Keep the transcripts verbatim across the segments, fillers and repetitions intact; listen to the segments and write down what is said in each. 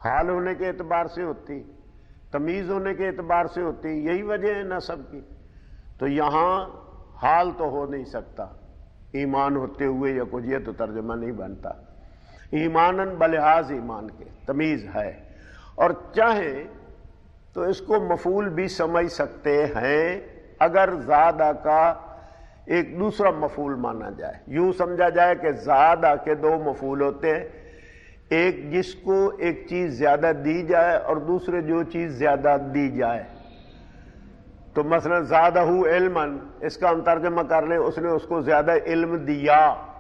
حال ہونے کے اعتبار سے ہوتی، تمیز ہونے کے اعتبار سے ہوتی، یہی وجہ ہے نسب کی۔ تو یہاں حال تو ہو نہیں سکتا ایمان ہوتے ہوئے یا کچھ، یہ تو ترجمہ نہیں بنتا۔ ایماناً بلحاظ ایمان کے تمیز ہے، اور چاہیں تو اس کو مفعول بھی سمجھ سکتے ہیں اگر زادہ کا ایک دوسرا مفعول مانا جائے۔ یوں سمجھا جائے کہ زادہ کے دو مفعول ہوتے ہیں، ایک جس کو ایک چیز زیادہ دی جائے اور دوسرے جو چیز زیادہ دی جائے۔ تو مثلا زادہ علماً، اس کا ہم ترجمہ کر لیں اس نے اس کو زیادہ علم دیا،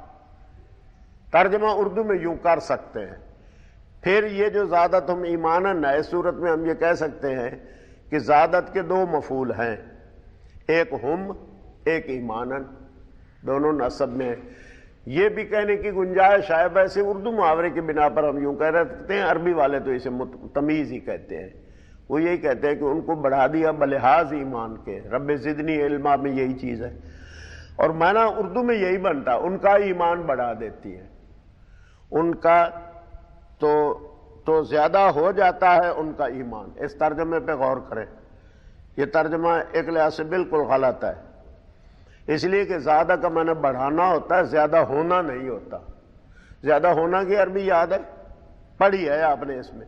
ترجمہ اردو میں یوں کر سکتے ہیں۔ پھر یہ جو زادت ہم ایماناً ہے، اس صورت میں ہم یہ کہہ سکتے ہیں کہ زادت کے دو مفعول ہیں، ایک ہم ایک ایماناً، دونوں نصب میں ہیں۔ یہ بھی کہنے کی گنجائش ہے، ویسے اردو محاورے کی بنا پر ہم یوں کہہ رہتے ہیں، عربی والے تو اسے تمیز ہی کہتے ہیں۔ وہ یہی کہتے ہیں کہ ان کو بڑھا دیا بلحاظ ایمان کے، رب زدنی علما میں یہی چیز ہے، اور معنی اردو میں یہی بنتا، ان کا ایمان بڑھا دیتی ہے، ان کا تو تو زیادہ ہو جاتا ہے ان کا ایمان۔ اس ترجمے پہ غور کریں، یہ ترجمہ ایک لحاظ سے بالکل غلط ہے، اس لیے کہ زیادہ کا معنی بڑھانا ہوتا ہے، زیادہ ہونا نہیں ہوتا۔ زیادہ ہونا کی عربی یاد ہے، پڑھی ہے آپ نے اس میں،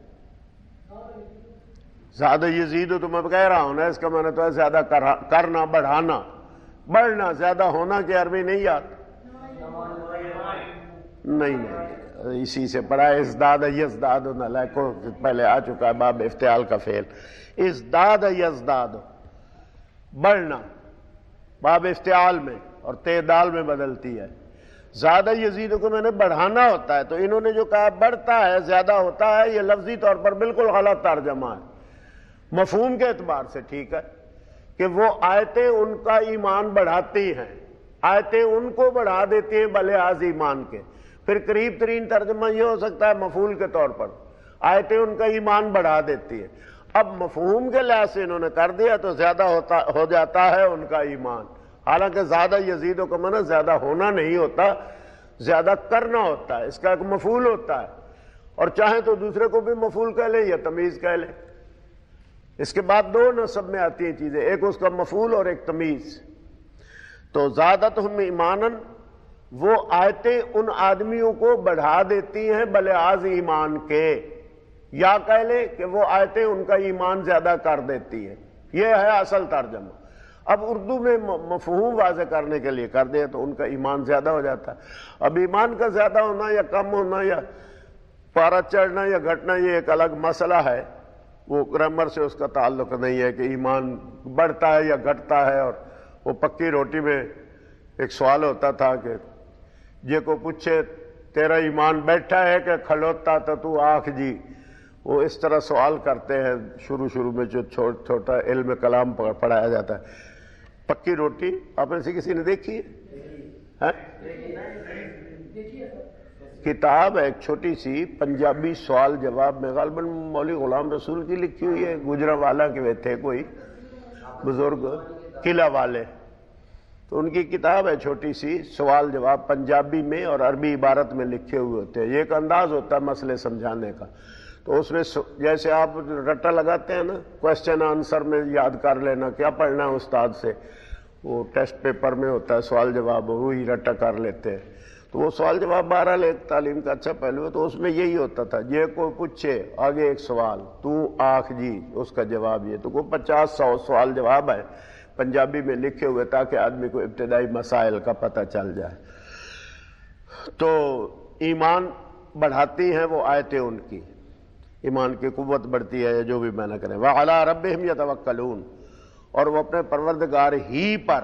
زیادہ یزید تو میں کہہ رہا ہوں نا، اس کا معنی تو ہے زیادہ کرنا، بڑھانا، بڑھنا۔ زیادہ ہونا کی عربی نہیں یاد؟ نہیں نہیں اسی سے پڑھا ہے، ازداد یزداد نلائکو، پہلے آ چکا ہے باب افتعال کا فعل، ازداد یزداد، بڑھنا باب افتعال میں، اور تعدال میں بدلتی ہے۔ زیادہ یزید کو میں نے بڑھانا ہوتا ہے، تو انہوں نے جو کہا بڑھتا ہے، زیادہ ہوتا ہے، یہ لفظی طور پر بالکل غلط ترجمہ ہے۔ مفہوم کے اعتبار سے ٹھیک ہے کہ وہ آیتیں ان کا ایمان بڑھاتی ہیں، آیتیں ان کو بڑھا دیتی ہیں بلحاظ ایمان کے۔ پھر قریب ترین ترجمہ یہ ہو سکتا ہے مفعول کے طور پر، آیتیں ان کا ایمان بڑھا دیتی ہیں۔ اب مفہوم کے لحاظ سے انہوں نے کر دیا تو زیادہ ہوتا ہو جاتا ہے ان کا ایمان، حالانکہ زیادہ یزیدوں کا معنی زیادہ ہونا نہیں ہوتا، زیادہ کرنا ہوتا ہے، اس کا ایک مفعول ہوتا ہے، اور چاہیں تو دوسرے کو بھی مفعول کہہ لیں یا تمیز کہہ لیں۔ اس کے بعد دو نصب میں آتی ہیں چیزیں، ایک اس کا مفعول اور ایک تمیز۔ تو زادتہم ایماناً، وہ آیتیں ان آدمیوں کو بڑھا دیتی ہیں بلحاظ ایمان کے، یا کہہ لیں کہ وہ آیتیں ان کا ایمان زیادہ کر دیتی ہیں، یہ ہے اصل ترجمہ۔ اب اردو میں مفہوم واضح کرنے کے لیے کر دیں تو ان کا ایمان زیادہ ہو جاتا ہے۔ اب ایمان کا زیادہ ہونا یا کم ہونا یا پارا چڑھنا یا گھٹنا یہ ایک الگ مسئلہ ہے، وہ گرامر سے اس کا تعلق نہیں ہے کہ ایمان بڑھتا ہے یا گھٹتا ہے۔ اور وہ پکی روٹی میں ایک سوال ہوتا تھا کہ جے کو پوچھے تیرا ایمان بیٹھا ہے کہ کھلوتا تو تو آنکھ جی، وہ اس طرح سوال کرتے ہیں شروع شروع میں جو چھوٹا علم کلام پڑھایا جاتا ہے۔ پکی روٹی آپ میں سے کسی نے دیکھی ہے؟ کتاب ہے ایک چھوٹی سی پنجابی سوال جواب میں، غالباً مولوی غلام رسول کی لکھی ہوئی ہے، گجرانوالہ کے تھے کوئی بزرگ قلعہ والے، تو ان کی کتاب ہے چھوٹی سی سوال جواب، پنجابی میں اور عربی عبارت میں لکھے ہوئے ہوتے ہیں۔ یہ ایک انداز ہوتا ہے مسئلے سمجھانے کا، تو اس میں جیسے آپ رٹا لگاتے ہیں نا، کوشچن آنسر میں یاد کر لینا کیا پڑھنا ہے استاد سے، وہ ٹیسٹ پیپر میں ہوتا ہے سوال جواب، وہی رٹا کر لیتے ہیں۔ تو وہ سوال جواب بہرحال ایک تعلیم کا اچھا پہلو ہے، تو اس میں یہی ہوتا تھا، یہ کوئی پوچھے آگے ایک سوال تو آنکھ جی، اس کا جواب یہ، تو کوئی پچاس سو سوال جواب ہے پنجابی میں لکھے ہوئے تاکہ آدمی کو ابتدائی مسائل کا پتہ چل جائے۔ تو ایمان بڑھاتی ہیں وہ آیتیں ان کی، ایمان کی قوت بڑھتی ہے جو بھی میں نہ کریں۔ وَعَلَىٰ رَبِّهِمْ يَتَوَكَّلُونَ، اور وہ اپنے پروردگار ہی پر،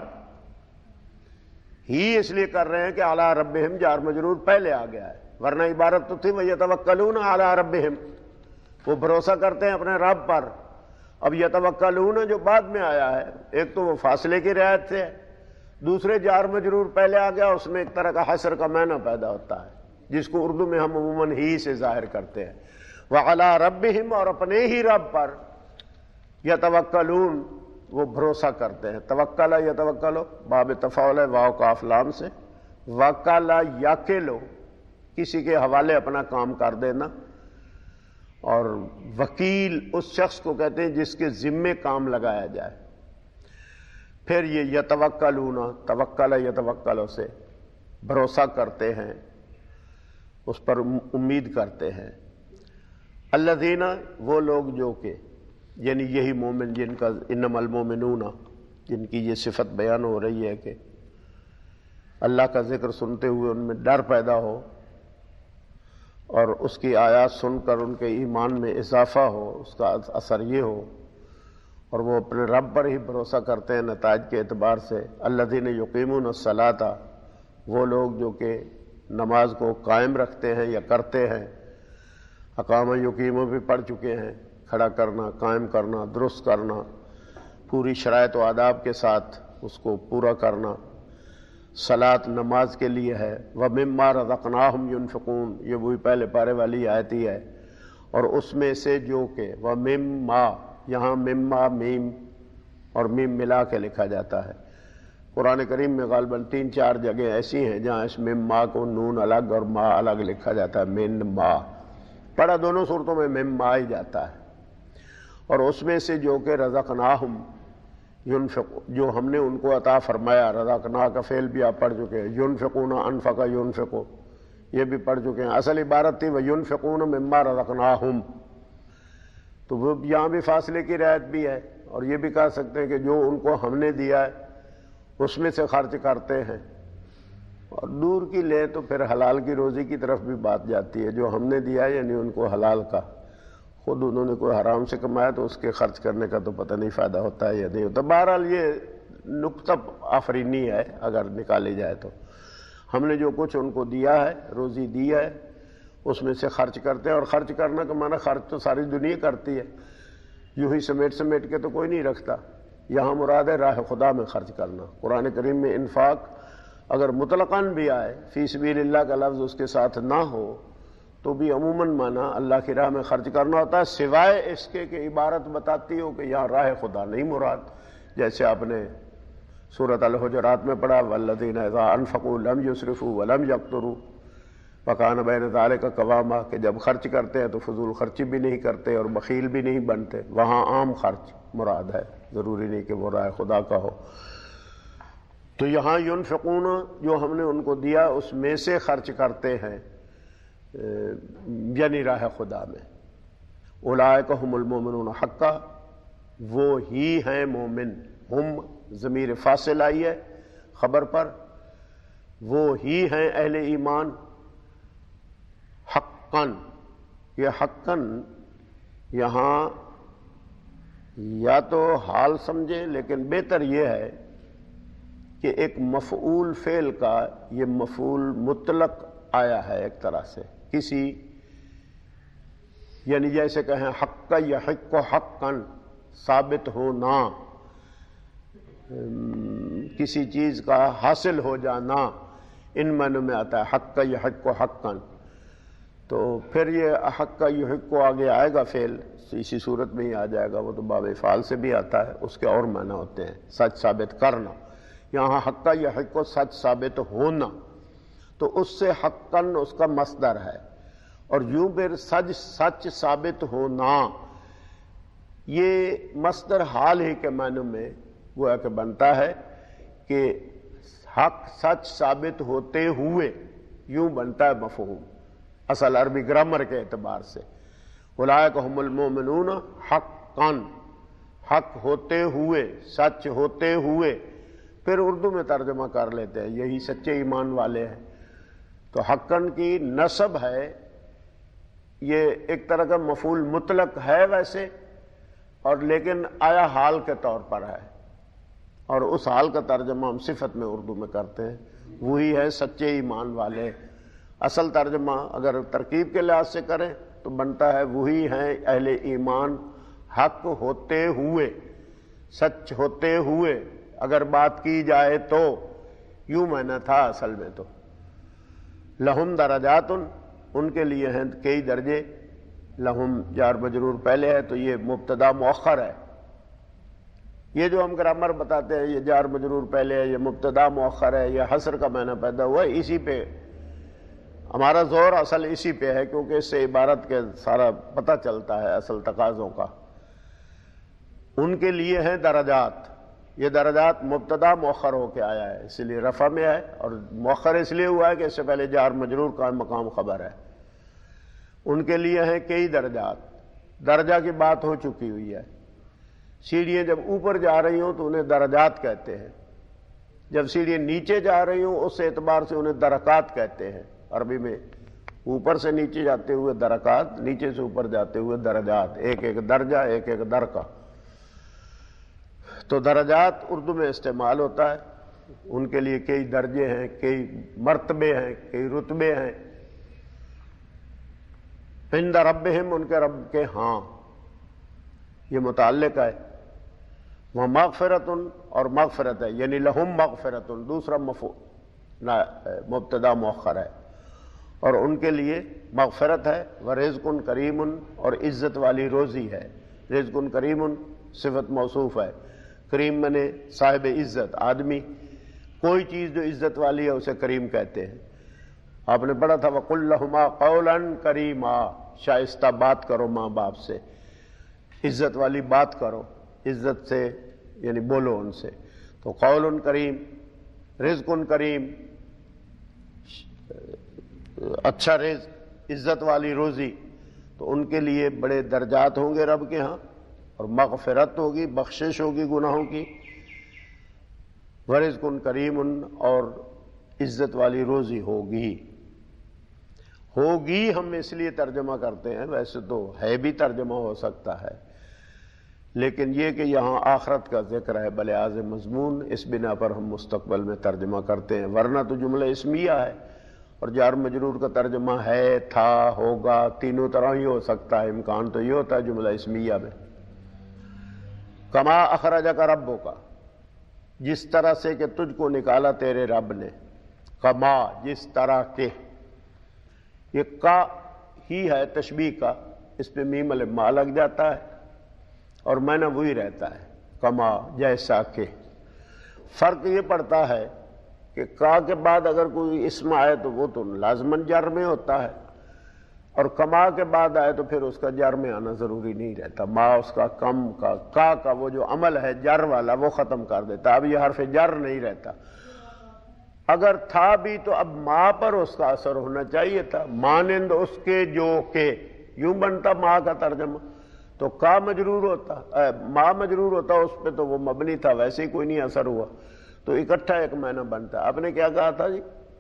ہی اس لیے کر رہے ہیں کہ عَلَىٰ رَبِّهِمْ جار مجرور پہلے آ گیا ہے، ورنہ عبارت تو تھی وَيَتَوَكَّلُونَ عَلَىٰ رَبِّهِمْ، وہ بھروسہ کرتے ہیں اپنے رب پر۔ اب یتوکلون جو بعد میں آیا ہے، ایک تو وہ فاصلے کی رعایت سے ہے، دوسرے جار مجرور پہلے آ گیا، اس میں ایک طرح کا حصر کا معنی پیدا ہوتا ہے جس کو اردو میں ہم عموماً ہی سے ظاہر کرتے ہیں۔ وَعَلَىٰ رَبِّهِمْ، اور اپنے ہی رب پر، یتوکلون وہ بھروسہ کرتے ہیں۔ توکل یتوکلو باب تفاعل ہے واو کاف لام سے، وکلا یکلو کسی کے حوالے اپنا کام کر دینا، اور وکیل اس شخص کو کہتے ہیں جس کے ذمے کام لگایا جائے. پھر یہ یتوکلون، توکل یتوکل سے بھروسہ کرتے ہیں، اس پر امید کرتے ہیں. الذین، وہ لوگ جو کہ، یعنی یہی مومن جن کا انما المومنون، جن کی یہ صفت بیان ہو رہی ہے کہ اللہ کا ذکر سنتے ہوئے ان میں ڈر پیدا ہو اور اس کی آیات سن کر ان کے ایمان میں اضافہ ہو، اس کا اثر یہ ہو، اور وہ اپنے رب پر ہی بھروسہ کرتے ہیں نتائج کے اعتبار سے. الذین یقیمون الصلاۃ، وہ لوگ جو کہ نماز کو قائم رکھتے ہیں یا کرتے ہیں. اقام یقیموں بھی پڑھ چکے ہیں، کھڑا کرنا، قائم کرنا، درست کرنا، پوری شرائط و آداب کے ساتھ اس کو پورا کرنا. صلاۃ نماز کے لیے ہے. وَمِمَّا رَزَقْنَاهُمْ يُنْفِقُونَ، یہ وہی پہلے پارے والی آیت ہی ہے. اور اس میں سے جو کہ وَمِمَّا، یہاں مما میم اور میم ملا کے لکھا جاتا ہے. قرآن کریم میں غالباً تین چار جگہ ایسی ہیں جہاں اس مما کو نون الگ اور ما الگ لکھا جاتا ہے. من ما پڑھا دونوں صورتوں میں مما ہی جاتا ہے. اور اس میں سے جو کہ رزقناہم ينفق، جو ہم نے ان کو عطا فرمایا. رزقنا کا فعل بھی آپ پڑھ چکے ہیں. ينفقون انفق ينفقو، یہ بھی پڑھ چکے ہیں. اصل عبارت تھی وَيُنْفِقُونَ مِمَّا رَزَقْنَاهُمْ، تو وہ یہاں بھی فاصلے کی رعایت بھی ہے. اور یہ بھی کہہ سکتے ہیں کہ جو ان کو ہم نے دیا ہے اس میں سے خرچ کرتے ہیں. اور دور کی لے تو پھر حلال کی روزی کی طرف بھی بات جاتی ہے. جو ہم نے دیا ہے یعنی ان کو حلال کا، خود انہوں نے کوئی حرام سے کمایا تو اس کے خرچ کرنے کا تو پتہ نہیں فائدہ ہوتا ہے یا نہیں ہوتا. بہرحال یہ نکتہ آفرینی ہے اگر نکالی جائے تو. ہم نے جو کچھ ان کو دیا ہے، روزی دی ہے، اس میں سے خرچ کرتے ہیں. اور خرچ کرنا کا معنی خرچ تو ساری دنیا کرتی ہے، یوں ہی سمیٹ سمیٹ کے تو کوئی نہیں رکھتا. یہاں مراد ہے راہ خدا میں خرچ کرنا. قرآن کریم میں انفاق اگر مطلقاً بھی آئے، فی سبیل اللہ کا لفظ اس کے ساتھ نہ ہو تو بھی عموماً معنی اللہ کی راہ میں خرچ کرنا ہوتا ہے، سوائے اس کے کہ عبارت بتاتی ہو کہ یہاں راہ خدا نہیں مراد. جیسے آپ نے سورۃ الحجرات میں پڑھا والذین اذا انفقوا لم یسرفوا ولم یقتروا وکان بین ذلک قواما، کہ جب خرچ کرتے ہیں تو فضول خرچی بھی نہیں کرتے اور بخیل بھی نہیں بنتے. وہاں عام خرچ مراد ہے، ضروری نہیں کہ وہ راہ خدا کا ہو. تو یہاں ينفقون، جو ہم نے ان کو دیا اس میں سے خرچ کرتے ہیں یعنی راہ خدا میں. اولئک هم المؤمنون حقا، وہ ہی ہیں مومن. ہم ضمیر فاصل آئی ہے خبر پر، وہ ہی ہیں اہل ایمان. حقاً، یہ حقاً یہاں یا تو حال سمجھے، لیکن بہتر یہ ہے کہ ایک مفعول فعل کا یہ مفعول مطلق آیا ہے ایک طرح سے کسی، یعنی جیسے کہیں حق یحق حقاً، ثابت ہونا، کسی چیز کا حاصل ہو جانا، ان معنوں میں آتا ہے حق یحق حقاً. تو پھر یہ حق یحق آگے آئے گا فعل، اسی صورت میں ہی آ جائے گا. وہ تو باب فعال سے بھی آتا ہے، اس کے اور معنی ہوتے ہیں. سچ ثابت کرنا، یہاں حق یحق سچ ثابت ہونا، تو اس سے حقاً اس کا مصدر ہے. اور یوں پھر سچ سچ ثابت ہونا، یہ مصدر حال ہی کے معنی میں گویا کہ بنتا ہے کہ حق سچ ثابت ہوتے ہوئے، یوں بنتا ہے مفہوم اصل عربی گرامر کے اعتبار سے. اولئک هم المؤمنون حقاً، حق ہوتے ہوئے، سچ ہوتے ہوئے. پھر اردو میں ترجمہ کر لیتے ہیں یہی سچے ایمان والے ہیں. تو حقاً کی نصب ہے، یہ ایک طرح کا مفعول مطلق ہے ویسے، اور لیکن آیا حال کے طور پر ہے، اور اس حال کا ترجمہ ہم صفت میں اردو میں کرتے ہیں. وہی ہے سچے ایمان والے. اصل ترجمہ اگر ترکیب کے لحاظ سے کریں تو بنتا ہے وہی ہیں اہل ایمان حق ہوتے ہوئے، سچ ہوتے ہوئے. اگر بات کی جائے تو یوں معنی تھا اصل میں تو. لہم درجات، ان کے لیے ہیں کئی درجے. لہم جار مجرور پہلے ہے تو یہ مبتدا مؤخر ہے. یہ جو ہم گرامر بتاتے ہیں یہ جار مجرور پہلے ہے، یہ مبتدا مؤخر ہے، یہ حصر کا معنی پیدا ہوا ہے. اسی پہ ہمارا زور اصل اسی پہ ہے، کیونکہ اس سے عبارت کے سارا پتہ چلتا ہے اصل تقاضوں کا۔ ان کے لیے ہیں درجات، یہ درجات مبتدا مؤخر ہو کے آیا ہے، اس لیے رفع میں ہے، اور مؤخر اس لیے ہوا ہے کہ اس سے پہلے جار مجرور کا مقام خبر ہے۔ ان کے لیے ہیں کئی درجات، درجہ کی بات ہو چکی ہوئی ہے۔ سیڑھیاں جب اوپر جا رہی ہوں تو انہیں درجات کہتے ہیں، جب سیڑھیاں نیچے جا رہی ہوں اس اعتبار سے انہیں درکات کہتے ہیں۔ عربی میں اوپر سے نیچے جاتے ہوئے درکات، نیچے سے اوپر جاتے ہوئے درجات، ایک ایک درجہ ایک ایک درکہ۔ تو درجات اردو میں استعمال ہوتا ہے، ان کے لیے کئی درجے ہیں، کئی مرتبے ہیں، کئی رتبے ہیں۔ عند ربہم، ان کے رب کے ہاں، یہ متعلق ہے۔ وہ مغفرت اور مغفرت ہے، یعنی لہم مغفرت، دوسرا مفعول مبتدا مؤخر ہے، اور ان کے لیے مغفرت ہے۔ ورزق کریم، اور عزت والی روزی ہے۔ رزق کریم صفت موصوف ہے، کریم منے صاحب عزت، آدمی کوئی چیز جو عزت والی ہے اسے کریم کہتے ہیں۔ آپ نے پڑھا تھا وَقُلْ لَهُمَا قَوْلًا كَرِيمًا، شائستہ بات کرو ماں باپ سے، عزت والی بات کرو، عزت سے یعنی بولو ان سے۔ تو قول کریم، رزق کریم، اچھا رزق، عزت والی روزی، تو ان کے لیے بڑے درجات ہوں گے رب کے ہاں، اور مغفرت ہوگی، بخشش ہوگی گناہوں کی۔ ورزق کریم، اور عزت والی روزی ہوگی۔ ہوگی ہم اس لیے ترجمہ کرتے ہیں، ویسے تو ہے بھی ترجمہ ہو سکتا ہے، لیکن یہ کہ یہاں آخرت کا ذکر ہے بلحاظ مضمون، اس بنا پر ہم مستقبل میں ترجمہ کرتے ہیں، ورنہ تو جملہ اسمیہ ہے، اور جار مجرور کا ترجمہ ہے، تھا، ہوگا، تینوں طرح ہی ہو سکتا ہے۔ امکان تو یہ ہوتا ہے جملہ اسمیہ میں۔ کما اخرجک ربک، جس طرح سے کہ تجھ کو نکالا تیرے رب نے، کما جس طرح کے، یہ کا ہی ہے تشبیہ کا، اس پہ میم الف ما لگ جاتا ہے اور معنی وہی رہتا ہے، کما جیسا کہ۔ فرق یہ پڑتا ہے کہ کا کے بعد اگر کوئی اسم آئے تو وہ تو لازماً جر میں ہوتا ہے، اور کما کے بعد آئے تو پھر اس کا جر میں آنا ضروری نہیں رہتا۔ ما اس کا کم کا، کا کا وہ جو عمل ہے جر والا وہ ختم کر دیتا، اب یہ حرف جر نہیں رہتا۔ اگر تھا بھی تو اب ما پر اس کا اثر ہونا چاہیے تھا، مانند اس کے جو کہ، یوں بنتا ما کا ترجمہ، تو کا مجرور ہوتا، ما مجرور ہوتا اس پہ تو وہ مبنی تھا، ویسے ہی کوئی نہیں اثر ہوا، تو اکٹھا ایک معنی بنتا۔ آپ نے کیا کہا تھا جی؟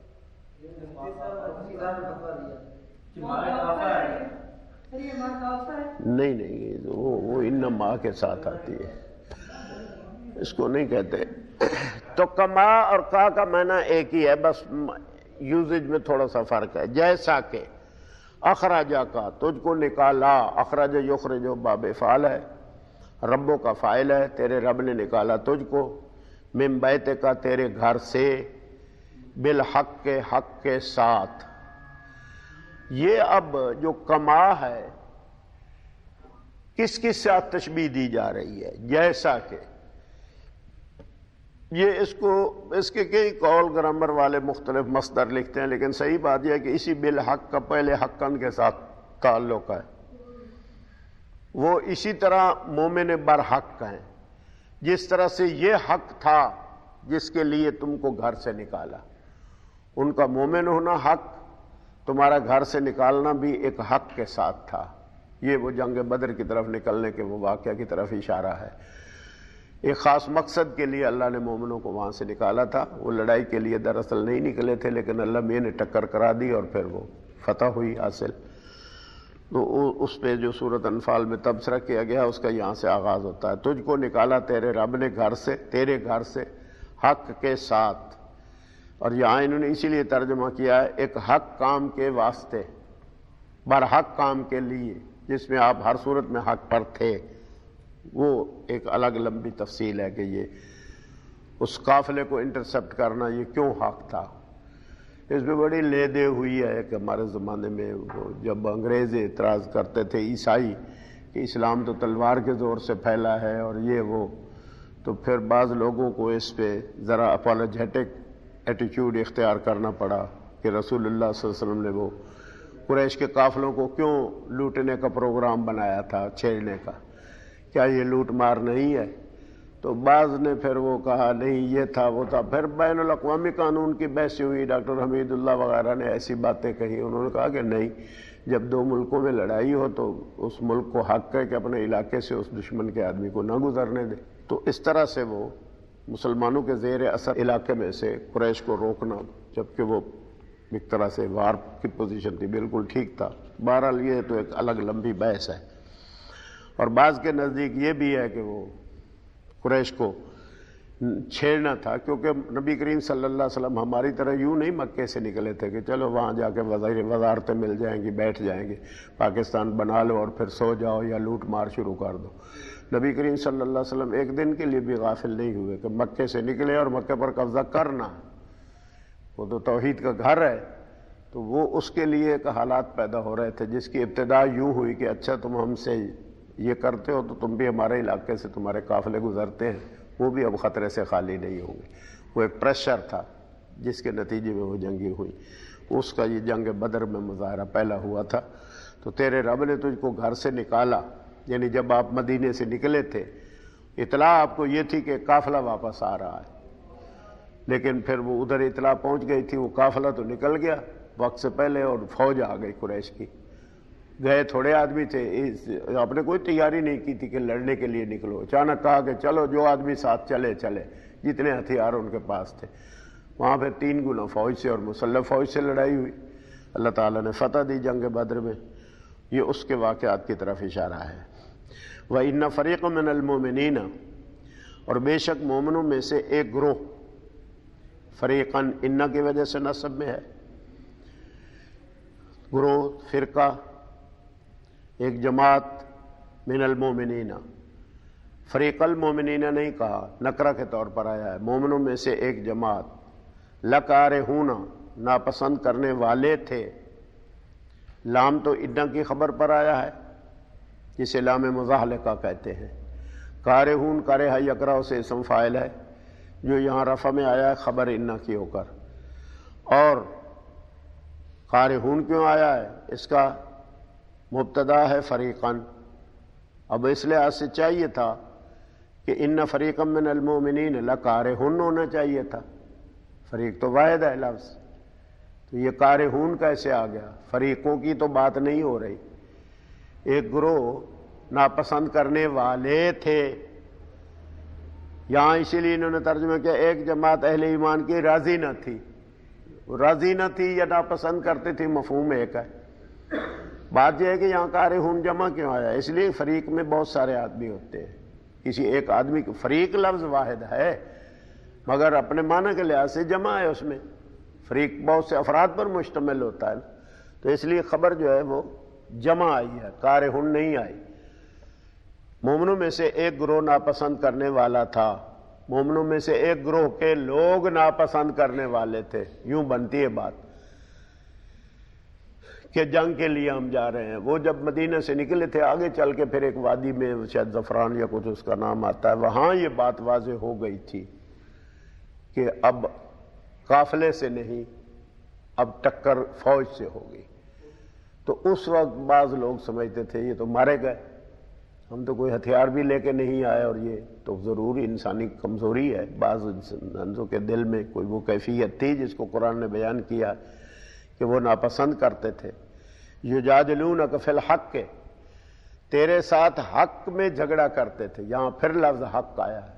نہیں نہیں، وہ وہ ان ما کے ساتھ آتی ہے، اس کو نہیں کہتے۔ تو کما اور کا کا معنی ایک ہی ہے، بس یوزج میں تھوڑا سا فرق ہے۔ جیسا کہ اخراجہ کا، تجھ کو نکالا، اخراج یخرج باب فعل ہے، ربوں کا فاعل ہے، تیرے رب نے نکالا تجھ کو، من بیت کا، تیرے گھر سے، بالحق کے، حق کے ساتھ۔ یہ اب جو کما ہے کس کس ساتھ تشبیہ دی جا رہی ہے؟ جیسا کہ، یہ اس کو، اس کے کئی قول گرامر والے مختلف مصدر لکھتے ہیں، لیکن صحیح بات یہ ہے کہ اسی بالحق کا پہلے حقاً کے ساتھ تعلق ہے، وہ اسی طرح مومن برحق ہیں، جس طرح سے یہ حق تھا جس کے لیے تم کو گھر سے نکالا، ان کا مومن ہونا حق، تمہارا گھر سے نکالنا بھی ایک حق کے ساتھ تھا۔ یہ وہ جنگ بدر کی طرف نکلنے کے وہ واقعہ کی طرف اشارہ ہے۔ ایک خاص مقصد کے لیے اللہ نے مومنوں کو وہاں سے نکالا تھا، وہ لڑائی کے لیے دراصل نہیں نکلے تھے، لیکن اللہ میں نے ٹکر کرا دی اور پھر وہ فتح ہوئی حاصل۔ تو اس پہ جو سورۃ انفال میں تبصرہ کیا گیا اس کا یہاں سے آغاز ہوتا ہے، تجھ کو نکالا تیرے رب نے گھر سے، تیرے گھر سے، حق کے ساتھ۔ اور یہاں انہوں نے اسی لیے ترجمہ کیا ہے ایک حق کام کے واسطے، برحق کام کے لیے، جس میں آپ ہر صورت میں حق پر تھے۔ وہ ایک الگ لمبی تفصیل ہے کہ یہ اس قافلے کو انٹرسپٹ کرنا یہ کیوں حق تھا۔ اس میں بڑی لے دے ہوئی ہے کہ ہمارے زمانے میں وہ جب انگریز اعتراض کرتے تھے عیسائی کہ اسلام تو تلوار کے زور سے پھیلا ہے اور یہ وہ، تو پھر بعض لوگوں کو اس پہ ذرا اپالوجیٹک ایٹیچیوڈ اختیار کرنا پڑا کہ رسول اللہ صلی اللہ علیہ وسلم نے وہ قریش کے قافلوں کو کیوں لوٹنے کا پروگرام بنایا تھا، چھیڑنے کا، کیا یہ لوٹ مار نہیں ہے؟ تو بعض نے پھر وہ کہا نہیں یہ تھا وہ تھا، پھر بین الاقوامی قانون کی بحث ہوئی، ڈاکٹر حمید اللہ وغیرہ نے ایسی باتیں کہی، انہوں نے کہا کہ نہیں، جب دو ملکوں میں لڑائی ہو تو اس ملک کو حق ہے کہ اپنے علاقے سے اس دشمن کے آدمی کو نہ گزرنے دے۔ تو اس طرح سے وہ مسلمانوں کے زیر اثر علاقے میں سے قریش کو روکنا، جبکہ وہ ایک طرح سے وار کی پوزیشن تھی، بالکل ٹھیک تھا۔ بہرحال یہ تو ایک الگ لمبی بحث ہے، اور بعض کے نزدیک یہ بھی ہے کہ وہ قریش کو چھیڑنا تھا، کیونکہ نبی کریم صلی اللہ علیہ وسلم ہماری طرح یوں نہیں مکے سے نکلے تھے کہ چلو وہاں جا کے وزیر وزارتیں مل جائیں گی، بیٹھ جائیں گے، پاکستان بنا لو اور پھر سو جاؤ یا لوٹ مار شروع کر دو۔ نبی کریم صلی اللہ علیہ وسلم ایک دن کے لیے بھی غافل نہیں ہوئے کہ مکے سے نکلے اور مکے پر قبضہ کرنا، وہ تو توحید کا گھر ہے، تو وہ اس کے لیے ایک حالات پیدا ہو رہے تھے جس کی ابتدا یوں ہوئی کہ اچھا تم ہم سے یہ کرتے ہو تو تم بھی ہمارے علاقے سے تمہارے قافلے گزرتے ہیں، وہ بھی اب خطرے سے خالی نہیں ہوں گے۔ وہ ایک پریشر تھا جس کے نتیجے میں وہ جنگیں ہوئی، اس کا یہ جنگ بدر میں مظاہرہ پہلا ہوا تھا۔ تو تیرے رب نے تجھ کو گھر سے نکالا، یعنی جب آپ مدینے سے نکلے تھے اطلاع آپ کو یہ تھی کہ قافلہ واپس آ رہا ہے، لیکن پھر وہ ادھر اطلاع پہنچ گئی تھی، وہ قافلہ تو نکل گیا وقت سے پہلے اور فوج آ گئی قریش کی۔ گئے تھوڑے آدمی تھے، آپ نے کوئی تیاری نہیں کی تھی کہ لڑنے کے لیے نکلو، اچانک کہا کہ چلو جو آدمی ساتھ چلے چلے، جتنے ہتھیار ان کے پاس تھے۔ وہاں پھر تین گنا فوج سے اور مسلح فوج سے لڑائی ہوئی، اللہ تعالیٰ نے فتح دی جنگ بدر میں۔ یہ اس کے واقعات کی طرف اشارہ ہے۔ وَإِنَّ فَرِيقًا مِّنَ الْمُؤْمِنِينَ، اور بے شک مومنوں میں سے ایک گروہ، فریقاً اِنَّ کی وجہ سے نصب میں ہے، گروہ، فرقہ، ایک جماعت، من المومنین، فریق المومنین نہیں کہا، نکرہ کے طور پر آیا ہے، مومنوں میں سے ایک جماعت، لکارہون، ناپسند کرنے والے تھے۔ لام تو اِنَّ کی خبر پر آیا ہے جسے لام مزاحلقہ کہتے ہیں۔ کارہون، کارہ یکرہ سے اسم فاعل ہے جو یہاں رفع میں آیا ہے خبر اِنَّ کی ہو کر۔ اور کارہون کیوں آیا ہے؟ اس کا مبتدا ہے فریقاً، اب اس لحاظ سے چاہیے تھا کہ ان فریقا من المؤمنین لکارہون ہونا چاہیے تھا، فریق تو واحد ہے لفظ، تو یہ کارہون کیسے آ گیا؟ فریقوں کی تو بات نہیں ہو رہی، ایک گروہ ناپسند کرنے والے تھے، یہاں اسی لیے انہوں نے ترجمہ کیا ایک جماعت اہل ایمان کی راضی نہ تھی، راضی نہ تھی یا ناپسند کرتے تھی، مفہوم ایک ہے۔ بات یہ ہے کہ یہاں کارہون جمع کیوں آیا؟ اس لیے فریق میں بہت سارے آدمی ہوتے ہیں، کسی ایک آدمی کو، فریق لفظ واحد ہے مگر اپنے معنی کے لحاظ سے جمع ہے، اس میں فریق بہت سے افراد پر مشتمل ہوتا ہے، تو اس لیے خبر جو ہے وہ جمع آئی ہے، کارہون نہیں آئی۔ مومنوں میں سے ایک گروہ ناپسند کرنے والا تھا، مومنوں میں سے ایک گروہ کے لوگ ناپسند کرنے والے تھے، یوں بنتی ہے بات کہ جنگ کے لیے ہم جا رہے ہیں۔ وہ جب مدینہ سے نکلے تھے، آگے چل کے پھر ایک وادی میں شاید زفران یا کچھ اس کا نام آتا ہے، وہاں یہ بات واضح ہو گئی تھی کہ اب قافلے سے نہیں، اب ٹکر فوج سے ہوگی۔ تو اس وقت بعض لوگ سمجھتے تھے یہ تو مارے گئے، ہم تو کوئی ہتھیار بھی لے کے نہیں آئے، اور یہ تو ضروری انسانی کمزوری ہے، بعض انسانوں کے دل میں کوئی وہ کیفیت تھی جس کو قرآن نے بیان کیا کہ وہ ناپسند کرتے تھے۔ یجادلونک فی الحق کے، تیرے ساتھ حق میں جھگڑا کرتے تھے، یہاں پھر لفظ حق آیا ہے۔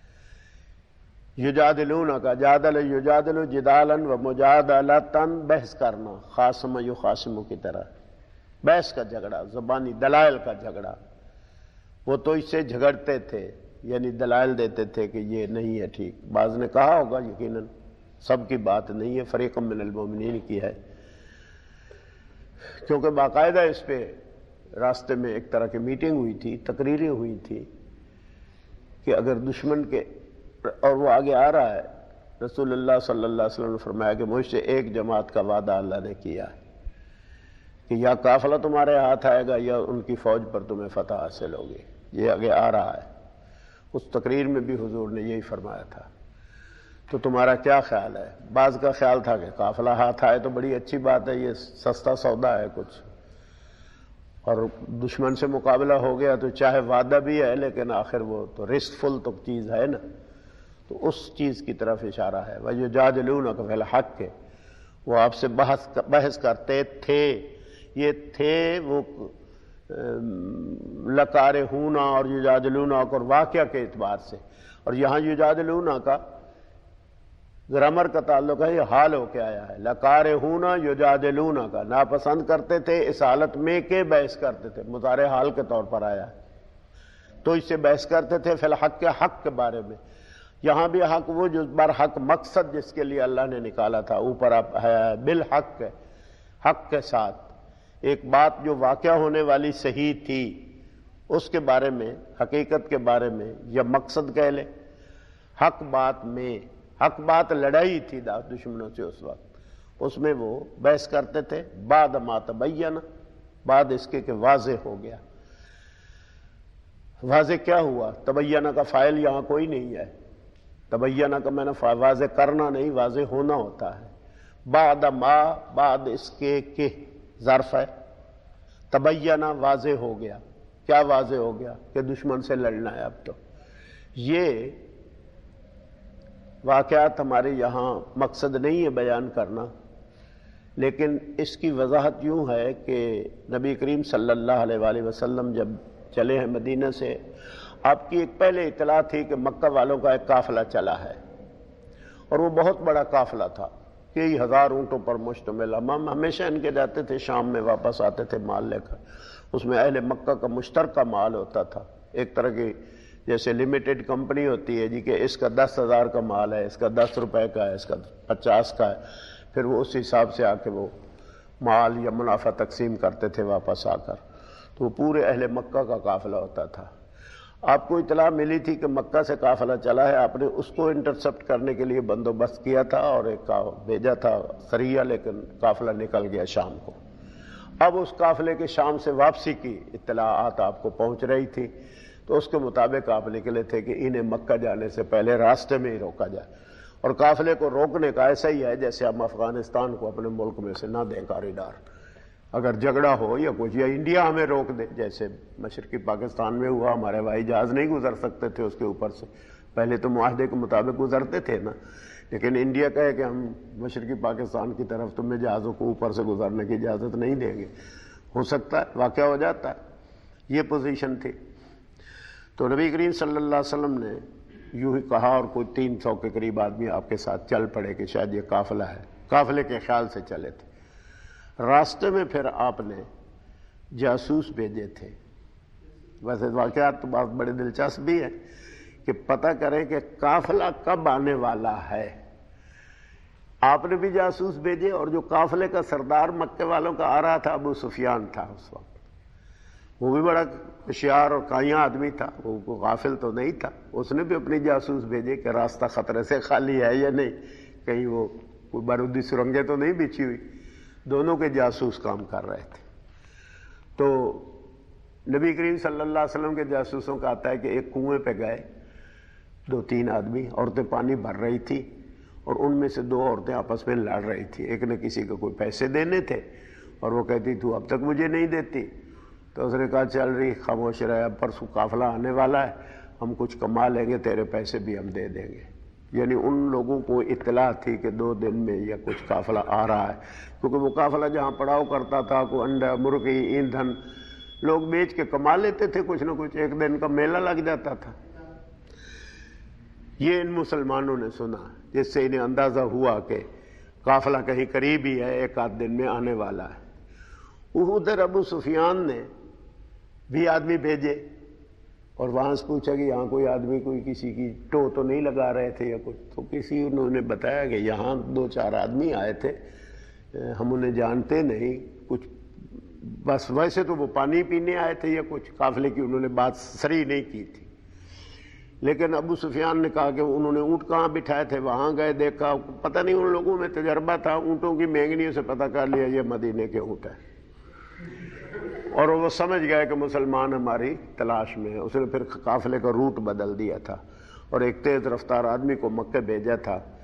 یجادلونک، جادل یجادل جدالا و مجادلتا، بحث کرنا، خاصم یخاصم کی طرح، بحث کا جھگڑا، زبانی دلائل کا جھگڑا، وہ تو اس سے جھگڑتے تھے، یعنی دلائل دیتے تھے کہ یہ نہیں ہے ٹھیک۔ بعض نے کہا ہوگا یقیناً، سب کی بات نہیں ہے، فریق من المؤمنین کی ہے، کیونکہ باقاعدہ اس پہ راستے میں ایک طرح کی میٹنگ ہوئی تھی، تقریریں ہوئی تھی کہ اگر دشمن کے، اور وہ آگے آ رہا ہے، رسول اللہ صلی اللہ علیہ وسلم نے فرمایا کہ مجھ سے ایک جماعت کا وعدہ اللہ نے کیا ہے کہ یا قافلہ تمہارے ہاتھ آئے گا یا ان کی فوج پر تمہیں فتح حاصل ہوگی، یہ آگے آ رہا ہے۔ اس تقریر میں بھی حضور نے یہی فرمایا تھا۔ تو تمہارا کیا خیال ہے؟ بعض کا خیال تھا کہ قافلہ ہاتھ آئے تو بڑی اچھی بات ہے، یہ سستا سودا ہے کچھ، اور دشمن سے مقابلہ ہو گیا تو چاہے وعدہ بھی ہے لیکن آخر وہ تو رسک فل تو چیز ہے نا، تو اس چیز کی طرف اشارہ ہے۔ وَيُجَادِلُونَكَ فِي الْحَقِّ، وہ آپ سے بحث بحث کرتے تھے، یہ تھے وہ لَقَارِعُونَ اور یُجَادِلُونَ اور واقعہ کے اعتبار سے، اور یہاں یُجَادِلُونَ کا گرامر کا تعلق ہے، یہ حال ہو کے آیا ہے۔ لَقَارِعُونَ یُجَادِلُونَ کا ناپسند کرتے تھے اس حالت میں کہ بحث کرتے تھے، مضارع حال کے طور پر آیا ہے، تو اس سے بحث کرتے تھے فی الحق کے حق کے بارے میں۔ یہاں بھی حق وہ جو برحق مقصد جس کے لیے اللہ نے نکالا تھا، اوپر اب ہے بالحق، حق کے ساتھ ایک بات جو واقعہ ہونے والی صحیح تھی اس کے بارے میں، حقیقت کے بارے میں، یا مقصد کہہ لیں، حق بات میں، حق بات لڑائی تھی دشمنوں سے اس وقت، اس میں وہ بحث کرتے تھے بعد ما تبین، بعد اس کے کہ واضح ہو گیا۔ واضح کیا ہوا؟ تبینہ کا فاعل یہاں کوئی نہیں ہے، تبینہ کا میں نے واضح کرنا نہیں، واضح ہونا ہوتا ہے۔ بعد ما، بعد اس کے کہ ظرف ہے، تبینہ واضح ہو گیا۔ کیا واضح ہو گیا؟ کہ دشمن سے لڑنا ہے اب تو۔ یہ واقعات ہمارے یہاں مقصد نہیں ہے بیان کرنا، لیکن اس کی وضاحت یوں ہے کہ نبی کریم صلی اللہ علیہ وآلہ وسلم جب چلے ہیں مدینہ سے، آپ کی ایک پہلے اطلاع تھی کہ مکہ والوں کا ایک قافلہ چلا ہے، اور وہ بہت بڑا قافلہ تھا، کئی ہزار اونٹوں پر مشتمل۔ ہم ہمیشہ ان کے جاتے تھے، شام میں واپس آتے تھے مال لے کر، اس میں اہل مکہ کا مشترکہ مال ہوتا تھا، ایک طرح کی جیسے لمیٹڈ کمپنی ہوتی ہے جی کہ اس کا دس ہزار کا مال ہے، اس کا دس روپے کا ہے، اس کا پچاس کا ہے، پھر وہ اس حساب سے آ کے وہ مال یا منافع تقسیم کرتے تھے واپس آ کر، تو وہ پورے اہل مکہ کا قافلہ ہوتا تھا۔ آپ کو اطلاع ملی تھی کہ مکہ سے قافلہ چلا ہے، آپ نے اس کو انٹرسپٹ کرنے کے لیے بندوبست کیا تھا اور ایک بھیجا تھا سریہ، لیکن قافلہ نکل گیا شام کو۔ اب اس قافلے کے شام سے واپسی کی اطلاعات آپ کو پہنچ رہی تھی، تو اس کے مطابق آپ نکلے تھے کہ انہیں مکہ جانے سے پہلے راستے میں ہی روکا جائے، اور قافلے کو روکنے کا ایسا ہی ہے جیسے ہم افغانستان کو اپنے ملک میں سے نہ دیں کاریڈار، اگر جھگڑا ہو یا کچھ، یا انڈیا ہمیں روک دے، جیسے مشرقی پاکستان میں ہوا، ہمارے ہوائی جہاز نہیں گزر سکتے تھے اس کے اوپر سے، پہلے تو معاہدے کے مطابق گزرتے تھے نا، لیکن انڈیا کہے کہ ہم مشرقی پاکستان کی طرف تمہیں جہازوں کو اوپر سے گزرنے کی اجازت نہیں دیں گے، ہو سکتا ہے واقعہ ہو جاتا ہے۔ یہ پوزیشن تھی، تو نبی کریم صلی اللہ علیہ وسلم نے یوں ہی کہا، اور کوئی تین سو کے قریب آدمی آپ کے ساتھ چل پڑے کہ شاید یہ قافلہ ہے، قافلے کے خیال سے چلے تھے۔ راستے میں پھر آپ نے جاسوس بھیجے تھے، ویسے واقعات تو بہت بڑے دلچسپ بھی ہے کہ پتہ کریں کہ قافلہ کب آنے والا ہے۔ آپ نے بھی جاسوس بھیجے، اور جو قافلے کا سردار مکے والوں کا آ رہا تھا ابو سفیان تھا اس وقت، وہ بھی بڑا ہوشیار اور کائیاں آدمی تھا، وہ غافل تو نہیں تھا، اس نے بھی اپنی جاسوس بھیجے کہ راستہ خطرے سے خالی ہے یا نہیں، کہیں وہ کوئی بارودی سرنگیں تو نہیں بچھی ہوئی۔ دونوں کے جاسوس کام کر رہے تھے، تو نبی کریم صلی اللہ علیہ وسلم کے جاسوسوں کا آتا ہے کہ ایک کنویں پہ گئے، دو تین آدمی، عورتیں پانی بھر رہی تھی، اور ان میں سے دو عورتیں آپس میں لڑ رہی تھی، ایک نے کسی کو کوئی پیسے دینے تھے اور وہ کہتی تو اب تک مجھے نہیں دیتی، تو اس نے کہا چل رہی خاموش رہے، اب پرسوں قافلہ آنے والا ہے، ہم کچھ کما لیں گے، تیرے پیسے بھی ہم دے دیں گے۔ یعنی ان لوگوں کو اطلاع تھی کہ دو دن میں یا کچھ قافلہ آ رہا ہے، کیونکہ وہ قافلہ جہاں پڑاؤ کرتا تھا، کوئی انڈا، مرغی، ایندھن لوگ بیچ کے کما لیتے تھے کچھ نہ کچھ، ایک دن کا میلہ لگ جاتا تھا۔ یہ ان مسلمانوں نے سنا، جس سے انہیں اندازہ ہوا کہ قافلہ کہیں قریب ہی ہے، ایک آدھ دن میں آنے والا ہے۔ ادھر ابو سفیان نے بھی آدمی بھیجے، اور وہاں سے پوچھا کہ یہاں کوئی آدمی کوئی کسی کی ٹو تو نہیں لگا رہے تھے یا کچھ، تو کسی انہوں نے بتایا کہ یہاں دو چار آدمی آئے تھے، ہم انہیں جانتے نہیں، کچھ بس ویسے تو وہ پانی پینے آئے تھے یا کچھ، قافلے کی انہوں نے بات صریح نہیں کی تھی۔ لیکن ابو سفیان نے کہا کہ انہوں نے اونٹ کہاں بٹھائے تھے، وہاں گئے دیکھا، پتہ نہیں ان لوگوں میں تجربہ تھا، اونٹوں کی مینگنیوں سے پتہ کر لیا یہ مدینے کے اونٹ ہیں، اور وہ سمجھ گئے کہ مسلمان ہماری تلاش میں ہے۔ اس نے پھر قافلے کا روٹ بدل دیا تھا، اور ایک تیز رفتار آدمی کو مکہ بھیجا تھا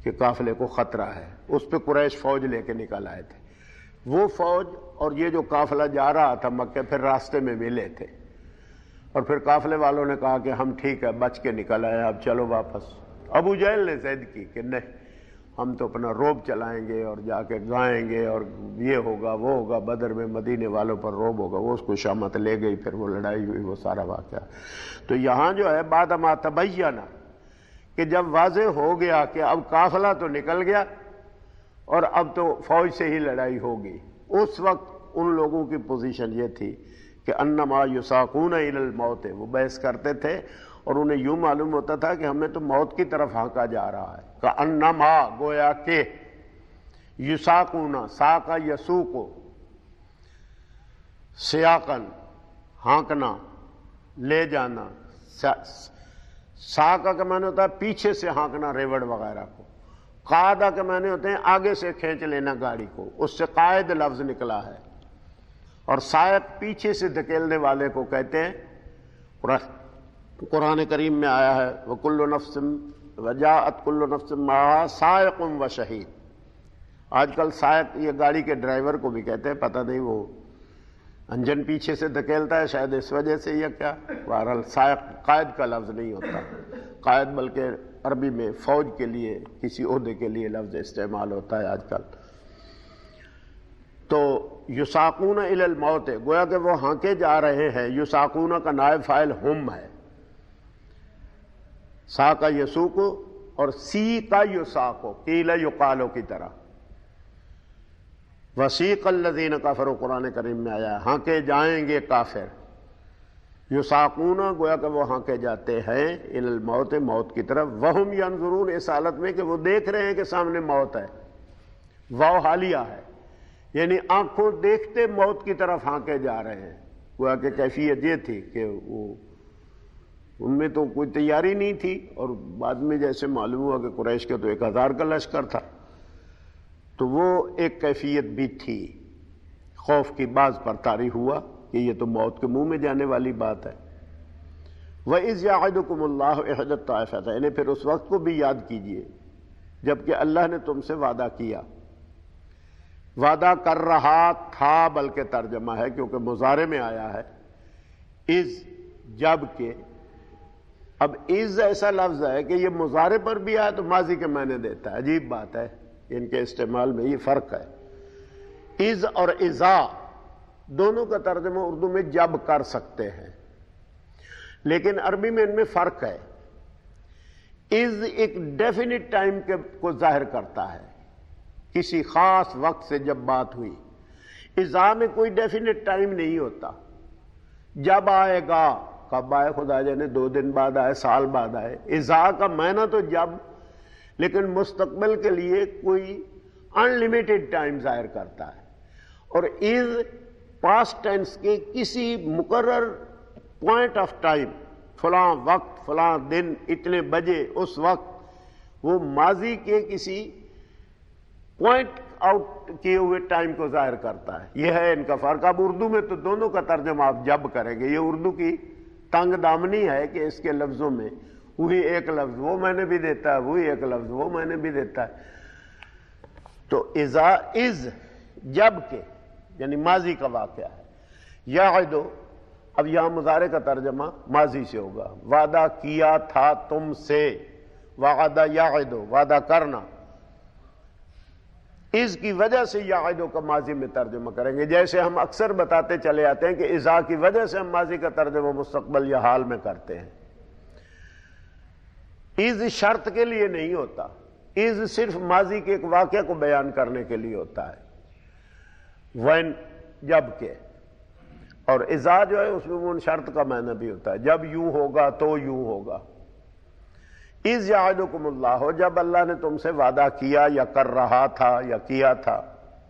کہ قافلے کو خطرہ ہے، اس پہ قریش فوج لے کے نکل آئے تھے. وہ فوج اور یہ جو قافلہ جا رہا تھا مکہ پھر راستے میں ملے تھے، اور پھر قافلے والوں نے کہا کہ ہم ٹھیک ہے بچ کے نکل آئے، اب چلو واپس. ابو جہل نے ضد کی کہ نہیں، ہم تو اپنا روب چلائیں گے اور جا کے گائیں گے اور یہ ہوگا وہ ہوگا، بدر میں مدینے والوں پر روب ہوگا. وہ اس کو شامت لے گئی، پھر وہ لڑائی ہوئی، وہ سارا واقعہ. تو یہاں جو ہے بعد ما تبینہ، کہ جب واضح ہو گیا کہ اب قافلہ تو نکل گیا اور اب تو فوج سے ہی لڑائی ہوگی، اس وقت ان لوگوں کی پوزیشن یہ تھی کہ انما یساقون الی الموت، وہ بحث کرتے تھے اور انہیں یوں معلوم ہوتا تھا کہ ہمیں تو موت کی طرف ہانکا جا رہا ہے. کہ انما، گویا کہ یساقون، ساقا یسوقو، سیاقن ہانکنا، لے جانا. ساقا کا معنی ہوتا ہے پیچھے سے ہانکنا ریوڑ وغیرہ کو، قادہ کے معنی ہوتے ہیں آگے سے کھینچ لینا گاڑی کو، اس سے قائد لفظ نکلا ہے. اور سائق پیچھے سے دھکیلنے والے کو کہتے ہیں. قرآن کریم میں آیا ہے وَكُلُّ نَفْسٍ وَجَاءَتْ كُلُّ نَفْسٍ مَعَهَا سَائِقٌ وَشَهِيدٌ. آج کل سائق یہ گاڑی کے ڈرائیور کو بھی کہتے ہیں، پتہ نہیں وہ انجن پیچھے سے دھکیلتا ہے شاید اس وجہ سے یا کیا. بہرحال سائق قائد کا لفظ نہیں ہوتا، قائد بلکہ عربی میں فوج کے لیے کسی عہدے کے لیے لفظ استعمال ہوتا ہے آج کل. تو یساقون الی الموت، گویا کہ وہ ہانکے جا رہے ہیں. یساقون کا نائب فاعل ہم ہے، ساقا یسوقو اور سی کا یساقو، قیل یقالو کی طرح. وسیق الذین کفروا قرآن کریم میں آیا ہے ہانکے جائیں گے کافر. یساقون، گویا کہ وہ ہانکے جاتے ہیں الی الموت، موت کی طرف. وہم ینظرون، اس حالت میں کہ وہ دیکھ رہے ہیں کہ سامنے موت ہے. واو حالیہ ہے، یعنی آنکھوں دیکھتے موت کی طرف ہانکے جا رہے ہیں. گویا کہ کیفیت یہ تھی کہ وہ ان میں تو کوئی تیاری نہیں تھی، اور بعد میں جیسے معلوم ہوا کہ قریش کے تو ایک ہزار کا لشکر تھا، تو وہ ایک کیفیت بھی تھی. خوف کی باز پر طاری ہوا کہ یہ تو موت کے منہ میں جانے والی بات ہے. وَإِذْ يَعِدُكُمُ اللَّهُ إِحْدَى الطَّائِفَتَيْنِ، پھر اس وقت کو بھی یاد کیجئے جبکہ اللہ نے تم سے وعدہ کیا. وعدہ کر رہا تھا بلکہ ترجمہ ہے کیونکہ مضارع میں آیا ہے. اذ، جب کہ. اب از ایسا لفظ ہے کہ یہ مضارع پر بھی آیا تو ماضی کے معنی دیتا ہے. عجیب بات ہے، ان کے استعمال میں یہ فرق ہے. از اور اذا دونوں کا ترجمہ اردو میں جب کر سکتے ہیں، لیکن عربی میں ان میں فرق ہے. از ایک ڈیفینٹ ٹائم کو ظاہر کرتا ہے، کسی خاص وقت سے جب بات ہوئی. اذا میں کوئی ڈیفینٹ ٹائم نہیں ہوتا. جب آئے گا، کب آئے خدا جانے، دو دن بعد آئے، سال بعد آئے. اذا کا معنی تو جب، لیکن مستقبل کے لیے کوئی ان لمیٹڈ ٹائم ظاہر کرتا ہے. اور از پاسٹ ٹینس کے کسی مقرر پوائنٹ آف ٹائم، فلاں وقت، فلاں دن، اتنے بجے، اس وقت، وہ ماضی کے کسی پوائنٹ آؤٹ کیے ہوئے ٹائم کو ظاہر کرتا ہے. یہ ہے ان کا فرق. اب اردو میں تو دونوں کا ترجمہ آپ جب کریں گے. یہ اردو کی تنگ دامنی ہے کہ اس کے لفظوں میں وہی ایک لفظ وہ میں نے بھی دیتا ہے، وہی ایک لفظ وہ میں نے بھی دیتا ہے. تو اذا، از جب کے، یعنی ماضی کا واقعہ ہے. یعدو، اب یہاں مضارع کا ترجمہ ماضی سے ہوگا. وعدہ کیا تھا تم سے، وعدہ یعدو، وعدہ کرنا. اس کی وجہ سے یعدو کا ماضی میں ترجمہ کریں گے، جیسے ہم اکثر بتاتے چلے آتے ہیں کہ اذا کی وجہ سے ہم ماضی کا ترجمہ مستقبل یا حال میں کرتے ہیں. از شرط کے لیے نہیں ہوتا، از صرف ماضی کے ایک واقعہ کو بیان کرنے کے لیے ہوتا ہے. when، جب کہ. اور اذا جو ہے اس میں وہ شرط کا معنی بھی ہوتا ہے، جب یوں ہوگا تو یوں ہوگا. اذ یعدکم اللہ، جب اللہ نے تم سے وعدہ کیا یا کر رہا تھا یا کیا تھا.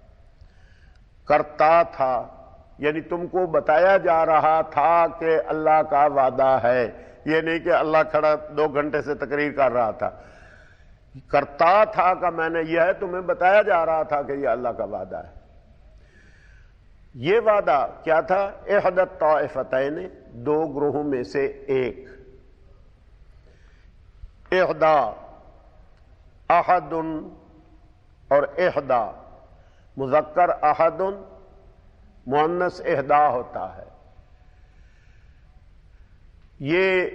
کرتا تھا یعنی تم کو بتایا جا رہا تھا کہ اللہ کا وعدہ ہے. یہ نہیں کہ اللہ کھڑا دو گھنٹے سے تقریر کر رہا تھا. کرتا تھا کا معنی یہ ہے تمہیں بتایا جا رہا تھا کہ یہ اللہ کا وعدہ ہے. یہ وعدہ کیا تھا؟ احدی الطائفتین، دو گروہوں میں سے ایک. احدا، احد اور احدا، مذکر احد، مؤنث احدا ہوتا ہے. یہ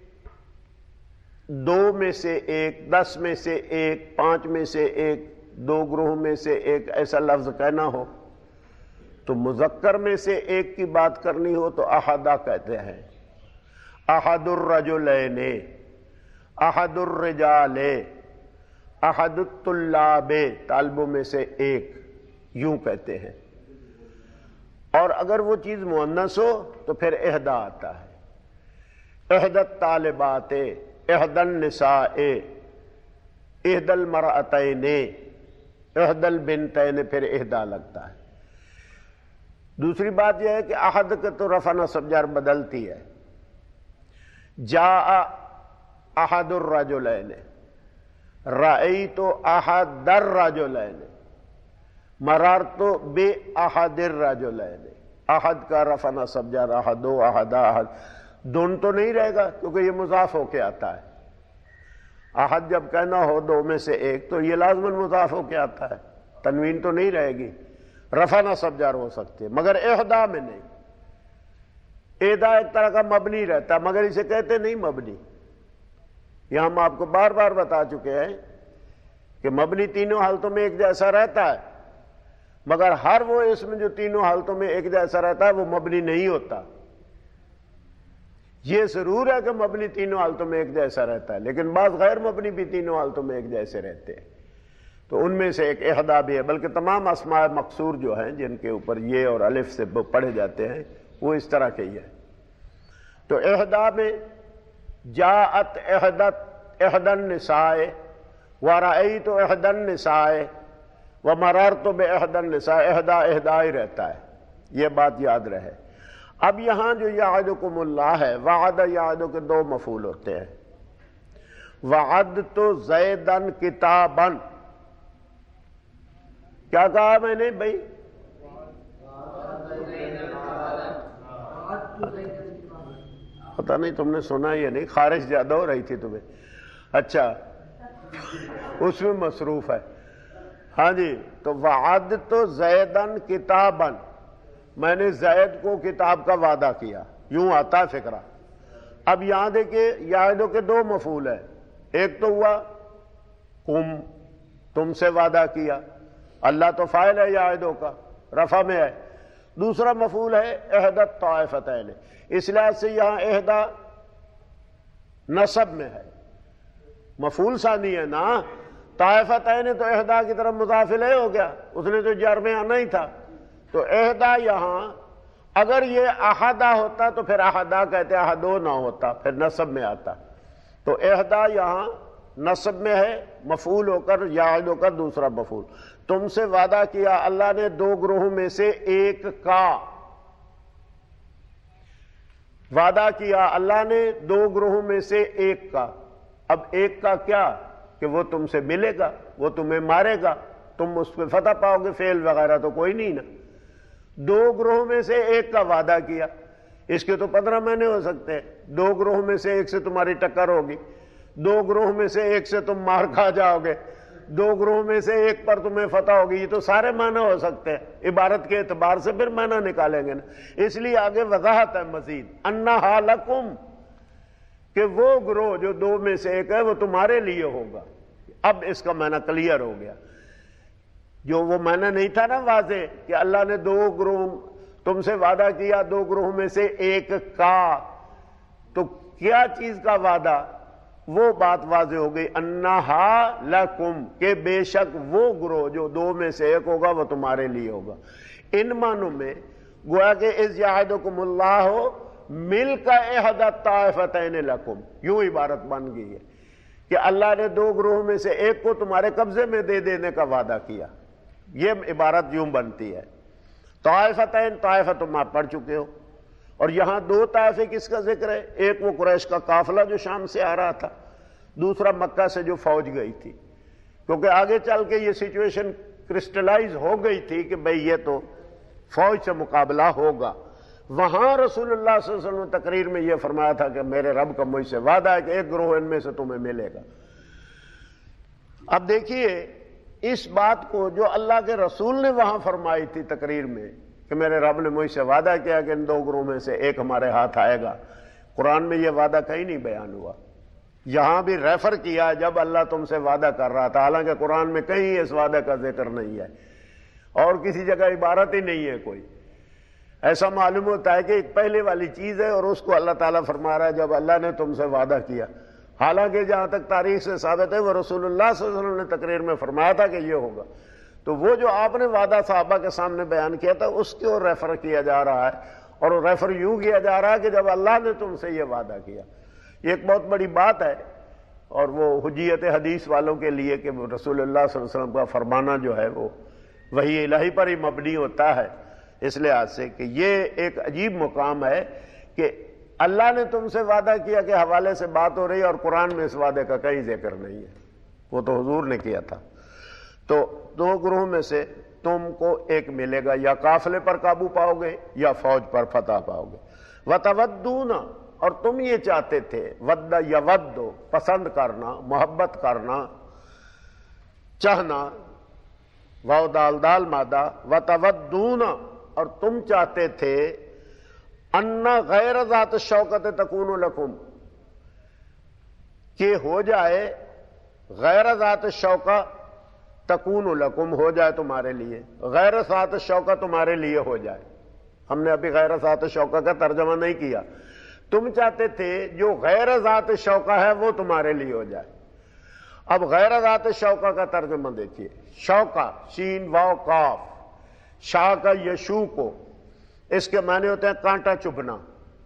دو میں سے ایک، دس میں سے ایک، پانچ میں سے ایک، دو گروہ میں سے ایک ایسا لفظ کہنا ہو تو مذکر میں سے ایک کی بات کرنی ہو تو احدہ کہتے ہیں. احد الرجلین، احد الرجال، احد الطلاب، طالبوں میں سے ایک، یوں کہتے ہیں. اور اگر وہ چیز مؤنث ہو تو پھر احدا آتا ہے. احد الطالبات، احد النساء، احد المرأتین، احد البنتین، پھر احدا لگتا ہے. دوسری بات یہ ہے کہ احد کا تو رفع نصب جر بدلتی ہے. جاء احد الرجلین، رأیت احد الرجلین، مررت باحد الرجلین. احد کا رفع نصب جر احد و احدا، احد دون تو نہیں رہے گا کیونکہ یہ مضاف ہو کے آتا ہے. احد جب کہنا ہو دو میں سے ایک تو یہ لازماً مضاف ہو کے آتا ہے، تنوین تو نہیں رہے گی، رفع نصب جر ہو سکتے مگر احدا میں نہیں. احدا ایک طرح کا مبنی رہتا مگر اسے کہتے نہیں مبنی. یہ ہم آپ کو بار بار بتا چکے ہیں کہ مبنی تینوں حالتوں میں ایک جیسا رہتا ہے مگر ہر وہ اسم جو تینوں حالتوں میں ایک جیسا رہتا ہے وہ مبنی نہیں ہوتا. یہ ضرور ہے کہ مبنی تینوں حالتوں میں ایک جیسا رہتا ہے لیکن بعض غیر مبنی بھی تینوں حالتوں میں ایک جیسے رہتے ہیں. تو ان میں سے ایک احدا بھی ہے، بلکہ تمام اسماء مقصور جو ہیں جن کے اوپر یہ اور الف سے پڑھے جاتے ہیں وہ اس طرح کے ہی ہے. تو احدا میں جاءت احدت احد النساء ورأیت احد النساء ومررت باحد النساء، احدا احدا ہی رہتا ہے، یہ بات یاد رہے. اب یہاں جو یعدکم اللہ ہے، وعد یعد کے دو مفعول ہوتے ہیں. وعدت زیدن کتابن، کیا کہا میں نے بھائی؟ پتا نہیں تم نے سنا یا نہیں، خارش زیادہ ہو رہی تھی تمہیں. اچھا اس میں مصروف ہے. ہاں جی، تو وعدت زیدن کتابن، میں نے زید کو کتاب کا وعدہ کیا، یوں آتا ہے فقرہ. اب یہاں دیکھیں یعدو کے دو مفعول ہیں. ایک تو ہوا قم، تم سے وعدہ کیا، اللہ تو فاعل ہے یعدو کا، رفع میں ہے. دوسرا مفعول ہے احدت طائفتین، اس لحاظ سے یہاں احدا نصب میں ہے، مفعول ثانی ہے نا. طائفتین تو احدا کی طرف مضاف الیہ ہو گیا، اس نے تو جر میں آنا ہی تھا. تو احدا یہاں اگر یہ احدا ہوتا تو پھر احدا کہتے، احدو نہ ہوتا پھر نصب میں آتا. تو احدا یہاں نصب میں ہے، مفعول ہو کر یعدو کا دوسرا مفعول. تم سے وعدہ کیا اللہ نے دو گروہوں میں سے ایک کا، وعدہ کیا اللہ نے دو گروہوں میں سے ایک کا. اب ایک کا کیا کہ وہ تم سے ملے گا، وہ تمہیں مارے گا، تم اس پہ فتح پاؤ گے، فعل وغیرہ تو کوئی نہیں نا. دو گروہوں میں سے ایک کا وعدہ کیا، اس کے تو پندرہ مہینے ہو سکتے ہیں. دو گروہوں میں سے ایک سے تمہاری ٹکر ہوگی، دو گروہوں میں سے ایک سے تم مار کھا جاؤ گے، دو گروہوں میں سے ایک پر تمہیں فتح ہوگی. یہ تو سارے معنی ہو سکتے ہیں، عبارت کے اعتبار سے پھر معنی نکالیں گے نا. اس لیے آگے وضاحت ہے مزید، انہا لکم، کہ وہ گروہ جو دو میں سے ایک ہے وہ تمہارے لیے ہوگا. اب اس کا معنی کلیئر ہو گیا. جو وہ معنی نہیں تھا نا واضح کہ اللہ نے دو گروہ تم سے وعدہ کیا، دو گروہوں میں سے ایک کا، تو کیا چیز کا وعدہ، وہ بات واضح ہو گئی. انہا لکم، کہ بے شک وہ گروہ جو دو میں سے ایک ہوگا وہ تمہارے لیے ہوگا. ان معنوں میں گویا کہ اذ یعدکم اللہ مل کا احد الطائفتین لکم، یوں عبارت بن گئی ہے کہ اللہ نے دو گروہوں میں سے ایک کو تمہارے قبضے میں دے دینے کا وعدہ کیا. یہ عبارت یوں بنتی ہے. طائفتین، طائفہ تم آپ پڑھ چکے ہو. اور یہاں دو طائفے کس کا ذکر ہے؟ ایک وہ قریش کا قافلہ جو شام سے آ رہا تھا، دوسرا مکہ سے جو فوج گئی تھی. کیونکہ آگے چل کے یہ سچویشن کرسٹلائز ہو گئی تھی کہ بھئی یہ تو فوج سے مقابلہ ہوگا. وہاں رسول اللہ صلی اللہ علیہ وسلم نے تقریر میں یہ فرمایا تھا کہ میرے رب کا مجھ سے وعدہ ہے کہ ایک گروہ ان میں سے تمہیں ملے گا. اب دیکھیے اس بات کو جو اللہ کے رسول نے وہاں فرمائی تھی تقریر میں کہ میرے رب نے مجھ سے وعدہ کیا کہ ان دو گروہ میں سے ایک ہمارے ہاتھ آئے گا، قرآن میں یہ وعدہ کہیں نہیں بیان ہوا. یہاں بھی ریفر کیا جب اللہ تم سے وعدہ کر رہا تھا، حالانکہ قرآن میں کہیں اس وعدے کا ذکر نہیں ہے اور کسی جگہ عبارت ہی نہیں ہے کوئی. ایسا معلوم ہوتا ہے کہ ایک پہلے والی چیز ہے اور اس کو اللہ تعالیٰ فرما رہا ہے جب اللہ نے تم سے وعدہ کیا، حالانکہ جہاں تک تاریخ سے ثابت ہے وہ رسول اللہ صلی اللہ علیہ وسلم نے تقریر میں فرمایا تھا کہ یہ ہوگا. تو وہ جو آپ نے وعدہ صحابہ کے سامنے بیان کیا تھا اس کو ریفر کیا جا رہا ہے، اور وہ ریفر یوں کیا جا رہا ہے کہ جب اللہ نے تم سے یہ وعدہ کیا. یہ ایک بہت بڑی بات ہے اور وہ حجیت حدیث والوں کے لیے کہ رسول اللہ صلی اللہ علیہ وسلم کا فرمانا جو ہے وہ وحی الہی پر ہی مبنی ہوتا ہے، اس لحاظ سے کہ یہ ایک عجیب مقام ہے کہ اللہ نے تم سے وعدہ کیا کے حوالے سے بات ہو رہی ہے اور قرآن میں اس وعدے کا کہیں ذکر نہیں ہے. وہ تو حضور نے کیا تھا. تو دو گروہ میں سے تم کو ایک ملے گا، یا قافلے پر قابو پاؤ گے یا فوج پر فتح پاؤ گے. وَتَوَدُّونَ، اور تم یہ چاہتے تھے، ود یود، پسند کرنا، محبت کرنا، چاہنا، واو دال دال مادہ، وَتَوَدُّونَ، اور تم چاہتے تھے، ان غیر ذات شوکت تکون لکم، کہ ہو جائے غیر ذات شوکہ تکون لکم، ہو جائے تمہارے لیے، غیر ذات شوکہ تمہارے لیے ہو جائے. ہم نے ابھی غیر ذات شوکہ کا ترجمہ نہیں کیا. تم چاہتے تھے جو غیر ذات شوکہ ہے وہ تمہارے لیے ہو جائے. اب غیر ذات شوکہ کا ترجمہ دیکھیے. شوکہ شین واو قاف، شاہ کا یشو کو، اس کے معنی ہوتے ہیں کانٹا چبھنا،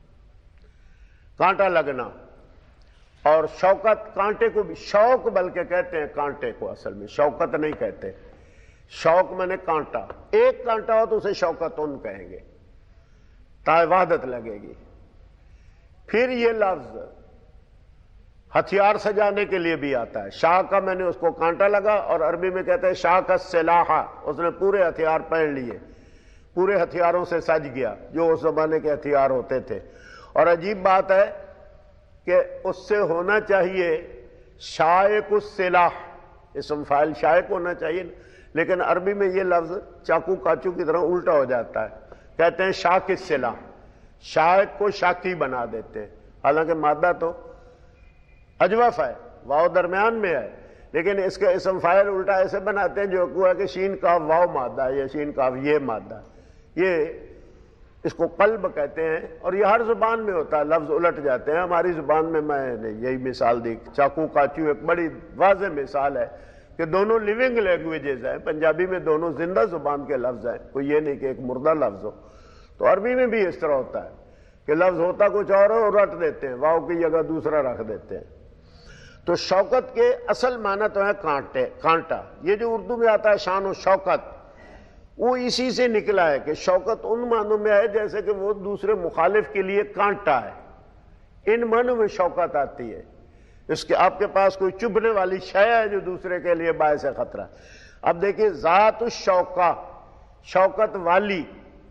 کانٹا لگنا. اور شوکت کانٹے کو بھی شوق بلکہ کہتے ہیں، کانٹے کو اصل میں شوکت نہیں کہتے. شوق میں نے کانٹا، ایک کانٹا ہو تو اسے شوکتن کہیں گے، تا وحدت لگے گی. پھر یہ لفظ ہتھیار سجانے کے لیے بھی آتا ہے. شاہ کا میں نے اس کو کانٹا لگا، اور عربی میں کہتے ہیں شاہ کا سلاحہ، اس نے پورے ہتھیار پہن لیے، پورے ہتھیاروں سے سج گیا جو اس زمانے کے ہتھیار ہوتے تھے. اور عجیب بات ہے کہ اس سے ہونا چاہیے شائق السلاح، اسم فاعل شائق ہونا چاہیے، لیکن عربی میں یہ لفظ چاقو کاچو کی طرح الٹا ہو جاتا ہے. کہتے ہیں شاک السلاح، شائق کو شاکی بنا دیتے ہیں، حالانکہ مادہ تو اجوف ہے، واو درمیان میں ہے، لیکن اس کا اسم فاعل الٹا ایسے بناتے ہیں جو ہوا کہ شین کاف واو مادہ ہے یا شین کاف یہ مادہ. یہ اس کو قلب کہتے ہیں، اور یہ ہر زبان میں ہوتا ہے، لفظ الٹ جاتے ہیں. ہماری زبان میں میں نے یہی مثال دی، چاقو کاچو ایک بڑی واضح مثال ہے کہ دونوں لیونگ لینگویجز ہیں. پنجابی میں دونوں زندہ زبان کے لفظ ہیں، کوئی یہ نہیں کہ ایک مردہ لفظ ہو. تو عربی میں بھی اس طرح ہوتا ہے کہ لفظ ہوتا کچھ اور ہو، رٹ دیتے ہیں، واو کی جگہ دوسرا رکھ دیتے ہیں. تو شوکت کے اصل معنی تو ہے کانٹے، کانٹا. یہ جو اردو میں آتا ہے شان و شوکت، وہ اسی سے نکلا ہے کہ شوکت ان معنوں میں ہے جیسے کہ وہ دوسرے مخالف کے لیے کانٹا ہے. ان معنوں میں شوکت آتی ہے، اس کے آپ کے پاس کوئی چبھنے والی شے ہے جو دوسرے کے لیے باعث خطرہ. اب دیکھیں ذات الشوکہ، شوکت والی.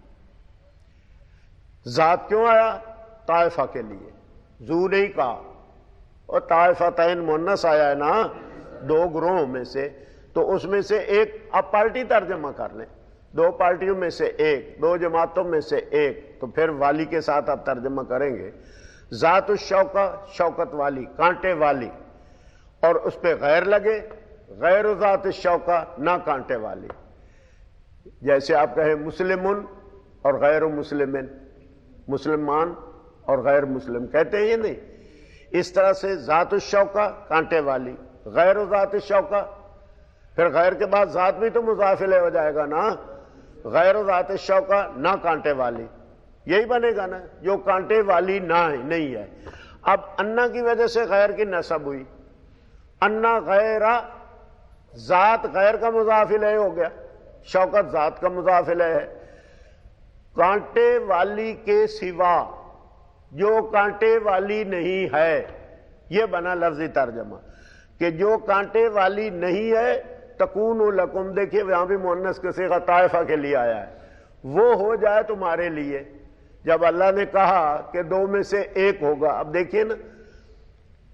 ذات کیوں آیا؟ طائفہ کے لیے، ذو نہیں کہا. اور طائفتین مؤنث آیا ہے نا، دو گروہوں میں سے، تو اس میں سے ایک، آپ پارٹی ترجمہ کر لیں، دو پارٹیوں میں سے ایک، دو جماعتوں میں سے ایک، تو پھر والی کے ساتھ آپ ترجمہ کریں گے. ذات الشوکہ، شوکت والی، کانٹے والی، اور اس پہ غیر لگے، غیر ذات الشوکہ، نہ کانٹے والی. جیسے آپ کہیں مسلمن اور غیر مسلمن، مسلمان اور غیر مسلم کہتے ہیں یہ نہیں. اس طرح سے ذات الشوکہ کانٹے والی، غیر ذات الشوکہ، پھر غیر کے بعد ذات بھی تو مضاف الیہ ہو جائے گا نا، غیر ذات الشوکہ، نہ کانٹے والی. یہی بنے گا نا، جو کانٹے والی نہ ہے، نہیں ہے. اب انا کی وجہ سے غیر کی نسب ہوئی، انا غیر، ذات غیر کا مضاف الیہ ہو گیا، شوکت ذات کا مضاف الیہ ہے. کانٹے والی کے سوا جو کانٹے والی نہیں ہے، یہ بنا لفظی ترجمہ کہ جو کانٹے والی نہیں ہے تکون لکم. دیکھیے یہاں بھی مؤنث کے صیغہ طائفہ کے لیے آیا ہے، وہ ہو جائے تمہارے لیے. جب اللہ نے کہا کہ دو میں سے ایک ہوگا، اب دیکھیے نا،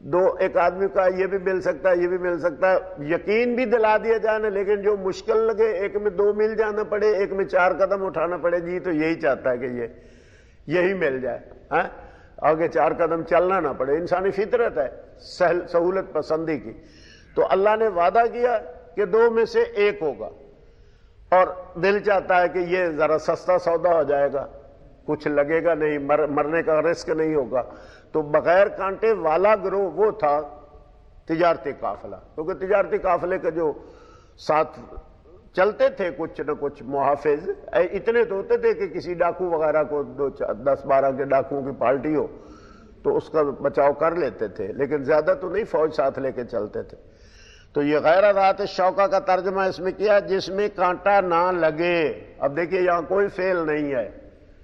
دو ایک آدمی کا یہ بھی مل سکتا ہے یہ بھی مل سکتا ہے، یقین بھی دلا دیا جانا، لیکن جو مشکل لگے، ایک میں دو مل جانا پڑے، ایک میں چار قدم اٹھانا پڑے، جی تو یہی چاہتا ہے کہ یہ یہی مل جائے، ہاں آگے چار قدم چلنا نہ پڑے، انسانی فطرت ہے سہل سہولت پسندی کی۔ تو اللہ نے وعدہ کیا کہ دو میں سے ایک ہوگا، اور دل چاہتا ہے کہ یہ ذرا سستا سودا ہو جائے گا، کچھ لگے گا نہیں، مر مرنے کا رسک نہیں ہوگا۔ تو بغیر کانٹے والا گروہ وہ تھا تجارتی قافلہ، کیونکہ تجارتی قافلے کا جو ساتھ چلتے تھے کچھ نہ کچھ محافظ، اتنے تو ہوتے تھے کہ کسی ڈاکو وغیرہ کو دو دس بارہ کے ڈاکوؤں کی پارٹی ہو تو اس کا بچاؤ کر لیتے تھے، لیکن زیادہ تو نہیں فوج ساتھ لے کے چلتے تھے۔ تو یہ غیر ذات شوکہ کا ترجمہ اس میں کیا جس میں کانٹا نہ لگے۔ اب دیکھیے یہاں کوئی فعل نہیں ہے،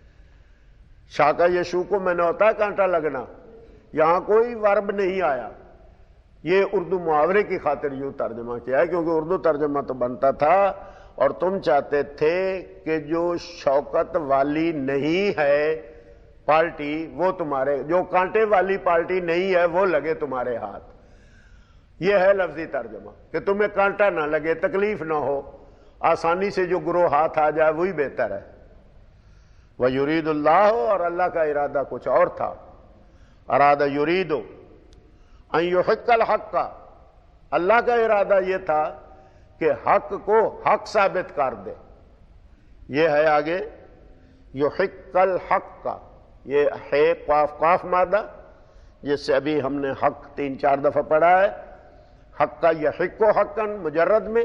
شاکہ یشو کو میں نے ہوتا ہے کانٹا لگنا، یہاں کوئی ورب نہیں آیا، یہ اردو محاورے کی خاطر یوں ترجمہ کیا ہے، کیونکہ اردو ترجمہ تو بنتا تھا اور تم چاہتے تھے کہ جو شوکت والی نہیں ہے پارٹی وہ تمہارے، جو کانٹے والی پارٹی نہیں ہے وہ لگے تمہارے ہاتھ۔ یہ ہے لفظی ترجمہ کہ تمہیں کانٹا نہ لگے، تکلیف نہ ہو، آسانی سے جو گروہ ہاتھ آ جائے وہی بہتر ہے۔ وَيُرِيدُ اللَّهُ، اور اللہ کا ارادہ کچھ اور تھا، ارادہ یرید ان یحق الحق، اللہ کا ارادہ یہ تھا کہ حق کو حق ثابت کر دے۔ یہ ہے آگے یحق الحق، یہ ہے قاف قاف مادہ جس سے ابھی ہم نے حق تین چار دفعہ پڑھا ہے، حق کا یحق حقا مجرد میں،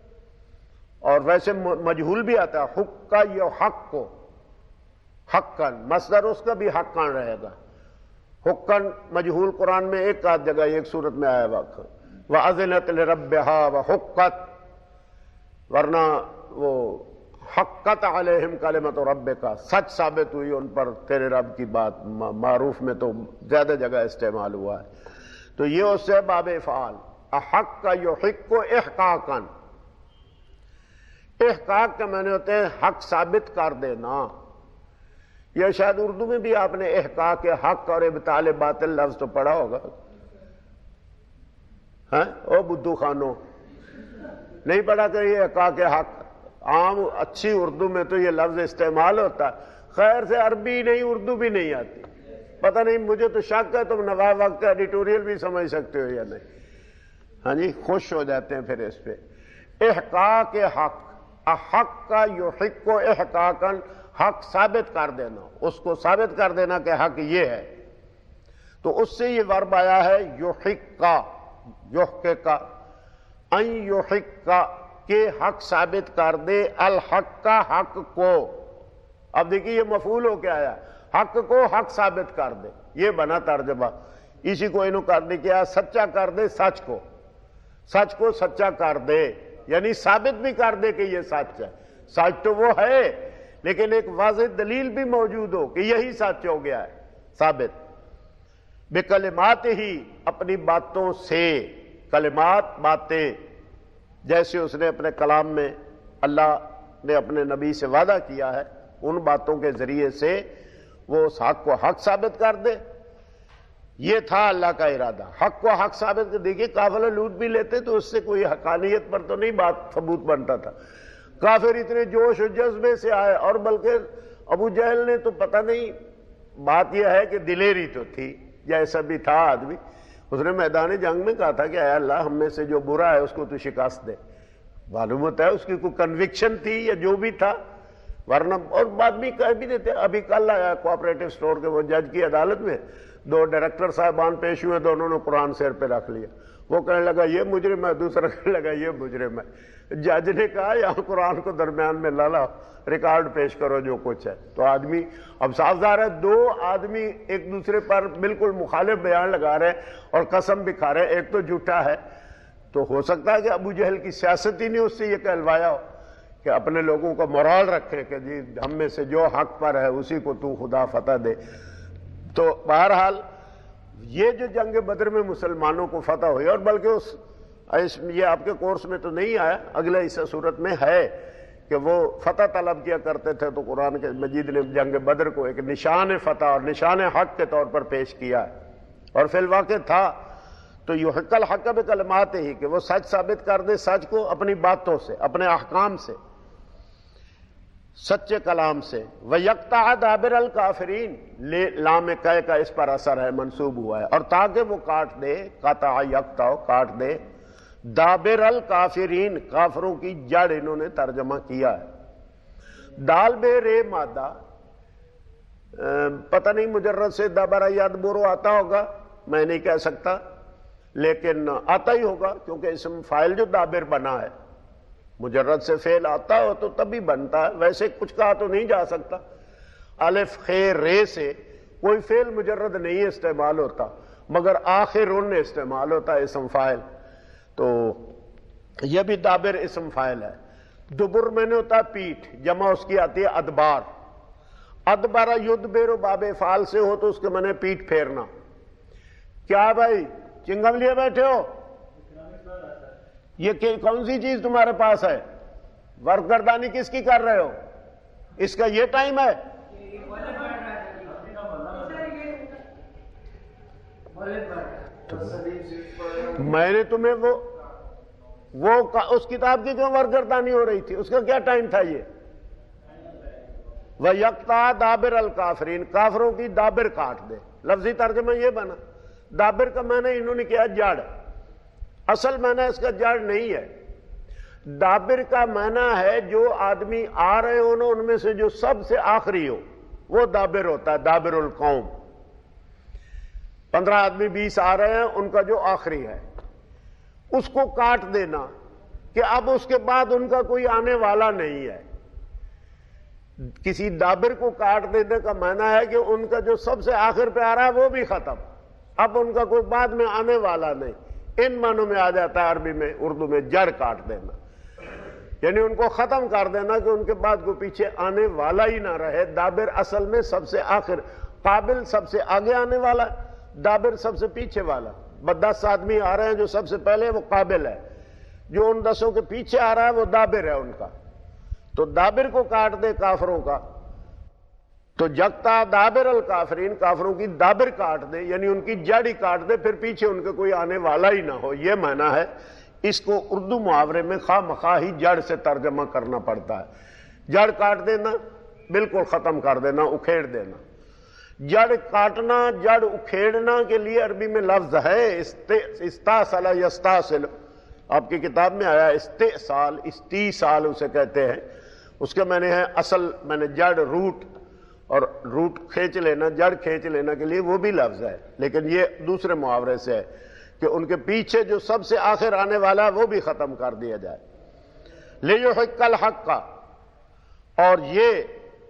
اور ویسے مجہول بھی آتا ہے، حق کا یحق کو حقا، مصدر اس کا بھی حقا رہے گا۔ حقا مجہول قرآن میں ایک آدھ جگہ ایک صورت میں آیا وقت وَأَذِنَتْ لِرَبِّهَا وَحُقَّتْ، ورنہ وہ حقت علیہم کلمۃ ربک، سچ ثابت ہوئی ان پر تیرے رب کی بات، معروف میں تو زیادہ جگہ استعمال ہوا ہے۔ تو یہ اس سے باب افعال، احق کا یحق احقاقا، احقاق کا معنی ہوتے ہیں حق ثابت کر دینا۔ یا شاید اردو میں بھی آپ نے احقاق حق اور ابطال باطل لفظ تو پڑھا ہوگا، ہاں او بدو خانو نہیں پڑھا کہ یہ احقاق حق؟ عام اچھی اردو میں تو یہ لفظ استعمال ہوتا ہے، خیر سے عربی نہیں اردو بھی نہیں آتی، پتہ نہیں، مجھے تو شک ہے تم نواب وقت ایڈیٹوریل بھی سمجھ سکتے ہو یا نہیں، ہاں جی خوش ہو جاتے ہیں پھر اس پہ۔ احقاق حق، احق کا یحق احقاقا، حق ثابت کر دینا، اس کو ثابت کر دینا کہ حق یہ ہے۔ تو اس سے یہ ورب آیا ہے یحق کا، یحق کا، ان یحق کا، کہ حق ثابت کر دے، الحق کا حق کو۔ اب دیکھیے یہ مفعول ہو کے آیا، حق کو حق ثابت کر دے، یہ بنا ترجمہ۔ اسی کو انہوں کر دے کیا، سچا کر دے سچ کو، سچ کو سچا کر دے، یعنی ثابت بھی کر دے کہ یہ سچ ہے۔ سچ تو وہ ہے لیکن ایک واضح دلیل بھی موجود ہو کہ یہی سچ ہو گیا ہے، ثابت بکلمات ہی، اپنی باتوں سے، کلمات باتیں، جیسے اس نے اپنے کلام میں اللہ نے اپنے نبی سے وعدہ کیا ہے، ان باتوں کے ذریعے سے وہ اس حق کو حق ثابت کر دے۔ یہ تھا اللہ کا ارادہ، حق کو حق ثابت کر۔ دیکھیے قافلہ لوٹ بھی لیتے تو اس سے کوئی حقانیت پر تو نہیں بات ثبوت بنتا تھا، کافر اتنے جوش و جذبے سے آئے، اور بلکہ ابو جہل نے تو پتہ نہیں، بات یہ ہے کہ دلیری تو تھی، جیسا بھی تھا آدمی، اس نے میدان جنگ میں کہا تھا کہ اے اللہ ہم میں سے جو برا ہے اس کو تو شکست دے۔ معلوم ہوتا ہے اس کی کوئی کنوکشن تھی یا جو بھی تھا، ورنہ اور بعد بھی کہہ بھی دیتے۔ ابھی کل آیا کوآپریٹو اسٹور کے وہ جج کی عدالت میں، دو ڈائریکٹر صاحبان پیش ہوئے، دونوں نے قرآن سر پہ رکھ لیا، وہ کہنے لگا یہ مجرم ہے، دوسرا کہنے لگا یہ مجرم ہے۔ جج نے کہا یہاں قرآن کو درمیان میں لالا، ریکارڈ پیش کرو جو کچھ ہے۔ تو آدمی اب صاف ظاہر ہے دو آدمی ایک دوسرے پر بالکل مخالف بیان لگا رہے ہیں اور قسم بھی کھا رہے ہیں، ایک تو جھوٹا ہے، تو ہو سکتا ہے کہ ابو جہل کی سیاست ہی نے اس سے یہ کہلوایا ہو کہ اپنے لوگوں کو مورال رکھے کہ جی ہم میں سے جو حق پر ہے اسی کو تو خدا فتح دے۔ تو بہرحال یہ جو جنگ بدر میں مسلمانوں کو فتح ہوئی، اور بلکہ اس یہ آپ کے کورس میں تو نہیں آیا، اگلے اس صورت میں ہے کہ وہ فتح طلب کیا کرتے تھے، تو قرآن کے مجید نے جنگ بدر کو ایک نشان فتح اور نشان حق کے طور پر پیش کیا ہے۔ اور فی الواقع تھا تو یحق الحق بکلماتہ ہی، کہ وہ سچ ثابت کر دے سچ کو اپنی باتوں سے، اپنے احکام سے، سچے کلام سے. وَيَقْطَعَ دَابِرَ الْكَافِرِينَ، لام کہ کا اس پر اثر ہے، منصوب ہوا ہے، اور تاکہ وہ کاٹ دے، قطع یقطع کاٹ دے، دابر الکافرین کافروں کی جڑ انہوں نے ترجمہ کیا ہے. دال بے رے مادہ، پتہ نہیں مجرد سے دبر یدبر آتا ہوگا، میں نہیں کہہ سکتا، لیکن آتا ہی ہوگا کیونکہ اسم فاعل جو دابر بنا ہے، مجرد سے فعل آتا ہو تو تبھی بنتا ہے، ویسے کچھ کہا تو نہیں جا سکتا. الف خیر رے سے کوئی فعل مجرد نہیں استعمال ہوتا، مگر آخر ان استعمال ہوتا ہے اسم فاعل، تو یہ بھی دابر اسم فاعل ہے. دبر میں نے ہوتا ہے پیٹھ، جمع اس کی آتی ہے ادبار. ادبر یدبر باب فعال سے ہو تو اس کے معنی پیٹھ پھیرنا. کیا بھائی چنگم لیے بیٹھے ہو؟ یہ کون سی چیز تمہارے پاس ہے؟ ورک گردانی کس کی کر رہے ہو؟ اس کا یہ ٹائم ہے؟ میں نے تمہیں وہ وہ اس کتاب کی کیوں ورک گردانی ہو رہی تھی؟ اس کا کیا ٹائم تھا یہ؟ وَيَقْطَعَ دَابِرَ الْكَافِرِينَ، کافروں کی دابر کاٹ دے. لفظی ترجمہ یہ بنا. دابر کا معنی انہوں نے کیا جڑ، اصل معنی اس کا جڑ نہیں ہے. دابر کا معنی ہے جو آدمی آ رہے ہو نا ان میں سے جو سب سے آخری ہو، وہ دابر ہوتا ہے. دابر القوم، پندرہ آدمی بیس آ رہے ہیں، ان کا جو آخری ہے اس کو کاٹ دینا کہ اب اس کے بعد ان کا کوئی آنے والا نہیں ہے. کسی دابر کو کاٹ دینے کا معنی ہے کہ ان کا جو سب سے آخر پہ آ رہا ہے وہ بھی ختم، اب ان کا کوئی بعد میں آنے والا نہیں. ان معنوں میں آ جاتا ہے عربی میں، اردو میں جڑ کاٹ دینا، یعنی ان کو ختم کر دینا کہ ان کے بعد کوئی پیچھے آنے والا ہی نہ رہے. دابر اصل میں سب سے آخر، قابل سب سے آگے آنے والا، دابر سب سے پیچھے والا. دس آدمی آ رہے ہیں، جو سب سے پہلے وہ قابل ہے، جو ان دسوں کے پیچھے آ رہا ہے وہ دابر ہے ان کا. تو دابر کو کاٹ دے کافروں کا، تو جگتا دابر الکافرین، کافروں کی دابر کاٹ دے، یعنی ان کی جڑ ہی کاٹ دے، پھر پیچھے ان کے کوئی آنے والا ہی نہ ہو. یہ معنی ہے. اس کو اردو محاورے میں خواہ مخواہ ہی جڑ سے ترجمہ کرنا پڑتا ہے. جڑ کاٹ دینا، بالکل ختم کر دینا، اکھیڑ دینا. جڑ کاٹنا، جڑ اکھیڑنا کے لیے عربی میں لفظ ہے استاصل یستاصل. آپ کی کتاب میں آیا استئصال، استیصال اسے کہتے ہیں. اس کے معنی ہے اصل میں نے جڑ، روٹ، اور روٹ کھینچ لینا، جڑ کھینچ لینا کے لیے وہ بھی لفظ ہے، لیکن یہ دوسرے محاورے سے ہے کہ ان کے پیچھے جو سب سے آخر آنے والا ہے وہ بھی ختم کر دیا جائے. لِيُحِقَّ الْحَقَّ، اور یہ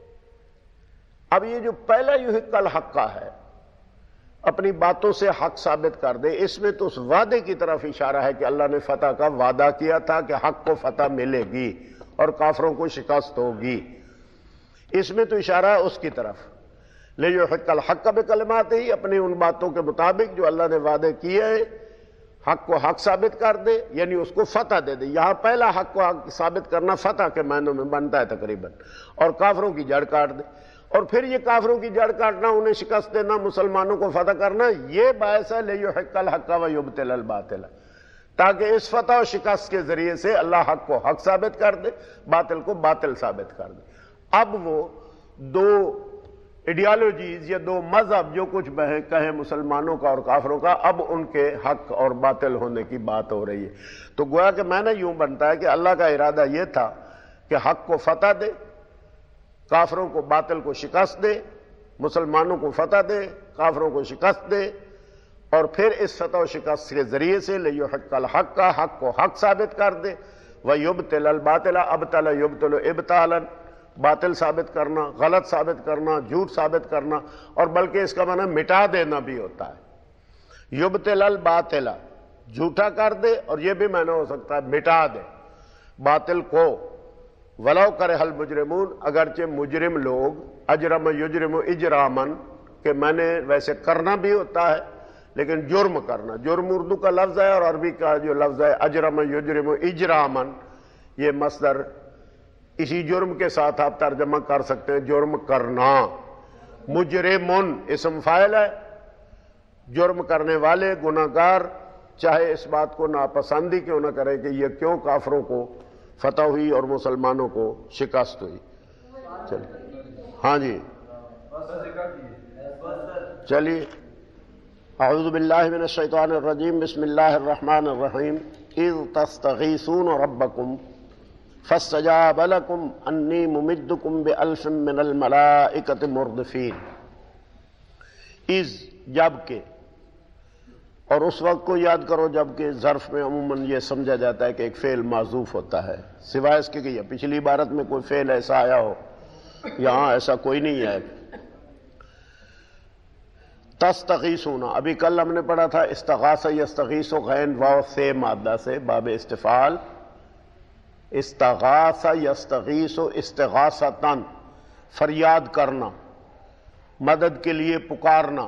اب یہ جو پہلا یحق الحق ہے، اپنی باتوں سے حق ثابت کر دے، اس میں تو اس وعدے کی طرف اشارہ ہے کہ اللہ نے فتح کا وعدہ کیا تھا کہ حق کو فتح ملے گی اور کافروں کو شکست ہوگی. اس میں تو اشارہ ہے اس کی طرف. لِيُحِقَّ الْحَقَّ بِكَلِمَاتِهِ، اپنی ان باتوں کے مطابق جو اللہ نے وعدے کیے ہیں، حق کو حق ثابت کر دے، یعنی اس کو فتح دے دے. یہاں پہلا حق کو حق ثابت کرنا فتح کے معنوں میں بنتا ہے تقریباً، اور کافروں کی جڑ کاٹ دے. اور پھر یہ کافروں کی جڑ کاٹنا، انہیں شکست دینا، مسلمانوں کو فتح کرنا، یہ باعث ہے لِيُحِقَّ الْحَقَّ وَيُبْطِلَ الْبَاطِلَ، تاکہ اس فتح و شکست کے ذریعے سے اللہ حق کو حق ثابت کر دے، باطل کو باطل ثابت کر دے. اب وہ دو ایڈیالوجیز یا دو مذہب جو کچھ کہیں مسلمانوں کا اور کافروں کا، اب ان کے حق اور باطل ہونے کی بات ہو رہی ہے. تو گویا کہ میں نے یوں بنتا ہے کہ اللہ کا ارادہ یہ تھا کہ حق کو فتح دے، کافروں کو باطل کو شکست دے، مسلمانوں کو فتح دے، کافروں کو شکست دے، اور پھر اس فتح و شکست کے ذریعے سے لِيُحِقَّ الْحَقَّ، حق کو حق ثابت کر دے، وَيُبْطِلَ الْبَاطِلَ، ابطل یبطل ابطالا، باطل ثابت کرنا، غلط ثابت کرنا، جھوٹ ثابت کرنا، اور بلکہ اس کا معنی مٹا دینا بھی ہوتا ہے. یبطل الباطل، جھوٹا کر دے، اور یہ بھی معنی ہو سکتا ہے مٹا دے باطل کو. ولو کرہ المجرمون، اگرچہ مجرم لوگ، اجرم یجرم اجرامن، کہ میں نے ویسے کرنا بھی ہوتا ہے لیکن جرم کرنا، جرم اردو کا لفظ ہے، اور عربی کا جو لفظ ہے اجرم یجرم اجرامن، یہ مصدر اسی جرم کے ساتھ آپ ترجمہ کر سکتے ہیں جرم کرنا. مجرمن اسم فاعل ہے، جرم کرنے والے، گناہگار، چاہے اس بات کو ناپسندی کیوں نہ کرے کہ یہ کیوں کافروں کو فتح ہوئی اور مسلمانوں کو شکست ہوئی. چلیے ہاں جی چلیے. اعوذ باللہ من الشیطان الرجیم بسم اللہ الرحمن الرحیم. اذ تستغیثون ربکم فاستجاب لکم انی ممدکم بألف من الملائکۃ مردفین. اذ جب کہ، اور اس وقت کو یاد کرو جب کہ ظرف میں عموماً یہ سمجھا جاتا ہے کہ ایک فعل معذوف ہوتا ہے، سوائے اس کے کہ یہ پچھلی عبارت میں کوئی فعل ایسا آیا ہو، یہاں ایسا کوئی نہیں ہے. تستغیثون، ابھی کل ہم نے پڑھا تھا استغاثہ یستغیث غین واو سے مادہ سے باب استفعال. استغاثہ یستغیث استغاثتاً، فریاد کرنا، مدد کے لیے پکارنا.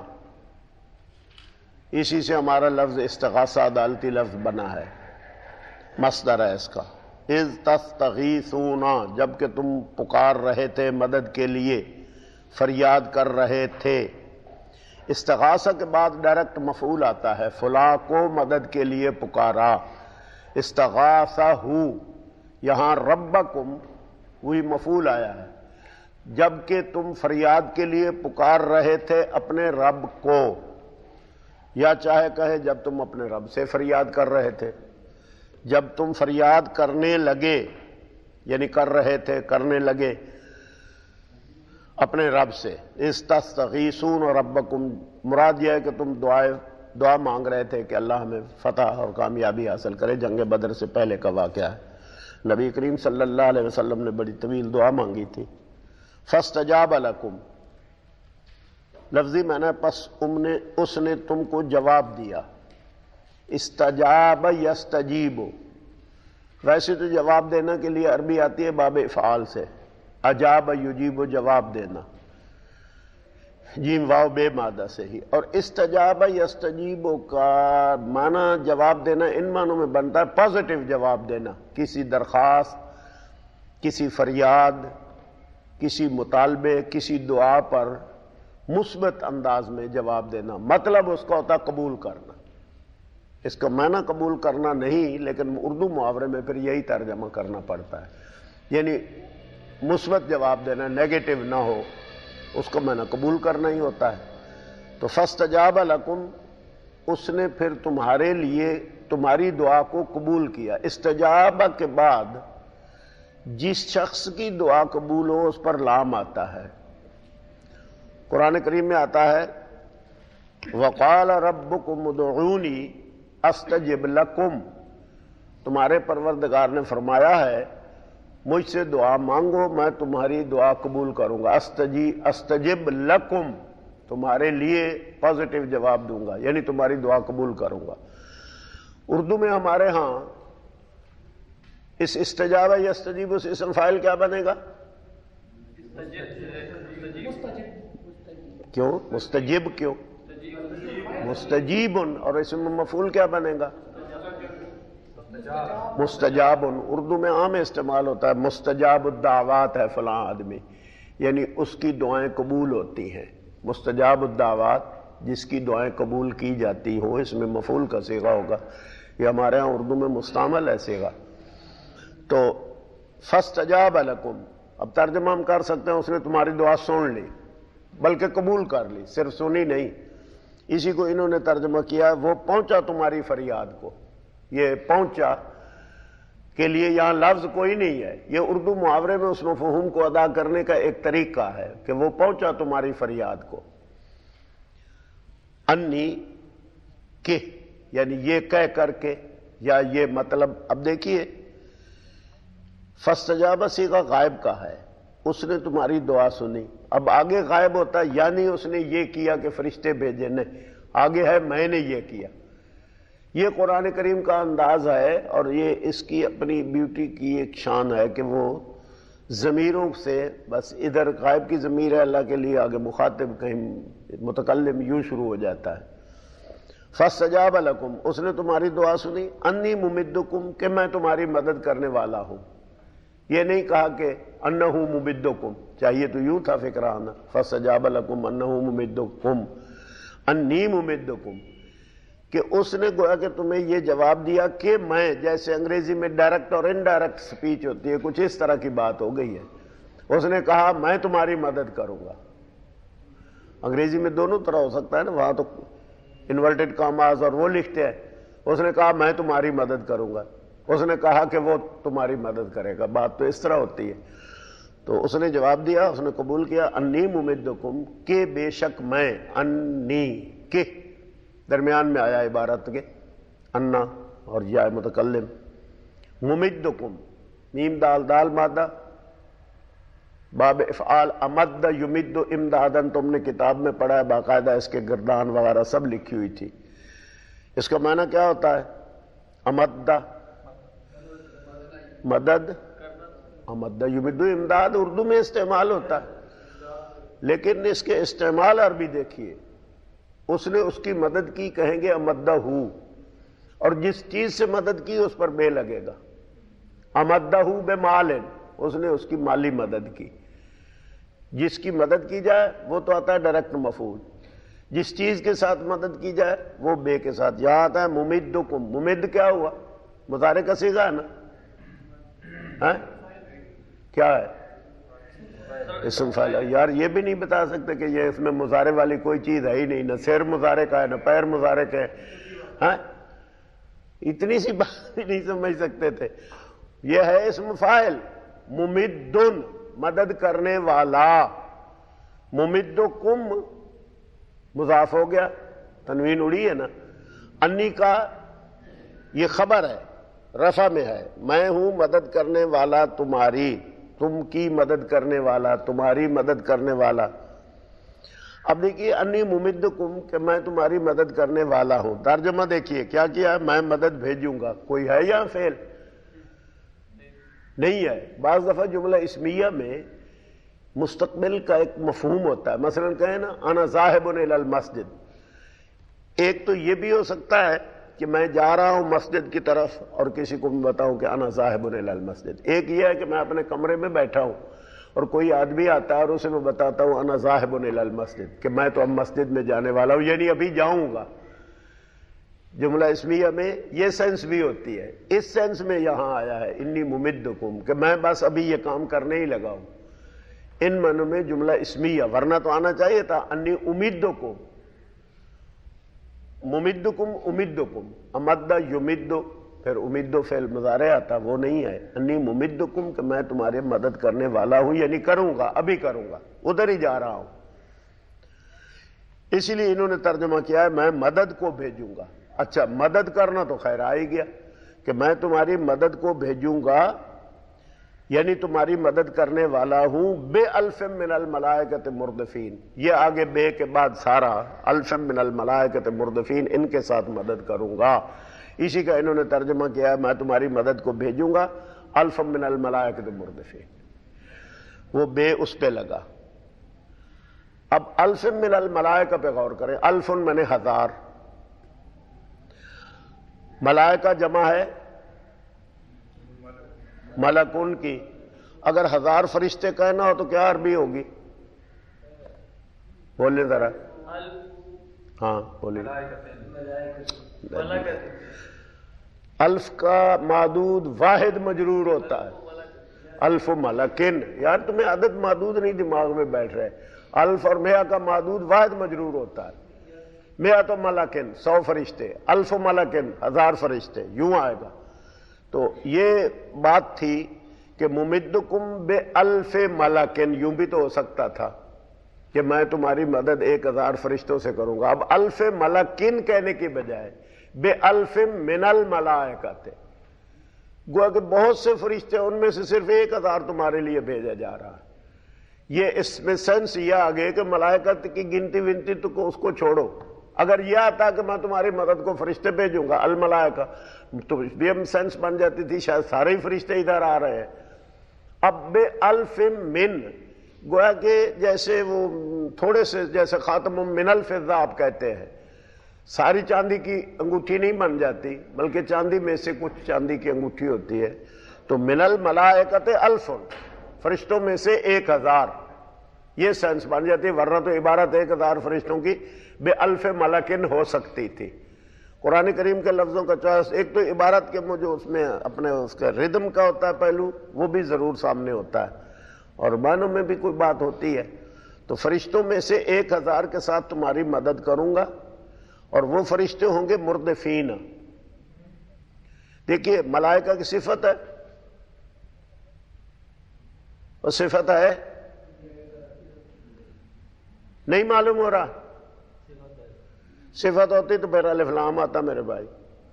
اسی سے ہمارا لفظ استغاثہ عدالتی لفظ بنا ہے، مصدر ہے اس کا. اذ تستغیثون، جب کہ تم پکار رہے تھے مدد کے لیے، فریاد کر رہے تھے. استغاثہ کے بعد ڈائریکٹ مفعول آتا ہے، فلاں کو مدد کے لیے پکارا. استغاثہ، یہاں ربکم وہی مفعول آیا ہے، جب کہ تم فریاد کے لیے پکار رہے تھے اپنے رب کو، یا چاہے کہے جب تم اپنے رب سے فریاد کر رہے تھے. جب تم فریاد کرنے لگے، یعنی کر رہے تھے، کرنے لگے اپنے رب سے. استغیثون ربکم، مراد یہ ہے کہ تم دعائے دعا مانگ رہے تھے کہ اللہ ہمیں فتح اور کامیابی حاصل کرے. جنگ بدر سے پہلے کا واقعہ ہے، نبی کریم صلی اللہ علیہ وسلم نے بڑی طویل دعا مانگی تھی. فاستجاب لکم، لفظی معنی پس نے اس نے تم کو جواب دیا. استجاب یستجیب، ویسے تو جواب دینے کے لیے عربی آتی ہے باب افعال سے، اجاب یجیب، جواب دینا، جیم واو بے مادہ سے ہی. اور استجاب یستجیب کا معنی جواب دینا ان معنوں میں بنتا ہے پازیٹیو جواب دینا، کسی درخواست، کسی فریاد، کسی مطالبے، کسی دعا پر مثبت انداز میں جواب دینا. مطلب اس کا ہوتا قبول کرنا. اس کا معنی قبول کرنا نہیں، لیکن اردو محاورے میں پھر یہی ترجمہ کرنا پڑتا ہے، یعنی مثبت جواب دینا، نیگیٹو نہ ہو، اس کو معنی قبول کرنا ہی ہوتا ہے. تو فاستجاب لکم، اس نے پھر تمہارے لیے تمہاری دعا کو قبول کیا. استجابہ کے بعد جس شخص کی دعا قبول ہو اس پر لام آتا ہے. قرآن کریم میں آتا ہے وَقَالَ رَبُّكُمُ ادْعُونِي أَسْتَجِبْ لَكُمْ، تمہارے پروردگار نے فرمایا ہے مجھ سے دعا مانگو میں تمہاری دعا قبول کروں گا. استجی استجب لکم، تمہارے لیے پازیٹیو جواب دوں گا، یعنی تمہاری دعا قبول کروں گا. اردو میں ہمارے ہاں اس استجابہ یستجیب سے اسم فاعل کیا بنے گا؟ کیوں مستجب؟ کیوں مستجیب؟ اور اسم مفعول کیا بنے گا؟ مستجاب. اردو میں عام استعمال ہوتا ہے مستجاب الدعوات ہے فلاں آدمی، یعنی اس کی دعائیں قبول ہوتی ہیں. مستجاب الدعوات، جس کی دعائیں قبول کی جاتی ہوں، اس میں مفعول کا صیغہ ہوگا. یہ ہمارے ہاں اردو میں مستعمل ہے صیغہ. تو فاستجاب لکم، اب ترجمہ ہم کر سکتے ہیں اس نے تمہاری دعا سن لی، بلکہ قبول کر لی، صرف سنی نہیں. اسی کو انہوں نے ترجمہ کیا وہ پہنچا تمہاری فریاد کو. یہ پہنچا کے لیے یہاں لفظ کوئی نہیں ہے، یہ اردو محاورے میں اس مفہوم کو ادا کرنے کا ایک طریقہ ہے کہ وہ پہنچا تمہاری فریاد کو. انی کہ، یعنی یہ کہہ کر کے، یا یہ مطلب. اب دیکھیے فاستجاب صیغہ غائب کا ہے، اس نے تمہاری دعا سنی. اب آگے غائب ہوتا ہے، یعنی اس نے یہ کیا کہ فرشتے بھیجے، نہیں، آگے ہے میں نے یہ کیا. یہ قرآن کریم کا انداز ہے، اور یہ اس کی اپنی بیوٹی کی ایک شان ہے کہ وہ ضمیروں سے، بس ادھر غائب کی ضمیر ہے اللہ کے لیے، آگے مخاطب کہیں متکلم یوں شروع ہو جاتا ہے. فاستجاب لکم، اس نے تمہاری دعا سنی. انی ممدکم، کہ میں تمہاری مدد کرنے والا ہوں. یہ نہیں کہا کہ انہ ممدکم، چاہیے تو یوں تھا فکر آنا فاستجاب لکم انہ ممدکم، انی ممدکم، کہ اس نے گویا کہ تمہیں یہ جواب دیا کہ میں، جیسے انگریزی میں ڈائریکٹ اور انڈائریکٹ سپیچ ہوتی ہے، کچھ اس طرح کی بات ہو گئی ہے۔ اس نے کہا میں تمہاری مدد کروں گا۔ انگریزی میں دونوں طرح ہو سکتا ہے نا، وہاں تو انورٹڈ کاماز اور وہ لکھتے ہیں۔ اس نے کہا میں تمہاری مدد کروں گا، اس نے کہا کہ وہ تمہاری مدد کرے گا۔ بات تو اس طرح ہوتی ہے۔ تو اس نے جواب دیا، اس نے قبول کیا، انی ممدکم، کہ بے شک میں، انی کہ درمیان میں آیا عبارت کے انا اور یا متکلم، ممدکم میم دال دال مادہ باب افعال امد یمد امدادن، تم نے کتاب میں پڑھا ہے باقاعدہ، اس کے گردان وغیرہ سب لکھی ہوئی تھی۔ اس کا معنی کیا ہوتا ہے؟ امدہ مدد، امدہ یمد امداد اردو میں استعمال ہوتا ہے، لیکن اس کے استعمال عربی دیکھیے، اس نے اس کی مدد کی، کہیں گے امدہ ہو، اور جس چیز سے مدد کی اس پر بے لگے گا۔ امدہ ہو بے مالن، اس نے اس کی مالی مدد کی۔ جس کی مدد کی جائے وہ تو آتا ہے ڈائریکٹ مفعول، جس چیز کے ساتھ مدد کی جائے وہ بے کے ساتھ۔ یہاں آتا ہے ممدکم، ممد کیا ہوا؟ مضارع کا صیغہ ہے نا، ہاں کیا ہے؟ اسم فاعل۔ یار یہ بھی نہیں بتا سکتے کہ یہ اس میں مضارع والی کوئی چیز ہے ہی نہیں، نہ سر مضارع کا ہے نہ پیر مضارع کا ہے، ہاں اتنی سی بات بھی نہیں سمجھ سکتے تھے۔ یہ ہے اسم فاعل، ممدن مدد کرنے والا، ممدکم مضاف ہو گیا، تنوین اڑی ہے نا۔ انی کا یہ خبر ہے، رفع میں ہے، میں ہوں مدد کرنے والا تمہاری، تم کی مدد کرنے والا، تمہاری مدد کرنے والا۔ اب دیکھیے انی ممدکم کہ میں تمہاری مدد کرنے والا ہوں، ترجمہ دیکھیے کیا کیا ہے، میں مدد بھیجوں گا۔ کوئی ہے یہاں فعل؟ نہیں ہے۔ بعض دفعہ جملہ اسمیہ میں مستقبل کا ایک مفہوم ہوتا ہے، مثلا کہیں نا انا ذاہب الی المسجد، ایک تو یہ بھی ہو سکتا ہے کہ میں جا رہا ہوں مسجد کی طرف اور کسی کو میں بتاؤں کہ انا ذاہب الی المسجد۔ ایک یہ ہے کہ میں اپنے کمرے میں بیٹھا ہوں اور کوئی آدمی آتا ہے اور اسے میں بتاتا ہوں انا ذاہب الی المسجد، کہ میں تو اب مسجد میں جانے والا ہوں، یعنی ابھی جاؤں گا۔ جملہ اسمیہ میں یہ سینس بھی ہوتی ہے، اس سینس میں یہاں آیا ہے انی ممدکم کہ میں بس ابھی یہ کام کرنے ہی لگا ہوں۔ ان معنوں میں جملہ اسمیہ، ورنہ تو آنا چاہیے تھا انی امیدکم، ممدکم امدکم، امدہ یمد پھر امد فعل مضارع آتا، وہ نہیں ہے۔ انی ممدکم کہ میں تمہارے مدد کرنے والا ہوں، یعنی کروں گا، ابھی کروں گا، ادھر ہی جا رہا ہوں۔ اسی لیے انہوں نے ترجمہ کیا ہے میں مدد کو بھیجوں گا۔ اچھا مدد کرنا تو خیر آ ہی گیا کہ میں تمہاری مدد کو بھیجوں گا، یعنی تمہاری مدد کرنے والا ہوں، بے الف من الملائکۃ مردفین، یہ آگے بے کے بعد سارا الف من الملائکۃ مردفین، ان کے ساتھ مدد کروں گا۔ اسی کا انہوں نے ترجمہ کیا ہے میں تمہاری مدد کو بھیجوں گا الف من الملائکۃ مردفین، وہ بے اس پہ لگا۔ اب الف من الملائکہ پہ غور کریں، الف من ہزار، ملائکہ جمع ہے ملکن کی، اگر ہزار فرشتے کہنا ہو تو کیا عربی ہوگی؟ بولیں ذرا، ہاں بولیں۔ الف کا معدود واحد مجرور ہوتا ہے، الف ملکن، یار تمہیں عدد معدود نہیں دماغ میں بیٹھ رہے، الف اور مئہ کا معدود واحد مجرور ہوتا ہے۔ مئہ تو ملکن سو فرشتے، الف ملکن ہزار فرشتے، یوں آئے گا۔ تو یہ بات تھی کہ ممدکم بے الف ملکن، یوں بھی تو ہو سکتا تھا کہ میں تمہاری مدد ایک ہزار فرشتوں سے کروں گا۔ اب الف ملکن کہنے کی بجائے بے الف من الملائکۃ، گویا کہ بہت سے فرشتے، ان میں سے صرف ایک ہزار تمہارے لیے بھیجا جا رہا ہے۔ یہ اس میں سینس یہ آگے کہ ملائکت کی گنتی ونتی تو اس کو چھوڑو، اگر یہ آتا کہ میں تمہاری مدد کو فرشتے بھیجوں گا الملائکہ، تو بھی ہم سینس بن جاتی تھی شاید سارے ہی فرشتے ادھر آ رہے ہیں۔ اب بے الف من، گویا کہ جیسے وہ تھوڑے سے، جیسے خاتم من الفضہ آپ کہتے ہیں، ساری چاندی کی انگوٹھی نہیں بن جاتی بلکہ چاندی میں سے کچھ چاندی کی انگوٹھی ہوتی ہے، تو من الملائکۃ الف، فرشتوں میں سے ایک ہزار، یہ سینس بن جاتی ہے، ورنہ تو عبارت ایک ہزار فرشتوں کی بے الف ملکن ہو سکتی تھی۔ قرآن کریم کے لفظوں کا چوائس، ایک تو عبارت کے جو اس میں اپنے اس کا ردم کا ہوتا ہے پہلو، وہ بھی ضرور سامنے ہوتا ہے، اور معنوں میں بھی کوئی بات ہوتی ہے۔ تو فرشتوں میں سے ایک ہزار کے ساتھ تمہاری مدد کروں گا، اور وہ فرشتے ہوں گے مردفین۔ دیکھیے ملائکہ کی صفت ہے، وہ صفت ہے نہیں معلوم ہو رہا، صفت ہوتی تو پھر الف لام آتا میرے بھائی،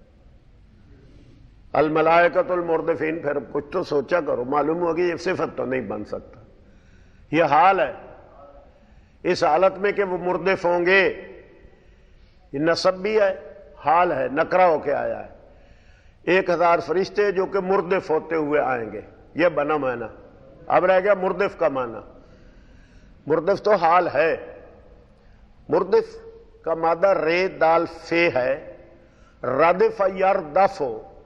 الملائکۃ المردفین، پھر کچھ تو سوچا کرو، معلوم ہوگی یہ صفت تو نہیں بن سکتا، یہ حال ہے، اس حالت میں کہ وہ مردف ہوں گے، یہ نصب بھی ہے، حال ہے، نکرہ ہو کے آیا ہے، ایک ہزار فرشتے جو کہ مردف ہوتے ہوئے آئیں گے، یہ بنا معنی۔ اب رہ گیا مردف کا معنی۔ مردف تو حال ہے، مردف کا مادہ رے دال فے ہے، ردف یردف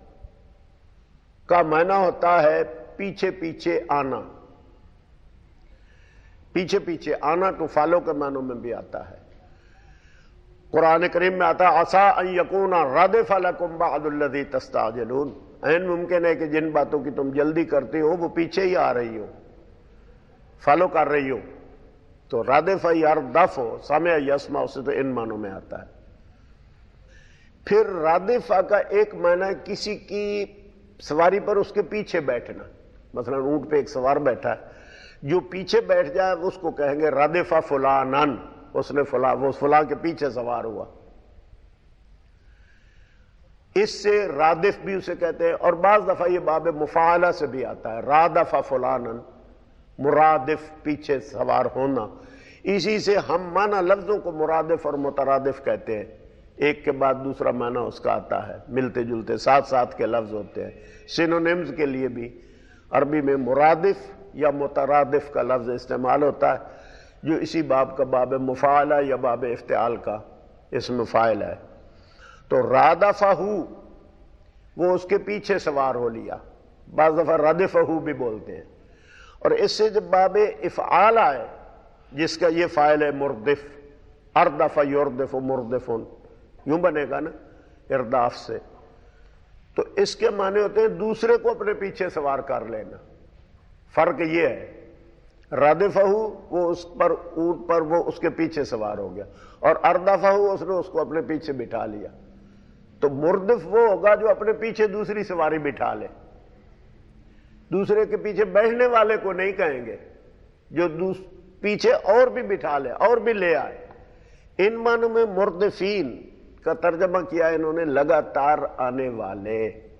کا معنی ہوتا ہے پیچھے پیچھے آنا، پیچھے پیچھے آنا تو فالو کے معنوں میں بھی آتا ہے۔ قرآن کریم میں آتا عسیٰ ان یکون ردف لکم بعض الذی تستعجلون، این ممکن ہے کہ جن باتوں کی تم جلدی کرتے ہو وہ پیچھے ہی آ رہی ہو، فالو کر رہی ہو، تو ردف یردف ہو، سمع یسمع، اسے تو ان معنوں میں آتا ہے۔ پھر رادفہ کا ایک معنی ہے کسی کی سواری پر اس کے پیچھے بیٹھنا، مثلا اونٹ پہ ایک سوار بیٹھا ہے، جو پیچھے بیٹھ جائے اس کو کہیں گے رادفہ فلانن، اس نے فلاں وہ فلاں کے پیچھے سوار ہوا، اس سے رادف بھی اسے کہتے ہیں۔ اور بعض دفعہ یہ باب مفاعلہ سے بھی آتا ہے، رادف فلانن، مرادف پیچھے سوار ہونا، اسی سے ہم معنی لفظوں کو مرادف اور مترادف کہتے ہیں، ایک کے بعد دوسرا معنی اس کا آتا ہے، ملتے جلتے ساتھ ساتھ کے لفظ ہوتے ہیں۔ سینونیمز کے لیے بھی عربی میں مرادف یا مترادف کا لفظ استعمال ہوتا ہے، جو اسی باب کا باب مفاعلہ یا باب افتعال کا اسم فاعل ہے۔ تو رادفہ، وہ اس کے پیچھے سوار ہو لیا، بعض دفعہ ردفہ بھی بولتے ہیں۔ اور اس سے جب باب افعال آئے جس کا یہ فاعل ہے مردف، اردف یردف مردفن، یوں بنے گا نا ارداف سے، تو اس کے معنی ہوتے ہیں دوسرے کو اپنے پیچھے سوار کر لینا۔ فرق یہ ہے، رادفہ وہ اس پر اونٹ پر وہ اس کے پیچھے سوار ہو گیا، اور اردفہ اس نے اس کو اپنے پیچھے بٹھا لیا۔ تو مردف وہ ہوگا جو اپنے پیچھے دوسری سواری بٹھا لے، دوسرے کے پیچھے بیٹھنے والے کو نہیں کہیں گے، جو پیچھے اور بھی بٹھا لے اور بھی لے آئے۔ ان معنوں میں مردفین کا ترجمہ کیا ہے انہوں نے لگاتار آنے والے،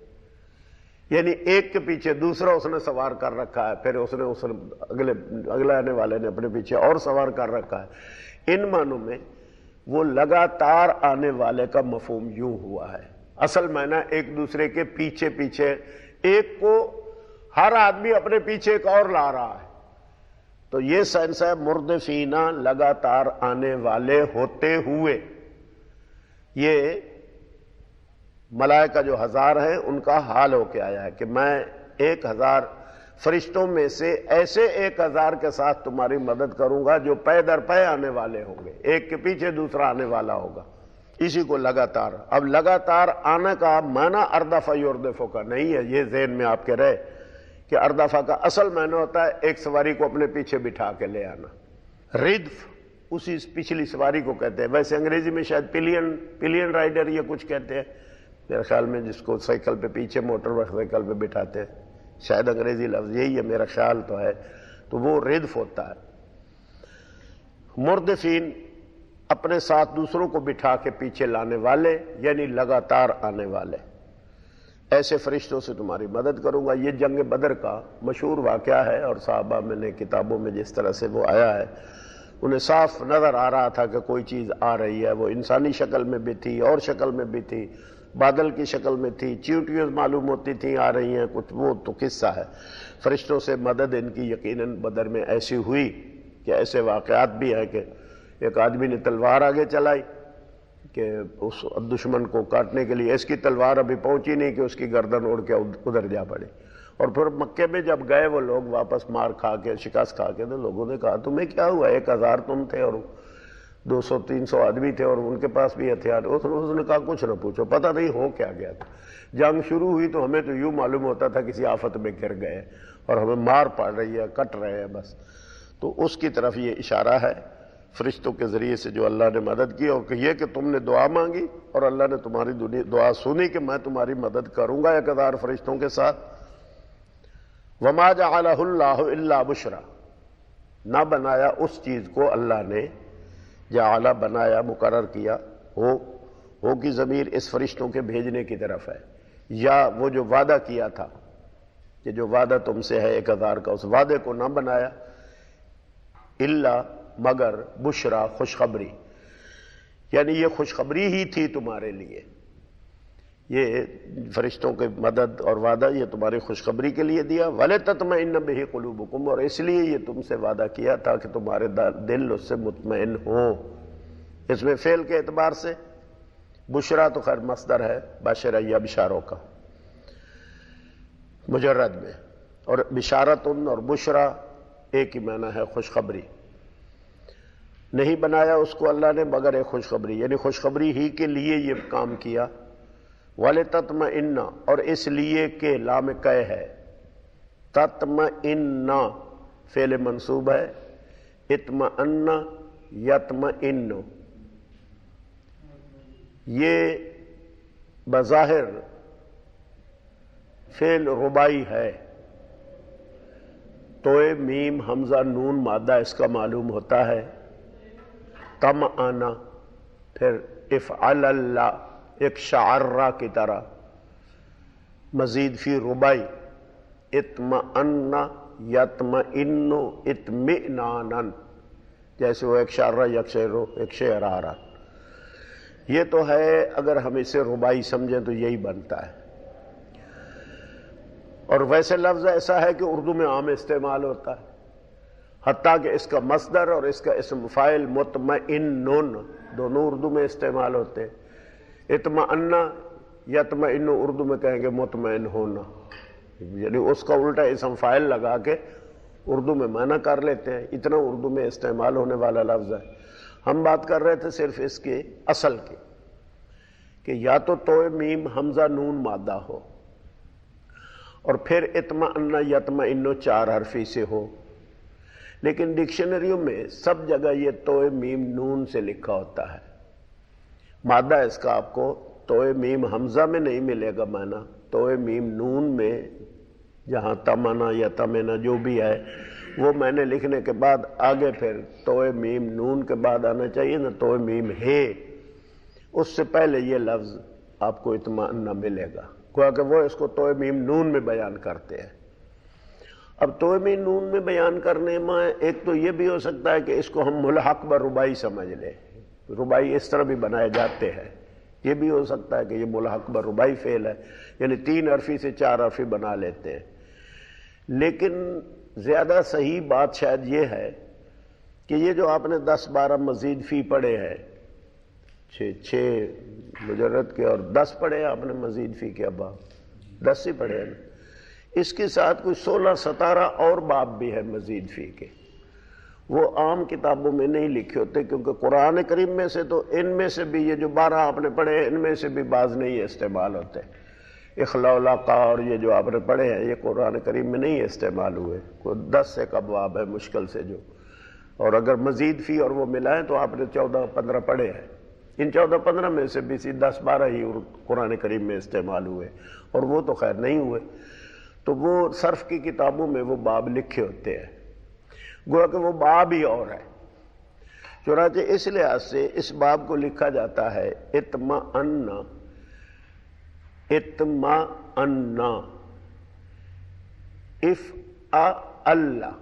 یعنی ایک کے پیچھے دوسرا اس نے سوار کر رکھا ہے، پھر اس نے اس اگلے اگلے آنے والے نے اپنے پیچھے اور سوار کر رکھا ہے۔ ان معنوں میں وہ لگاتار آنے والے کا مفہوم یوں ہوا ہے، اصل معنی ایک دوسرے کے پیچھے پیچھے، ایک کو ہر آدمی اپنے پیچھے ایک اور لا رہا ہے، تو یہ سینس ہے مردفینہ، لگاتار آنے والے ہوتے ہوئے۔ یہ ملائکہ جو ہزار ہیں ان کا حال ہو کے آیا ہے کہ میں ایک ہزار فرشتوں میں سے ایسے ایک ہزار کے ساتھ تمہاری مدد کروں گا جو پے در پے آنے والے ہوں گے، ایک کے پیچھے دوسرا آنے والا ہوگا، اسی کو لگاتار۔ اب لگاتار آنے کا معنی اردفہ یردفہ کا نہیں ہے، یہ ذہن میں آپ کے رہے کہ اردفہ کا اصل معنی ہوتا ہے ایک سواری کو اپنے پیچھے بٹھا کے لے آنا۔ ردف اسی پچھلی سواری کو کہتے ہیں، ویسے انگریزی میں شاید پلین پلین رائڈر یہ کچھ کہتے ہیں میرے خیال میں، جس کو سائیکل پہ پیچھے موٹر سائیکل پہ بٹھاتے ہیں، شاید انگریزی لفظ یہی ہے، میرا خیال تو ہے، تو وہ ردف ہوتا ہے۔ مردفین اپنے ساتھ دوسروں کو بٹھا کے پیچھے لانے والے، یعنی لگاتار آنے والے، ایسے فرشتوں سے تمہاری مدد کروں گا۔ یہ جنگ بدر کا مشہور واقعہ ہے، اور صحابہ میں نے کتابوں میں جس طرح سے وہ آیا ہے انہیں صاف نظر آ رہا تھا کہ کوئی چیز آ رہی ہے، وہ انسانی شکل میں بھی تھی اور شکل میں بھی تھی، بادل کی شکل میں تھی، چیونٹیاں معلوم ہوتی تھیں آ رہی ہیں کچھ، وہ تو قصہ ہے۔ فرشتوں سے مدد ان کی یقیناً بدر میں ایسی ہوئی کہ ایسے واقعات بھی ہیں کہ ایک آدمی نے تلوار آگے چلائی کہ اس دشمن کو کاٹنے کے لیے، اس کی تلوار ابھی پہنچی نہیں کہ اس کی گردن اڑ کے ادھر جا پڑی، اور پھر مکے میں جب گئے وہ لوگ واپس مار کھا کے شکست کھا کے، تو لوگوں نے کہا تمہیں کیا ہوا، ایک ہزار تم تھے اور دو سو تین سو آدمی تھے اور ان کے پاس بھی ہتھیار. اس نے کہا کچھ نہ پوچھو, پتہ نہیں ہو کیا گیا تھا. جنگ شروع ہوئی تو ہمیں تو یوں معلوم ہوتا تھا کسی آفت میں گر گئے اور ہمیں مار پڑ رہی ہے, کٹ رہے ہیں بس. تو اس کی طرف یہ اشارہ ہے فرشتوں کے ذریعے سے جو اللہ نے مدد کی, اور کہ یہ کہ تم نے دعا مانگی اور اللہ نے تمہاری دعا سنی کہ میں تمہاری مدد کروں گا ایک ہزار فرشتوں کے ساتھ. وما جعلہ اللہ الا بشرا, نہ بنایا اس چیز کو اللہ نے, جعلہ بنایا, مقرر کیا, ہو ہو کی ضمیر اس فرشتوں کے بھیجنے کی طرف ہے, یا وہ جو وعدہ کیا تھا کہ جو وعدہ تم سے ہے ایک ہزار کا, اس وعدے کو نہ بنایا الا مگر بشرا, خوشخبری, یعنی یہ خوشخبری ہی تھی تمہارے لیے. یہ فرشتوں کی مدد اور وعدہ یہ تمہاری خوشخبری کے لیے دیا. وَلِتَطْمَئِنَّ بِهِ قُلُوبُكُمْ, اور اس لیے یہ تم سے وعدہ کیا تھا کہ تمہارے دل اس سے مطمئن ہوں. اس میں فعل کے اعتبار سے بشرا تو خیر مصدر ہے بشرا یا بشاروں کا مجرد میں, اور بشارتن اور بشرا ایک ہی معنی ہے, خوشخبری. نہیں بنایا اس کو اللہ نے مگر ایک خوشخبری, یعنی خوشخبری ہی کے لیے یہ کام کیا. وَلِتَطْمَئِنَّ, اور اس لیے کہ لام قے ہے, تطمئن فعل منصوب ہے, اطمئن یطمئن, یہ بظاہر فعل ربائی ہے. توئے میم حمزہ نون مادہ اس کا معلوم ہوتا ہے. طمأنا, پھر افعل اللہ, ایک شعرہ کی طرح, مزید فی ربائی, اطمئن یطمئن اطمئنانا, جیسے وہ ایک شعرہ یک شعر ایک شعر آ رہا. یہ تو ہے اگر ہم اسے ربائی سمجھیں تو یہی بنتا ہے. اور ویسے لفظ ایسا ہے کہ اردو میں عام استعمال ہوتا ہے, حتیٰ کہ اس کا مصدر اور اس کا اسم فاعل مطمئنن دونوں اردو میں استعمال ہوتے ہیں. اطمئن یطمئن اردو میں کہیں گے مطمئن ہونا, یعنی اس کا الٹا اسم فاعل لگا کے اردو میں معنی کر لیتے ہیں. اتنا اردو میں استعمال ہونے والا لفظ ہے. ہم بات کر رہے تھے صرف اس کے اصل کی, کہ یا تو توئے میم حمزہ نون مادہ ہو, اور پھر اطمئن یطمئن چار حرفی سے ہو. لیکن ڈکشنریوں میں سب جگہ یہ توئے میم نون سے لکھا ہوتا ہے. مادہ اس کا آپ کو توئے میم حمزہ میں نہیں ملے گا معنی, توئے میم نون میں جہاں تمنا یا تمنا جو بھی ہے وہ میں نے لکھنے کے بعد آگے پھر توئے میم نون کے بعد آنا چاہیے نا, توئے میم ہے, اس سے پہلے یہ لفظ آپ کو اطمئن نہ ملے گا, گویا کہ وہ اس کو توئے میم نون میں بیان کرتے ہیں. اب توئے میم نون میں بیان کرنے میں ایک تو یہ بھی ہو سکتا ہے کہ اس کو ہم ملحق بر ربائی سمجھ لیں, ربائی اس طرح بھی بنائے جاتے ہیں. یہ بھی ہو سکتا ہے کہ یہ ملحق بر ربائی فعل ہے, یعنی تین حرفی سے چار حرفی بنا لیتے ہیں. لیکن زیادہ صحیح بات شاید یہ ہے کہ یہ جو آپ نے دس بارہ مزید فی پڑھے ہیں, چھ چھ مجرد کے اور دس پڑھے ہیں آپ نے مزید فی کے, ابا دس ہی پڑھے ہیں, اس کے ساتھ کوئی سولہ ستارہ اور باب بھی ہے مزید فی کے. وہ عام کتابوں میں نہیں لکھے ہوتے, کیونکہ قرآن کریم میں سے تو ان میں سے بھی یہ جو بارہ آپ نے پڑھے ہیں ان میں سے بھی بعض نہیں استعمال ہوتے. اخلاء العقا اور یہ جو آپ نے پڑھے ہیں یہ قرآن کریم میں نہیں استعمال ہوئے, کوئی دس ایک ابواب ہے مشکل سے جو, اور اگر مزید فی اور وہ ملائیں تو آپ نے چودہ پندرہ پڑھے ہیں. ان چودہ پندرہ میں سے بھی دس بارہ ہی قرآن کریم میں استعمال ہوئے, اور وہ تو خیر نہیں ہوئے. تو وہ صرف کی کتابوں میں وہ باب لکھے ہوتے ہیں, گویا کہ وہ باب ہی اور ہے. چنانچہ اس لحاظ سے اس باب کو لکھا جاتا ہے اطمئن, اطمئن, اف ا اللہ,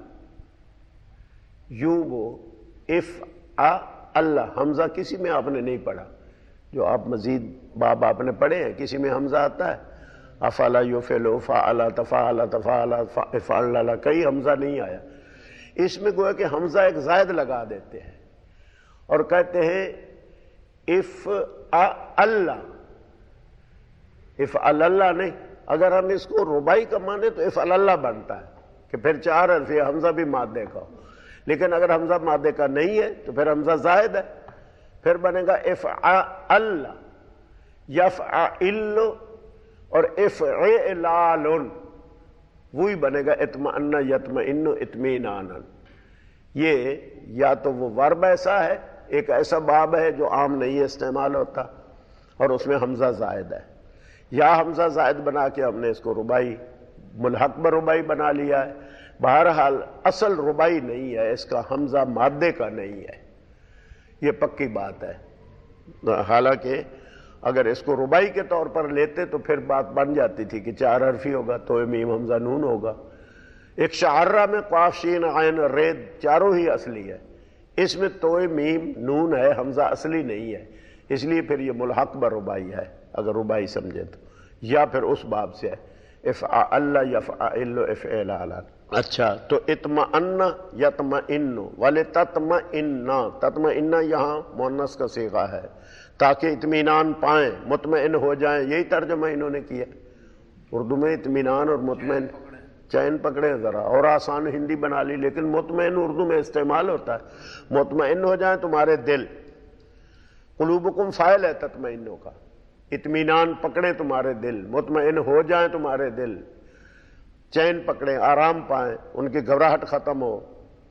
یوں وہ اف ا اللہ, حمزہ کسی میں آپ نے نہیں پڑھا. جو آپ مزید باب آپ نے پڑھے ہیں کسی میں حمزہ آتا ہے, افعل یفعل فعل تفعل تفعل افعل, کئی حمزہ نہیں آیا. اس میں گویا کہ حمزہ ایک زائد لگا دیتے ہیں اور کہتے ہیں اف اللہ, اف اللہ نہیں. اگر ہم اس کو ربائی کا مانے تو اف اللہ بنتا ہے کہ پھر چار حرف حمزہ بھی مادے کا ہو, لیکن اگر حمزہ مادے کا نہیں ہے تو پھر حمزہ زائد ہے. پھر بنے گا افعل یفعل اور افعلال وہی بنے گا اطمئن یطمئن اطمینانا. یہ یا تو وہ ورب ایسا ہے، ایک ایسا باب ہے جو عام نہیں استعمال ہوتا اور اس میں حمزہ زائد ہے، یا حمزہ زائد بنا کے ہم نے اس کو ربائی ملحق بربائی بنا لیا ہے. بہرحال اصل ربائی نہیں ہے، اس کا حمزہ مادے کا نہیں ہے، یہ پکی بات ہے. حالانکہ اگر اس کو ربائی کے طور پر لیتے تو پھر بات بن جاتی تھی کہ چار حرفی ہوگا تو میم حمزہ نون ہوگا. ایک شعرہ میں قاف شین عین رید چاروں ہی اصلی ہے، اس میں تو میم نون ہے، حمزہ اصلی نہیں ہے، اس لیے پھر یہ ملحق بربائی ہے اگر ربائی سمجھے تو، یا پھر اس باب سے ہے افعل یفعل افعلال. اچھا تو اطمئن یطمئن ولتطمئن، تطمئن یہاں مؤنث کا صیغہ ہے تاکہ اطمینان پائیں، مطمئن ہو جائیں، یہی ترجمہ انہوں نے کیا. اردو میں اطمینان اور مطمئن چین پکڑے ذرا، اور آسان ہندی بنا لی، لیکن مطمئن اردو میں استعمال ہوتا ہے. مطمئن ہو جائیں تمہارے دل، قلوبکم فاعل ہے تطمئنوں کا، اطمینان پکڑے تمہارے دل، مطمئن ہو جائیں تمہارے دل، چین پکڑیں، آرام پائیں، ان کی گھبراہٹ ختم ہو.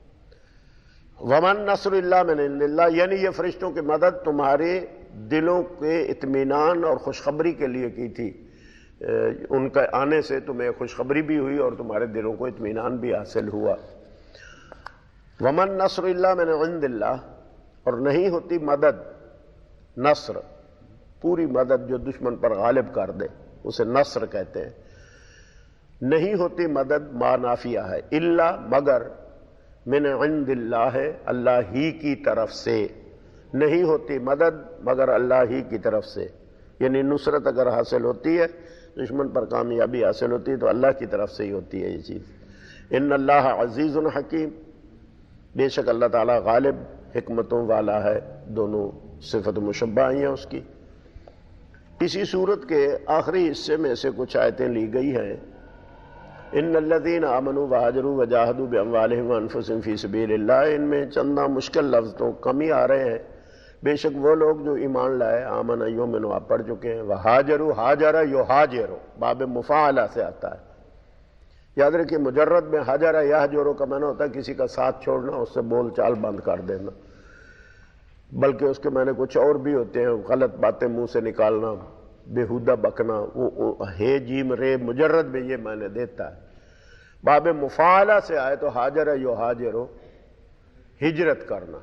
ومن نصر اللہ من عند اللہ، یعنی یہ فرشتوں کی مدد تمہارے دلوں کے اطمینان اور خوشخبری کے لیے کی تھی، ان کے آنے سے تمہیں خوشخبری بھی ہوئی اور تمہارے دلوں کو اطمینان بھی حاصل ہوا. ومن نصر اللہ من عند اللہ، اور نہیں ہوتی مدد، نصر پوری مدد جو دشمن پر غالب کر دے اسے نصر کہتے ہیں. نہیں ہوتی مدد ما نافیہ ہے، الا مگر، من عند اللہ ہے اللہ ہی کی طرف سے، نہیں ہوتی مدد مگر اللہ ہی کی طرف سے. یعنی نصرت اگر حاصل ہوتی ہے، دشمن پر کامیابی حاصل ہوتی ہے تو اللہ کی طرف سے ہی ہوتی ہے یہ چیز. ان اللہ عزیز حکیم، بے شک اللہ تعالیٰ غالب حکمتوں والا ہے. دونوں صفت مشبہ ہیں اس کی. اسی صورت کے آخری حصے میں سے کچھ آیتیں لی گئی ہیں. ان الذین آمنوا وہاجروا وجاہدوا باموالہم وانفسہم فی سبیل اللہ، ان میں چندہ مشکل لفظ تو کم ہی آ رہے ہیں. بے شک وہ لوگ جو ایمان لائے، آمن یؤمن آپ پڑھ چکے ہیں، وہاجروا ہاجر یہاجر باب مفاعلہ سے آتا ہے. یاد رکھیے مجرد میں ہاجر یہجر کا معنی ہوتا ہے کسی کا ساتھ چھوڑنا، اس سے بول چال بند کر دینا، بلکہ اس کے معنی کچھ اور بھی ہوتے ہیں، غلط باتیں منہ سے نکالنا، بےہودہ بکنا. وہ ہے جیم رے مجرد میں یہ معنی دیتا ہے. باب مفاعلہ سے آئے تو ہاجر یہاجر ہجرت کرنا.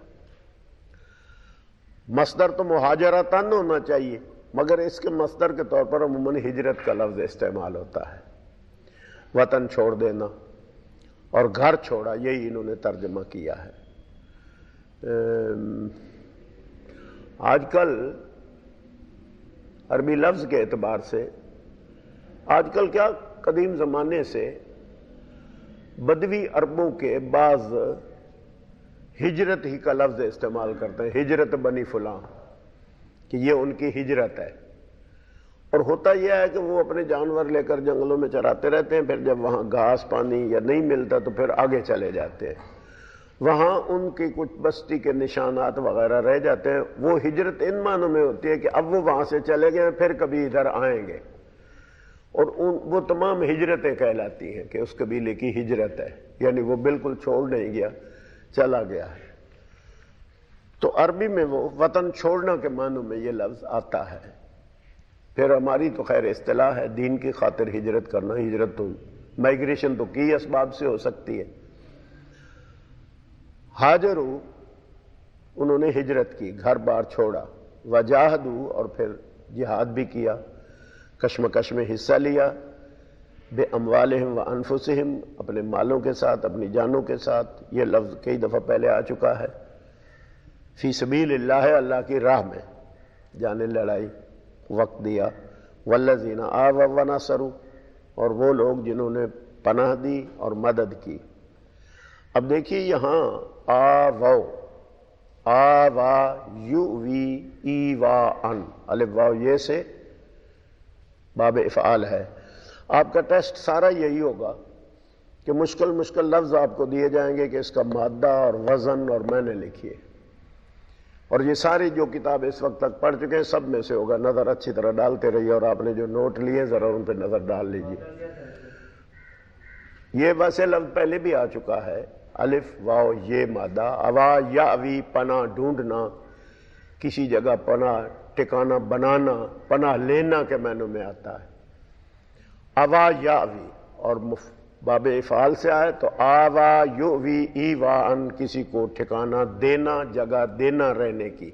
مصدر تو مہاجرتن ہونا چاہیے، مگر اس کے مصدر کے طور پر عموماً ہجرت کا لفظ استعمال ہوتا ہے. وطن چھوڑ دینا اور گھر چھوڑا، یہی انہوں نے ترجمہ کیا ہے. آج کل عربی لفظ کے اعتبار سے، آج کل کیا قدیم زمانے سے بدوی عربوں کے بعض ہجرت ہی کا لفظ استعمال کرتے ہیں، ہجرت بنی فلاں، کہ یہ ان کی ہجرت ہے. اور ہوتا یہ ہے کہ وہ اپنے جانور لے کر جنگلوں میں چراتے رہتے ہیں، پھر جب وہاں گھاس پانی یا نہیں ملتا تو پھر آگے چلے جاتے ہیں، وہاں ان کی کچھ بستی کے نشانات وغیرہ رہ جاتے ہیں. وہ ہجرت ان معنوں میں ہوتی ہے کہ اب وہ وہاں سے چلے گئے پھر کبھی ادھر آئیں گے، اور ان وہ تمام ہجرتیں کہلاتی ہیں کہ اس قبیلے کی ہجرت ہے، یعنی وہ بالکل چھوڑ نہیں گیا، چلا گیا ہے. تو عربی میں وہ وطن چھوڑنا کے معنوں میں یہ لفظ آتا ہے. پھر ہماری تو خیر اصطلاح ہے دین کی خاطر ہجرت کرنا. ہجرت تو مائگریشن تو کی اسباب سے ہو سکتی ہے. ہاجروا انہوں نے ہجرت کی، گھر بار چھوڑا. وجاہدوا اور پھر جہاد بھی کیا، کشمکش میں حصہ لیا. بے اموالہم و انفسہم اپنے مالوں کے ساتھ، اپنی جانوں کے ساتھ. یہ لفظ کئی دفعہ پہلے آ چکا ہے. فی سبیل اللہ اللہ کی راہ میں جانے لڑائی، وقت دیا. والذین آووا ونصروا اور وہ لوگ جنہوں نے پناہ دی اور مدد کی. اب دیکھیے یہاں آوو، آوا یو وی ای وا ان، الف واو یہ سے باب افعال ہے. آپ کا ٹیسٹ سارا یہی ہوگا کہ مشکل مشکل لفظ آپ کو دیے جائیں گے کہ اس کا مادہ اور وزن اور معنی لکھیے. اور یہ ساری جو کتاب اس وقت تک پڑھ چکے ہیں سب میں سے ہوگا. نظر اچھی طرح ڈالتے رہیے، اور آپ نے جو نوٹ لیے ذرا ان پہ نظر ڈال لیجیے. یہ ویسے لفظ پہلے بھی آ چکا ہے، الف واو یہ مادہ. اوا یاوی پناہ ڈھونڈنا، کسی جگہ پناہ ٹھکانہ بنانا، پناہ لینا کے معنوں میں آتا ہے. اوا یاوی اور باب افعال سے آئے تو آوا یووی ایوان، کسی کو ٹھکانہ دینا، جگہ دینا رہنے کی.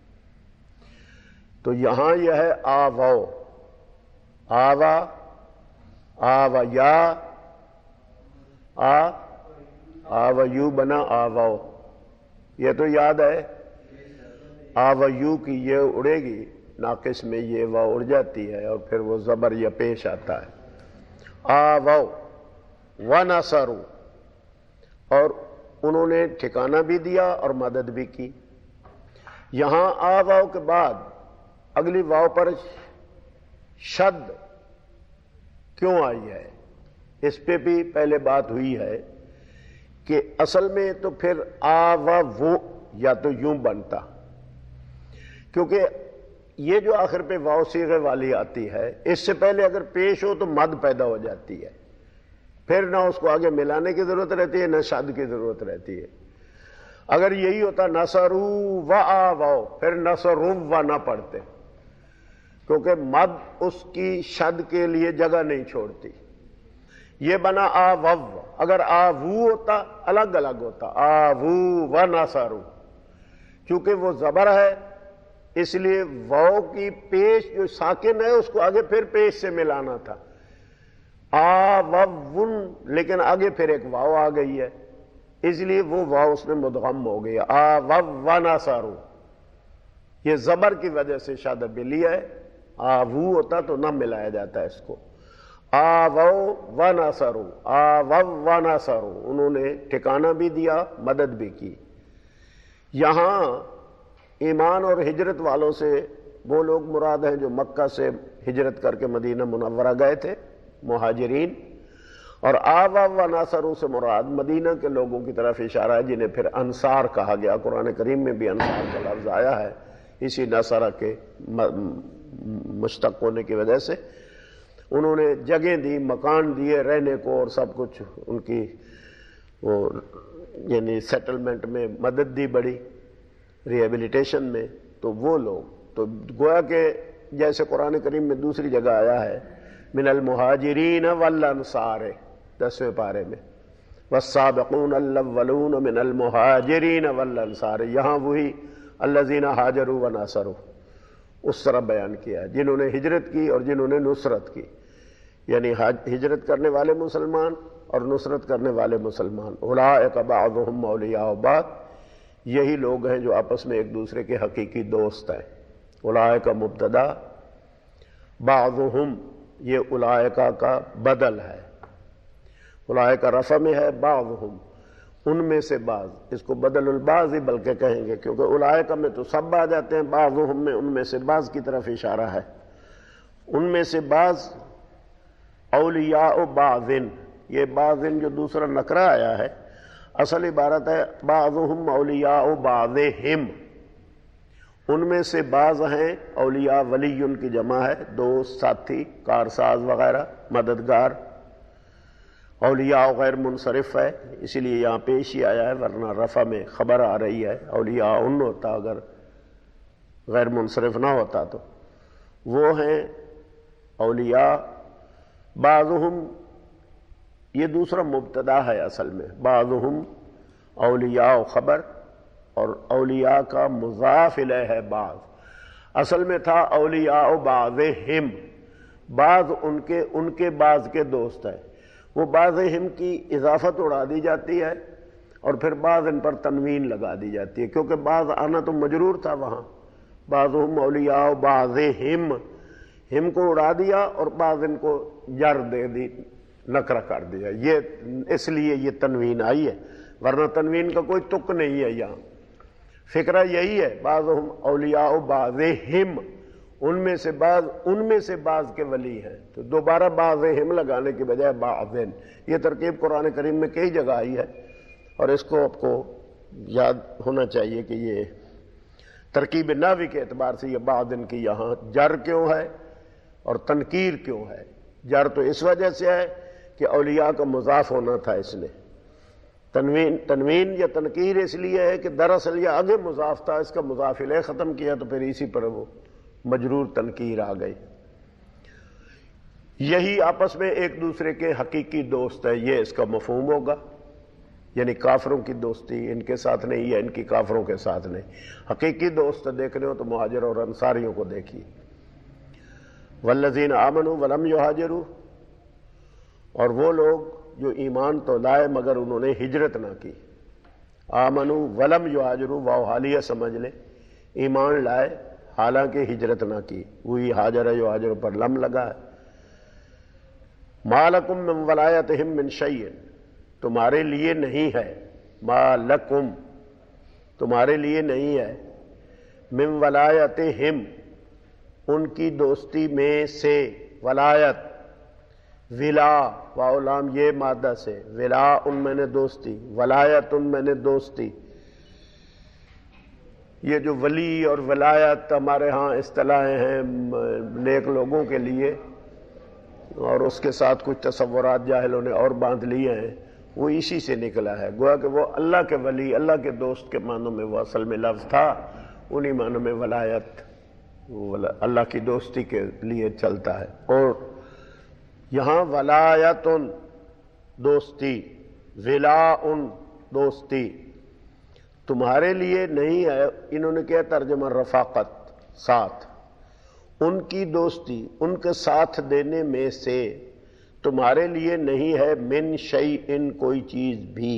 تو یہاں یہ ہے آواؤ، آوا آوا یا آ آویو بنا آواؤ. یہ تو یاد ہے آویو کی یہ اڑے گی، ناقص میں یہ واو اڑ جاتی ہے اور پھر وہ زبر یا پیش آتا ہے. آواؤ ونصروا، اور انہوں نے ٹھکانہ بھی دیا اور مدد بھی کی. یہاں آواؤ کے بعد اگلی واو پر شد کیوں آئی ہے؟ اس پہ بھی پہلے بات ہوئی ہے کہ اصل میں تو پھر آوا وہ یا تو یوں بنتا، کیونکہ یہ جو آخر پہ واو صیغے والی آتی ہے اس سے پہلے اگر پیش ہو تو مد پیدا ہو جاتی ہے، پھر نہ اس کو آگے ملانے کی ضرورت رہتی ہے نہ شد کی ضرورت رہتی ہے. اگر یہی ہوتا نصرو و آواؤ، پھر نصرو و نہ پڑھتے، کیونکہ مد اس کی شد کے لیے جگہ نہیں چھوڑتی. یہ بنا آوو، اگر آوو ہوتا الگ الگ ہوتا، آوو و نصرو. چونکہ وہ زبر ہے اس لیے واو کی پیش جو ساکن ہے اس کو آگے پھر پیش سے ملانا تھا، آوون، لیکن آگے پھر ایک واو آ گئی ہے اس لیے وہ واو اس میں مدغم ہو گئی. آوو و نصرو، یہ زبر کی وجہ سے شادہ بلی ہے. آوو ہوتا تو نہ ملایا جاتا ہے اس کو. آوو و نصرو، آوو و نصرو، انہوں نے ٹھکانہ بھی دیا مدد بھی کی. یہاں ایمان اور ہجرت والوں سے وہ لوگ مراد ہیں جو مکہ سے ہجرت کر کے مدینہ منورہ گئے تھے، مہاجرین. اور آوا و ناصرو سے مراد مدینہ کے لوگوں کی طرف اشارہ ہے جنہیں پھر انصار کہا گیا. قرآن کریم میں بھی انصار کا لفظ آیا ہے اسی نصرہ کے مشتق ہونے کی وجہ سے. انہوں نے جگہ دی، مکان دیے رہنے کو، اور سب کچھ ان کی وہ یعنی سیٹلمنٹ میں مدد دی بڑی، ریہیبلیٹیشن میں. تو وہ لوگ تو گویا کہ جیسے قرآن کریم میں دوسری جگہ آیا ہے من المہاجرین والانصار، دسویں پارے میں والسابقون الاولون من المہاجرین والانصار، یہاں وہی الذین ہاجروا وناصروا اس طرح بیان کیا جنہوں نے ہجرت کی اور جنہوں نے نصرت کی، یعنی ہجرت کرنے والے مسلمان اور نصرت کرنے والے مسلمان. اولئک بعضهم اولیاء بعض، یہی لوگ ہیں جو آپس میں ایک دوسرے کے حقیقی دوست ہیں. اولئک مبتدا، بعضهم یہ اولئک کا بدل ہے، اولئک رفع میں ہے، بعضهم ان میں سے بعض، اس کو بدل البعض ہی بلکہ کہیں گے کیونکہ اولئک میں تو سب آ جاتے ہیں، بعضهم میں ان میں سے بعض کی طرف اشارہ ہے. ان میں سے بعض اولیاء بعضن، یہ بعضن جو دوسرا نکرہ آیا ہے اصل عبارت ہے بعضهم اولیاء بعضہم، ان میں سے بعض ہیں اولیاء، ولی ان کی جمع ہے، دوست، ساتھی، کارساز وغیرہ، مددگار. اولیاء غیر منصرف ہے اسی لیے یہاں پیش ہی آیا ہے، ورنہ رفع میں خبر آ رہی ہے. اولیاء ان ہوتا اگر غیر منصرف نہ ہوتا تو. وہ ہیں اولیاء. بعضهم یہ دوسرا مبتدا ہے اصل میں، بعضهم اولیاء خبر، اور اولیاء کا مضاف الیہ ہے بعض. اصل میں تھا اولیاء بعضہم، بعض ان کے ان کے بعض کے دوست ہیں. وہ بعضہم کی اضافت اڑا دی جاتی ہے اور پھر بعض ان پر تنوین لگا دی جاتی ہے کیونکہ بعض آنا تو مجرور تھا وہاں. بعضہم اولیاء بعضہم، ہم کو اڑا دیا اور بعض ان کو جر دے دی، نکرہ کر دیا، یہ اس لیے یہ تنوین آئی ہے، ورنہ تنوین کا کوئی تک نہیں ہے. یہاں فکرہ یہی ہے، بعضہم اولیاء بعضہم، ان میں سے بعض ان میں سے بعض کے ولی ہیں. تو دوبارہ بعضہم لگانے کی بجائے بعضن، یہ ترکیب قرآن کریم میں کئی جگہ آئی ہے اور اس کو آپ کو یاد ہونا چاہیے کہ یہ ترکیب نحوی کے اعتبار سے یہ بعدن کی یہاں جر کیوں ہے اور تنکیر کیوں ہے؟ جر تو اس وجہ سے ہے کہ اولیاء کا مضاف ہونا تھا اس نے، تنوین تنوین یا تنکیر اس لیے ہے کہ دراصل یہ آگے مضاف تھا، اس کا مضاف الیہ ختم کیا تو پھر اسی پر وہ مجرور تنکیر آ گئی۔ یہی آپس میں ایک دوسرے کے حقیقی دوست ہے، یہ اس کا مفہوم ہوگا، یعنی کافروں کی دوستی ان کے ساتھ نہیں ہے، ان کی کافروں کے ساتھ نہیں۔ حقیقی دوست دیکھنے ہو تو مہاجر اور انصاریوں کو دیکھیے۔ والذین آمنوا ولم یہاجروا، اور وہ لوگ جو ایمان تو لائے مگر انہوں نے ہجرت نہ کی۔ آمنوا ولم یہاجروا، واو حالیہ سمجھ لیں، ایمان لائے حالانکہ ہجرت نہ کی، وہی حاجر یہاجر پر لم لگا ہے۔ ما لکم من ولایتہم من شیء، تمہارے لیے نہیں ہے، ما لکم تمہارے لیے نہیں ہے، من ولایتہم ان کی دوستی میں سے، ولایت ولا واو لام یہ مادہ سے، ولا ان میں نے دوستی، ولایت ان میں نے دوستی۔ یہ جو ولی اور ولایت ہمارے ہاں اصطلاحیں ہیں نیک لوگوں کے لیے، اور اس کے ساتھ کچھ تصورات جاہلوں نے اور باندھ لیے ہیں، وہ اسی سے نکلا ہے۔ گویا کہ وہ اللہ کے ولی، اللہ کے دوست کے معنوں میں وہ اصل میں لفظ تھا، انہی معنوں میں ولایت اللہ کی دوستی کے لیے چلتا ہے۔ اور یہاں ولایتن دوستی، ولاءن دوستی تمہارے لیے نہیں ہے، انہوں نے کیا ترجمہ رفاقت، ساتھ، ان کی دوستی ان کے ساتھ دینے میں سے تمہارے لیے نہیں ہے، من شیء کوئی چیز بھی۔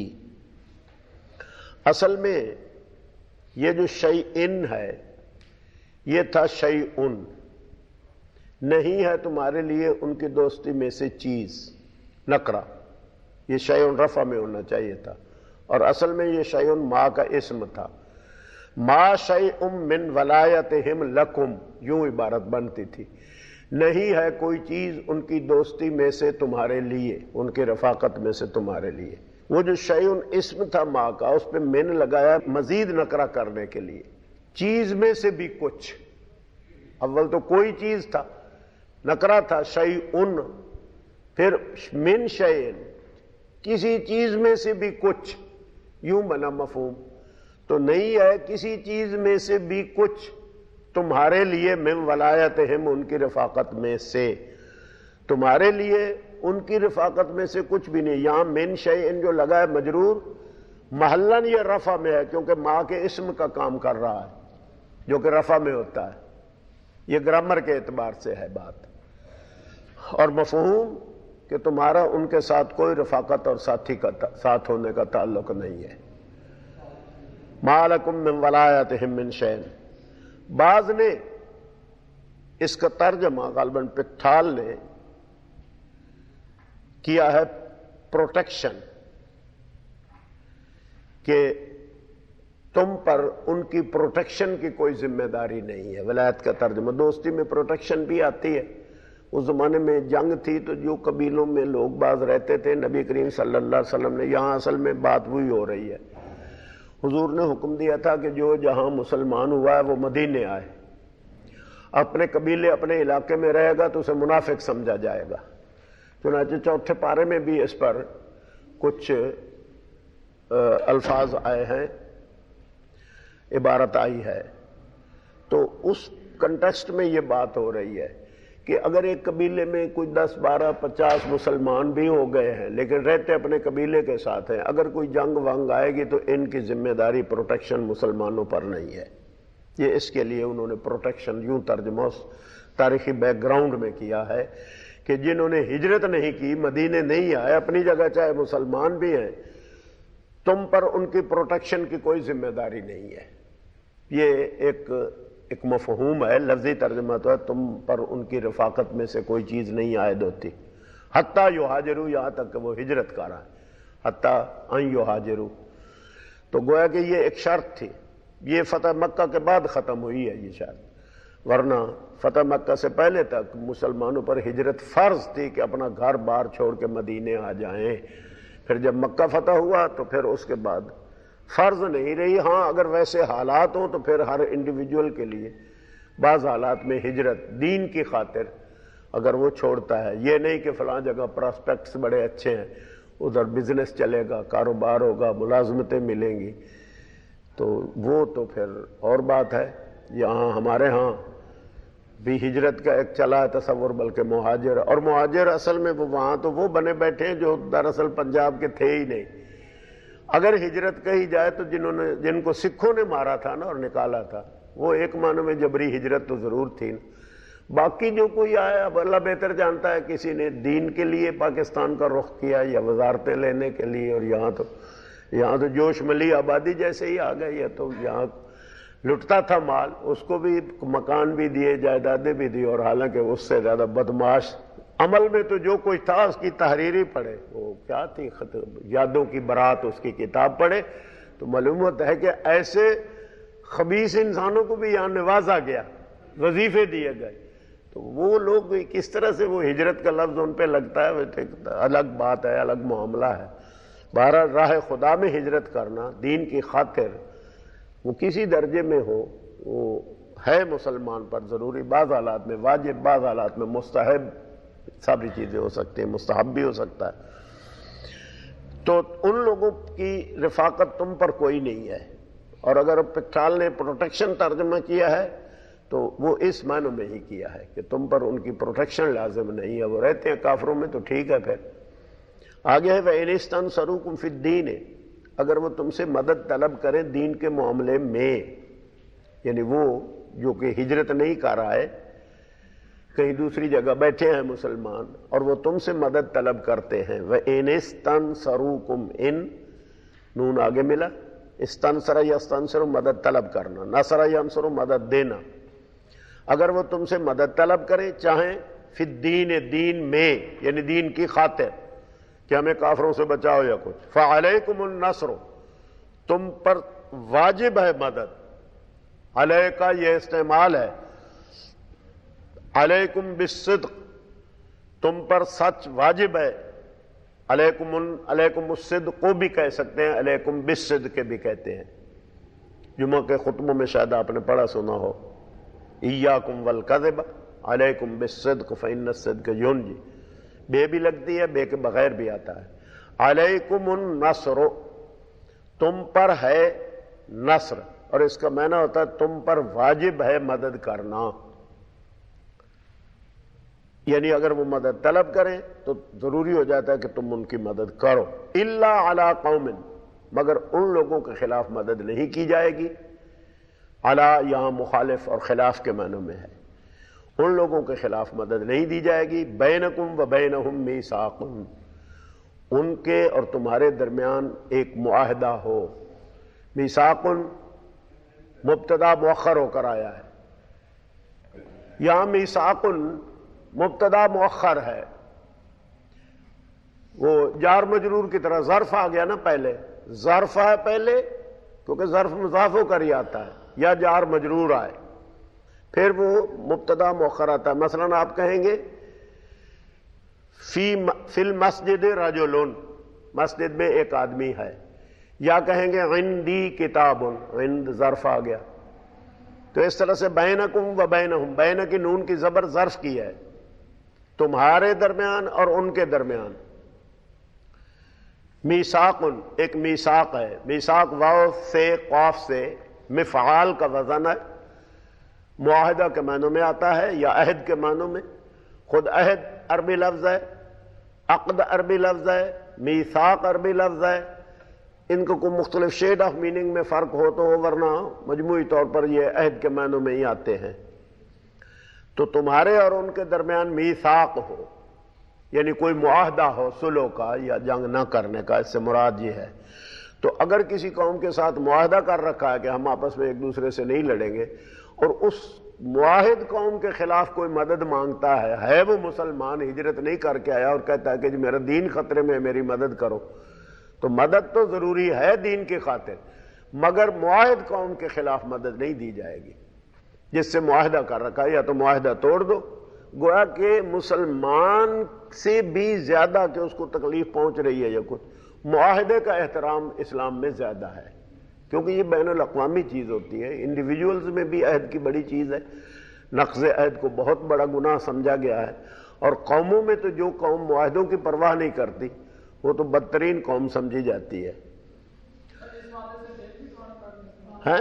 اصل میں یہ جو شیء ہے یہ تھا شیء، نہیں ہے تمہارے لیے ان کی دوستی میں سے چیز، نکرہ، یہ شیء رفع میں ہونا چاہیے تھا، اور اصل میں یہ شیء ما کا اسم تھا۔ ما شیء من ولایتہم لکم، یوں عبارت بنتی تھی، نہیں ہے کوئی چیز ان کی دوستی میں سے تمہارے لیے، ان کی رفاقت میں سے تمہارے لیے۔ وہ جو شیء اسم تھا ما کا، اس پہ من لگایا مزید نکرہ کرنے کے لیے، چیز میں سے بھی کچھ، اول تو کوئی چیز تھا، نکرہ تھا شیء، پھر من شیء، کسی چیز میں سے بھی کچھ، یوں بنا مفہوم، تو نہیں ہے کسی چیز میں سے بھی کچھ تمہارے لیے، من ولایتہم ان کی رفاقت میں سے، تمہارے لیے ان کی رفاقت میں سے کچھ بھی نہیں۔ یہاں من شیء جو لگا ہے مجرور، محلاً یہ رفع میں ہے کیونکہ ما کے اسم کا کام کر رہا ہے جو کہ رفع میں ہوتا ہے، یہ گرامر کے اعتبار سے ہے بات، اور مفہوم کہ تمہارا ان کے ساتھ کوئی رفاقت اور ساتھی کا ساتھ ہونے کا تعلق نہیں ہے۔ ما لکم من ولایتہم من شیء، بعض نے اس کا ترجمہ غالباً پتھال نے کیا ہے پروٹیکشن، کہ تم پر ان کی پروٹیکشن کی کوئی ذمہ داری نہیں ہے۔ ولایت کا ترجمہ، دوستی میں پروٹیکشن بھی آتی ہے۔ اس زمانے میں جنگ تھی تو جو قبیلوں میں لوگ باز رہتے تھے، نبی کریم صلی اللہ علیہ وسلم نے، یہاں اصل میں بات وہی ہو رہی ہے، حضور نے حکم دیا تھا کہ جو جہاں مسلمان ہوا ہے وہ مدینے آئے، اپنے قبیلے اپنے علاقے میں رہے گا تو اسے منافق سمجھا جائے گا۔ چنانچہ چوتھے پارے میں بھی اس پر کچھ الفاظ آئے ہیں، عبارت آئی ہے، تو اس کنٹیکسٹ میں یہ بات ہو رہی ہے کہ اگر ایک قبیلے میں کوئی دس بارہ پچاس مسلمان بھی ہو گئے ہیں لیکن رہتے اپنے قبیلے کے ساتھ ہیں، اگر کوئی جنگ ونگ آئے گی تو ان کی ذمہ داری پروٹیکشن مسلمانوں پر نہیں ہے۔ یہ اس کے لیے انہوں نے پروٹیکشن یوں ترجمہ تاریخی بیک گراؤنڈ میں کیا ہے کہ جنہوں نے ہجرت نہیں کی، مدینے نہیں آئے، اپنی جگہ چاہے مسلمان بھی ہیں، تم پر ان کی پروٹیکشن کی کوئی ذمہ داری نہیں ہے۔ یہ ایک ایک مفہوم ہے، لفظی ترجمہ تو ہے تم پر ان کی رفاقت میں سے کوئی چیز نہیں عائد ہوتی، حتیٰ یہاجروا، یہاں تک کہ وہ ہجرت کر رہا ہے، حتیٰ ان یہاجروا، تو گویا کہ یہ ایک شرط تھی۔ یہ فتح مکہ کے بعد ختم ہوئی ہے یہ شرط، ورنہ فتح مکہ سے پہلے تک مسلمانوں پر ہجرت فرض تھی کہ اپنا گھر بار چھوڑ کے مدینے آ جائیں۔ پھر جب مکہ فتح ہوا تو پھر اس کے بعد فرض نہیں رہی. ہاں اگر ویسے حالات ہوں تو پھر ہر انڈیویجول کے لیے بعض حالات میں ہجرت دین کی خاطر اگر وہ چھوڑتا ہے، یہ نہیں کہ فلاں جگہ پراسپیکٹس بڑے اچھے ہیں، ادھر بزنس چلے گا، کاروبار ہوگا، ملازمتیں ملیں گی، تو وہ تو پھر اور بات ہے. یہاں ہمارے ہاں بھی ہجرت کا ایک چلا ہے تصور، بلکہ مہاجر، اور مہاجر اصل میں وہ وہاں تو وہ بنے بیٹھے ہیں جو دراصل پنجاب کے تھے ہی نہیں. اگر ہجرت کہی جائے تو جنہوں نے جن کو سکھوں نے مارا تھا نا اور نکالا تھا، وہ ایک معنی میں جبری ہجرت تو ضرور تھی نا. باقی جو کوئی آیا، اب اللہ بہتر جانتا ہے، کسی نے دین کے لیے پاکستان کا رخ کیا یا وزارتیں لینے کے لیے، اور یہاں تو یہاں تو جوش ملی آبادی جیسے ہی آ گئی ہے. تو یہاں لٹتا تھا مال، اس کو بھی مکان بھی دیے، جائیدادیں بھی دی، اور حالانکہ اس سے زیادہ بدمعاش عمل میں تو جو کچھ تھا اس کی تحریری پڑھے، وہ کیا تھی، یادوں کی برات، اس کی کتاب پڑھے تو معلوم ہوتا ہے کہ ایسے خبیث انسانوں کو بھی یہاں نوازا گیا، وظیفے دیے گئے. تو وہ لوگ کس طرح سے وہ ہجرت کا لفظ ان پہ لگتا ہے، وہ الگ بات ہے، الگ معاملہ ہے. بہرحال راہ خدا میں ہجرت کرنا دین کی خاطر، وہ کسی درجے میں ہو، وہ ہے مسلمان پر ضروری، بعض حالات میں واجب، بعض حالات میں مستحب، ساری چیزیں ہو سکتی ہیں، مستحب بھی ہو سکتا ہے. تو ان لوگوں کی رفاقت تم پر کوئی نہیں ہے. اور اگر پکٹال نے پروٹیکشن ترجمہ کیا ہے تو وہ اس معنی میں ہی کیا ہے کہ تم پر ان کی پروٹیکشن لازم نہیں ہے، وہ رہتے ہیں کافروں میں تو ٹھیک ہے. پھر آگے ہے وَإِنِ اسْتَنْصَرُوكُمْ فِي الدِّينِ، اگر وہ تم سے مدد طلب کریں دین کے معاملے میں، یعنی وہ جو کہ ہجرت نہیں کر رہا ہے، کہیں دوسری جگہ بیٹھے ہیں مسلمان، اور وہ تم سے مدد طلب کرتے ہیں. وَإِنِ اسْتَنْصَرُوكُمْ، ان نون آگے ملا، استنصر یا استنصر مدد طلب کرنا، نصر ینصر مدد دینا. اگر وہ تم سے مدد طلب کریں، چاہیں فی الدین، دین میں، یعنی دین کی خاطر کہ ہمیں کافروں سے بچاؤ یا کچھ، فعلیکم النصر، تم پر واجب ہے مدد. علیہ کا یہ استعمال ہے، علیکم بالصدق، تم پر سچ واجب ہے. علیکم علیکم الصدق کو بھی کہہ سکتے ہیں، علیکم بالصدق بھی کہتے ہیں. جمعہ کے خطبوں میں شاید آپ نے پڑھا سنا ہو، ایاکم والکذب علیکم بالصدق فإن الصدق ینجی، بے بھی لگتی ہے، بے کے بغیر بھی آتا ہے. علیکم النصر، تم پر ہے نصر، اور اس کا معنی ہوتا ہے تم پر واجب ہے مدد کرنا. یعنی اگر وہ مدد طلب کریں تو ضروری ہو جاتا ہے کہ تم ان کی مدد کرو. الا علی قوم، مگر ان لوگوں کے خلاف مدد نہیں کی جائے گی. علی یہاں مخالف اور خلاف کے معنوں میں ہے، ان لوگوں کے خلاف مدد نہیں دی جائے گی. بینکم و بینہم میثاق، ان کے اور تمہارے درمیان ایک معاہدہ ہو. میثاق مبتدا مؤخر ہو کر آیا ہے، یہاں میثاق مبتدا مؤخر ہے، وہ جار مجرور کی طرح ظرف آ گیا نا، پہلے ظرف ہے پہلے، کیونکہ ظرف مضاف ہو کر ہی آتا ہے، یا جار مجرور آئے پھر وہ مبتدا مؤخر آتا ہے. مثلا آپ کہیں گے فی فی المسجد رجل، مسجد میں ایک آدمی ہے، یا کہیں گے عندی کتاب، عند ظرف آ گیا. تو اس طرح سے بینکم و بینہم، بین کی نون کی زبر ظرف کی ہے، تمہارے درمیان اور ان کے درمیان. میثاق ایک میثاق ہے، میثاق واو سے قاف سے مفعال کا وزن ہے، معاہدہ کے معنوں میں آتا ہے یا عہد کے معنوں میں. خود عہد عربی لفظ ہے، عقد عربی لفظ ہے، میثاق عربی لفظ ہے. ان کو کوئی مختلف شیڈ آف میننگ میں فرق ہو تو، ورنہ مجموعی طور پر یہ عہد کے معنوں میں ہی آتے ہیں. تو تمہارے اور ان کے درمیان میثاق ہو، یعنی کوئی معاہدہ ہو صلح کا یا جنگ نہ کرنے کا، اس سے مراد یہ ہے. تو اگر کسی قوم کے ساتھ معاہدہ کر رکھا ہے کہ ہم آپس میں ایک دوسرے سے نہیں لڑیں گے، اور اس معاہد قوم کے خلاف کوئی مدد مانگتا ہے ہے وہ مسلمان، ہجرت نہیں کر کے آیا، اور کہتا ہے کہ جی میرا دین خطرے میں ہے، میری مدد کرو، تو مدد تو ضروری ہے دین کی خاطر، مگر معاہد قوم کے خلاف مدد نہیں دی جائے گی. جس سے معاہدہ کر رکھا ہے یا تو معاہدہ توڑ دو. گویا کہ مسلمان سے بھی زیادہ کہ اس کو تکلیف پہنچ رہی ہے یا کچھ، معاہدے کا احترام اسلام میں زیادہ ہے. کیونکہ یہ بین الاقوامی چیز ہوتی ہے. انڈیویجولز میں بھی عہد کی بڑی چیز ہے، نقض عہد کو بہت بڑا گناہ سمجھا گیا ہے، اور قوموں میں تو جو قوم معاہدوں کی پرواہ نہیں کرتی وہ تو بدترین قوم سمجھی جاتی ہے. ہیں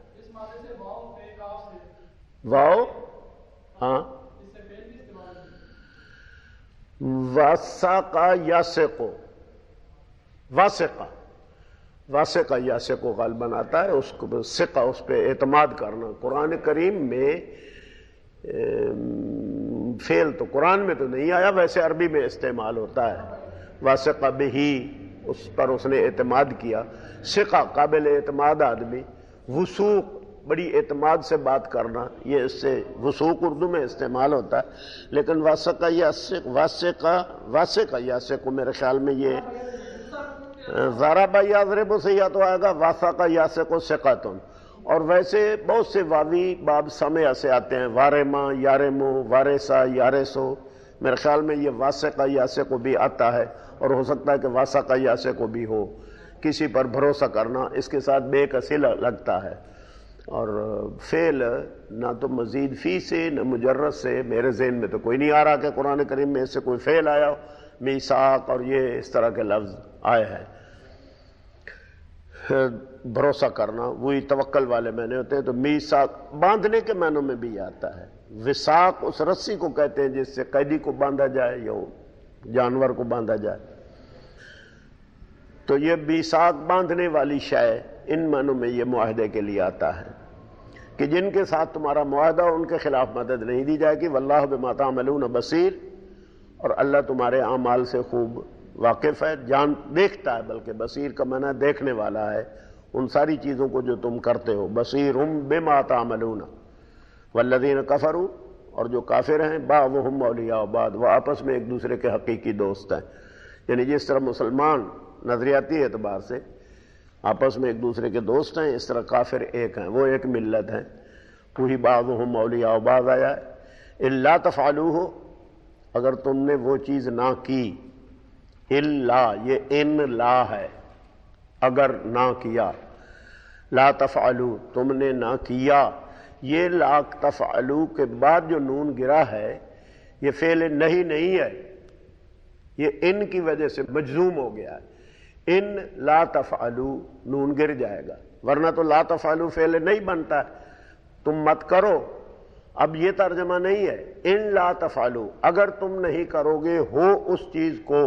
واؤ ہاں واسقہ یاسقو، واسقہ واسقہ یاسقو غالباً آتا ہے، اس کو ثقہ، اس پہ اعتماد کرنا. قرآن کریم میں فعل تو قرآن میں تو نہیں آیا، ویسے عربی میں استعمال ہوتا ہے. واسقہ بہی، اس پر اس نے اعتماد کیا. ثقہ قابل اعتماد آدمی. وثوق بڑی اعتماد سے بات کرنا، یہ اس سے وثوق اردو میں استعمال ہوتا ہے. لیکن واسقہ یاسق، واسقہ واسقہ یاسقو میرے خیال میں یہ ضرب یضرب سے یا تو آئے گا واسقہ یاسقو ثقۃ. اور ویسے بہت سے واوی باب سمع سے آتے ہیں، وارما یارمو، وارثا یارسو. میرے خیال میں یہ واسقہ یاسقو بھی آتا ہے، اور ہو سکتا ہے کہ واسقہ یاسقو بھی ہو. کسی پر بھروسہ کرنا، اس کے ساتھ بے کا صلہ لگتا ہے. اور فعل نہ تو مزید فی سے نہ مجرد سے میرے ذہن میں تو کوئی نہیں آ رہا کہ قرآن کریم میں اس سے کوئی فعل آیا ہو. میثاق اور یہ اس طرح کے لفظ آئے ہیں. بھروسہ کرنا وہی توکل والے معنی ہوتے ہیں. تو میثاق باندھنے کے معنوں میں بھی آتا ہے. وثاق اس رسی کو کہتے ہیں جس سے قیدی کو باندھا جائے یا جانور کو باندھا جائے. تو یہ میثاق باندھنے والی شے، ان معنوں میں یہ معاہدے کے لیے آتا ہے کہ جن کے ساتھ تمہارا معاہدہ ان کے خلاف مدد نہیں دی جائے گی. واللہ بما تعملون بصیر، اور اللہ تمہارے اعمال سے خوب واقف ہے، جان دیکھتا ہے، بلکہ بصیر کا معنی دیکھنے والا ہے ان ساری چیزوں کو جو تم کرتے ہو. بصیرہم بما تعملون. والذین کفروا، اور جو کافر ہیں، بعضهم اولیاء بعض، وہ آپس میں ایک دوسرے کے حقیقی دوست ہیں. یعنی جس طرح مسلمان نظریاتی اعتبار سے آپس میں ایک دوسرے کے دوست ہیں، اس طرح کافر ایک ہیں، وہ ایک ملت ہیں. وہی بعضهم اولیاء بعض آیا ہے. الا تفعلوہ، اگر تم نے وہ چیز نہ کی. الا یہ ان لا ہے، اگر نہ کیا. لا تفعلو، تم نے نہ کیا. یہ لا تفعلو کے بعد جو نون گرا ہے یہ فعل نہیں نہیں ہے، یہ ان کی وجہ سے مجزوم ہو گیا ہے. ان لا تفعلو نون گر جائے گا، ورنہ تو لا تفعلو فعل نہیں بنتا ہے. تم مت کرو. اب یہ ترجمہ نہیں ہے. ان لا تفعلو، اگر تم نہیں کرو گے ہو اس چیز کو،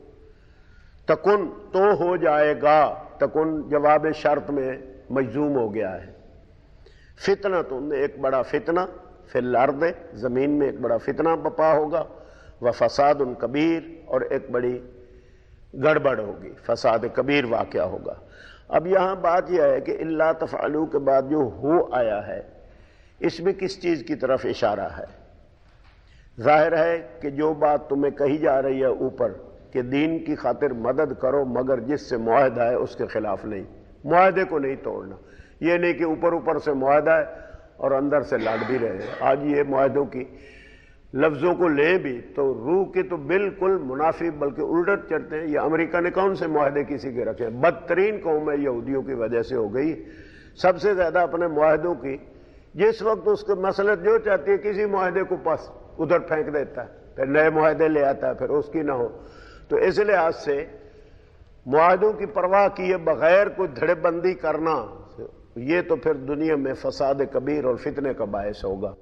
تکن تو ہو جائے گا. تکن جواب شرط میں مجزوم ہو گیا ہے. فتنہ، تم نے ایک بڑا فتنہ فی الارض، زمین میں ایک بڑا فتنہ بپا ہوگا. وفساد کبیر، اور ایک بڑی گڑبڑ ہوگی، فساد کبیر واقعہ ہوگا. اب یہاں بات یہ ہے کہ الا تفعلوا کے بعد جو ہو آیا ہے، اس میں کس چیز کی طرف اشارہ ہے؟ ظاہر ہے کہ جو بات تمہیں کہی جا رہی ہے اوپر کہ دین کی خاطر مدد کرو مگر جس سے معاہدہ ہے اس کے خلاف نہیں. معاہدے کو نہیں توڑنا. یہ نہیں کہ اوپر اوپر سے معاہدہ ہے اور اندر سے لڑ بھی رہے. آج یہ معاہدوں کی لفظوں کو لیں بھی تو روح کے تو بالکل منافی، بلکہ الٹت چڑھتے ہیں. یہ امریکہ نے کون سے معاہدے کسی کے رکھے ہیں؟ بدترین قوم ہے یہودیوں کی وجہ سے ہو گئی. سب سے زیادہ اپنے معاہدوں کی، جس وقت اس کو مسلط جو چاہتی ہے کسی معاہدے کو پس ادھر پھینک دیتا ہے، پھر نئے معاہدے لے آتا ہے، پھر اس کی نہ ہو. تو اس لحاظ سے معاہدوں کی پرواہ کیے بغیر کوئی دھڑے بندی کرنا، یہ تو پھر دنیا میں فساد کبیر اور فتنے کا باعث ہوگا.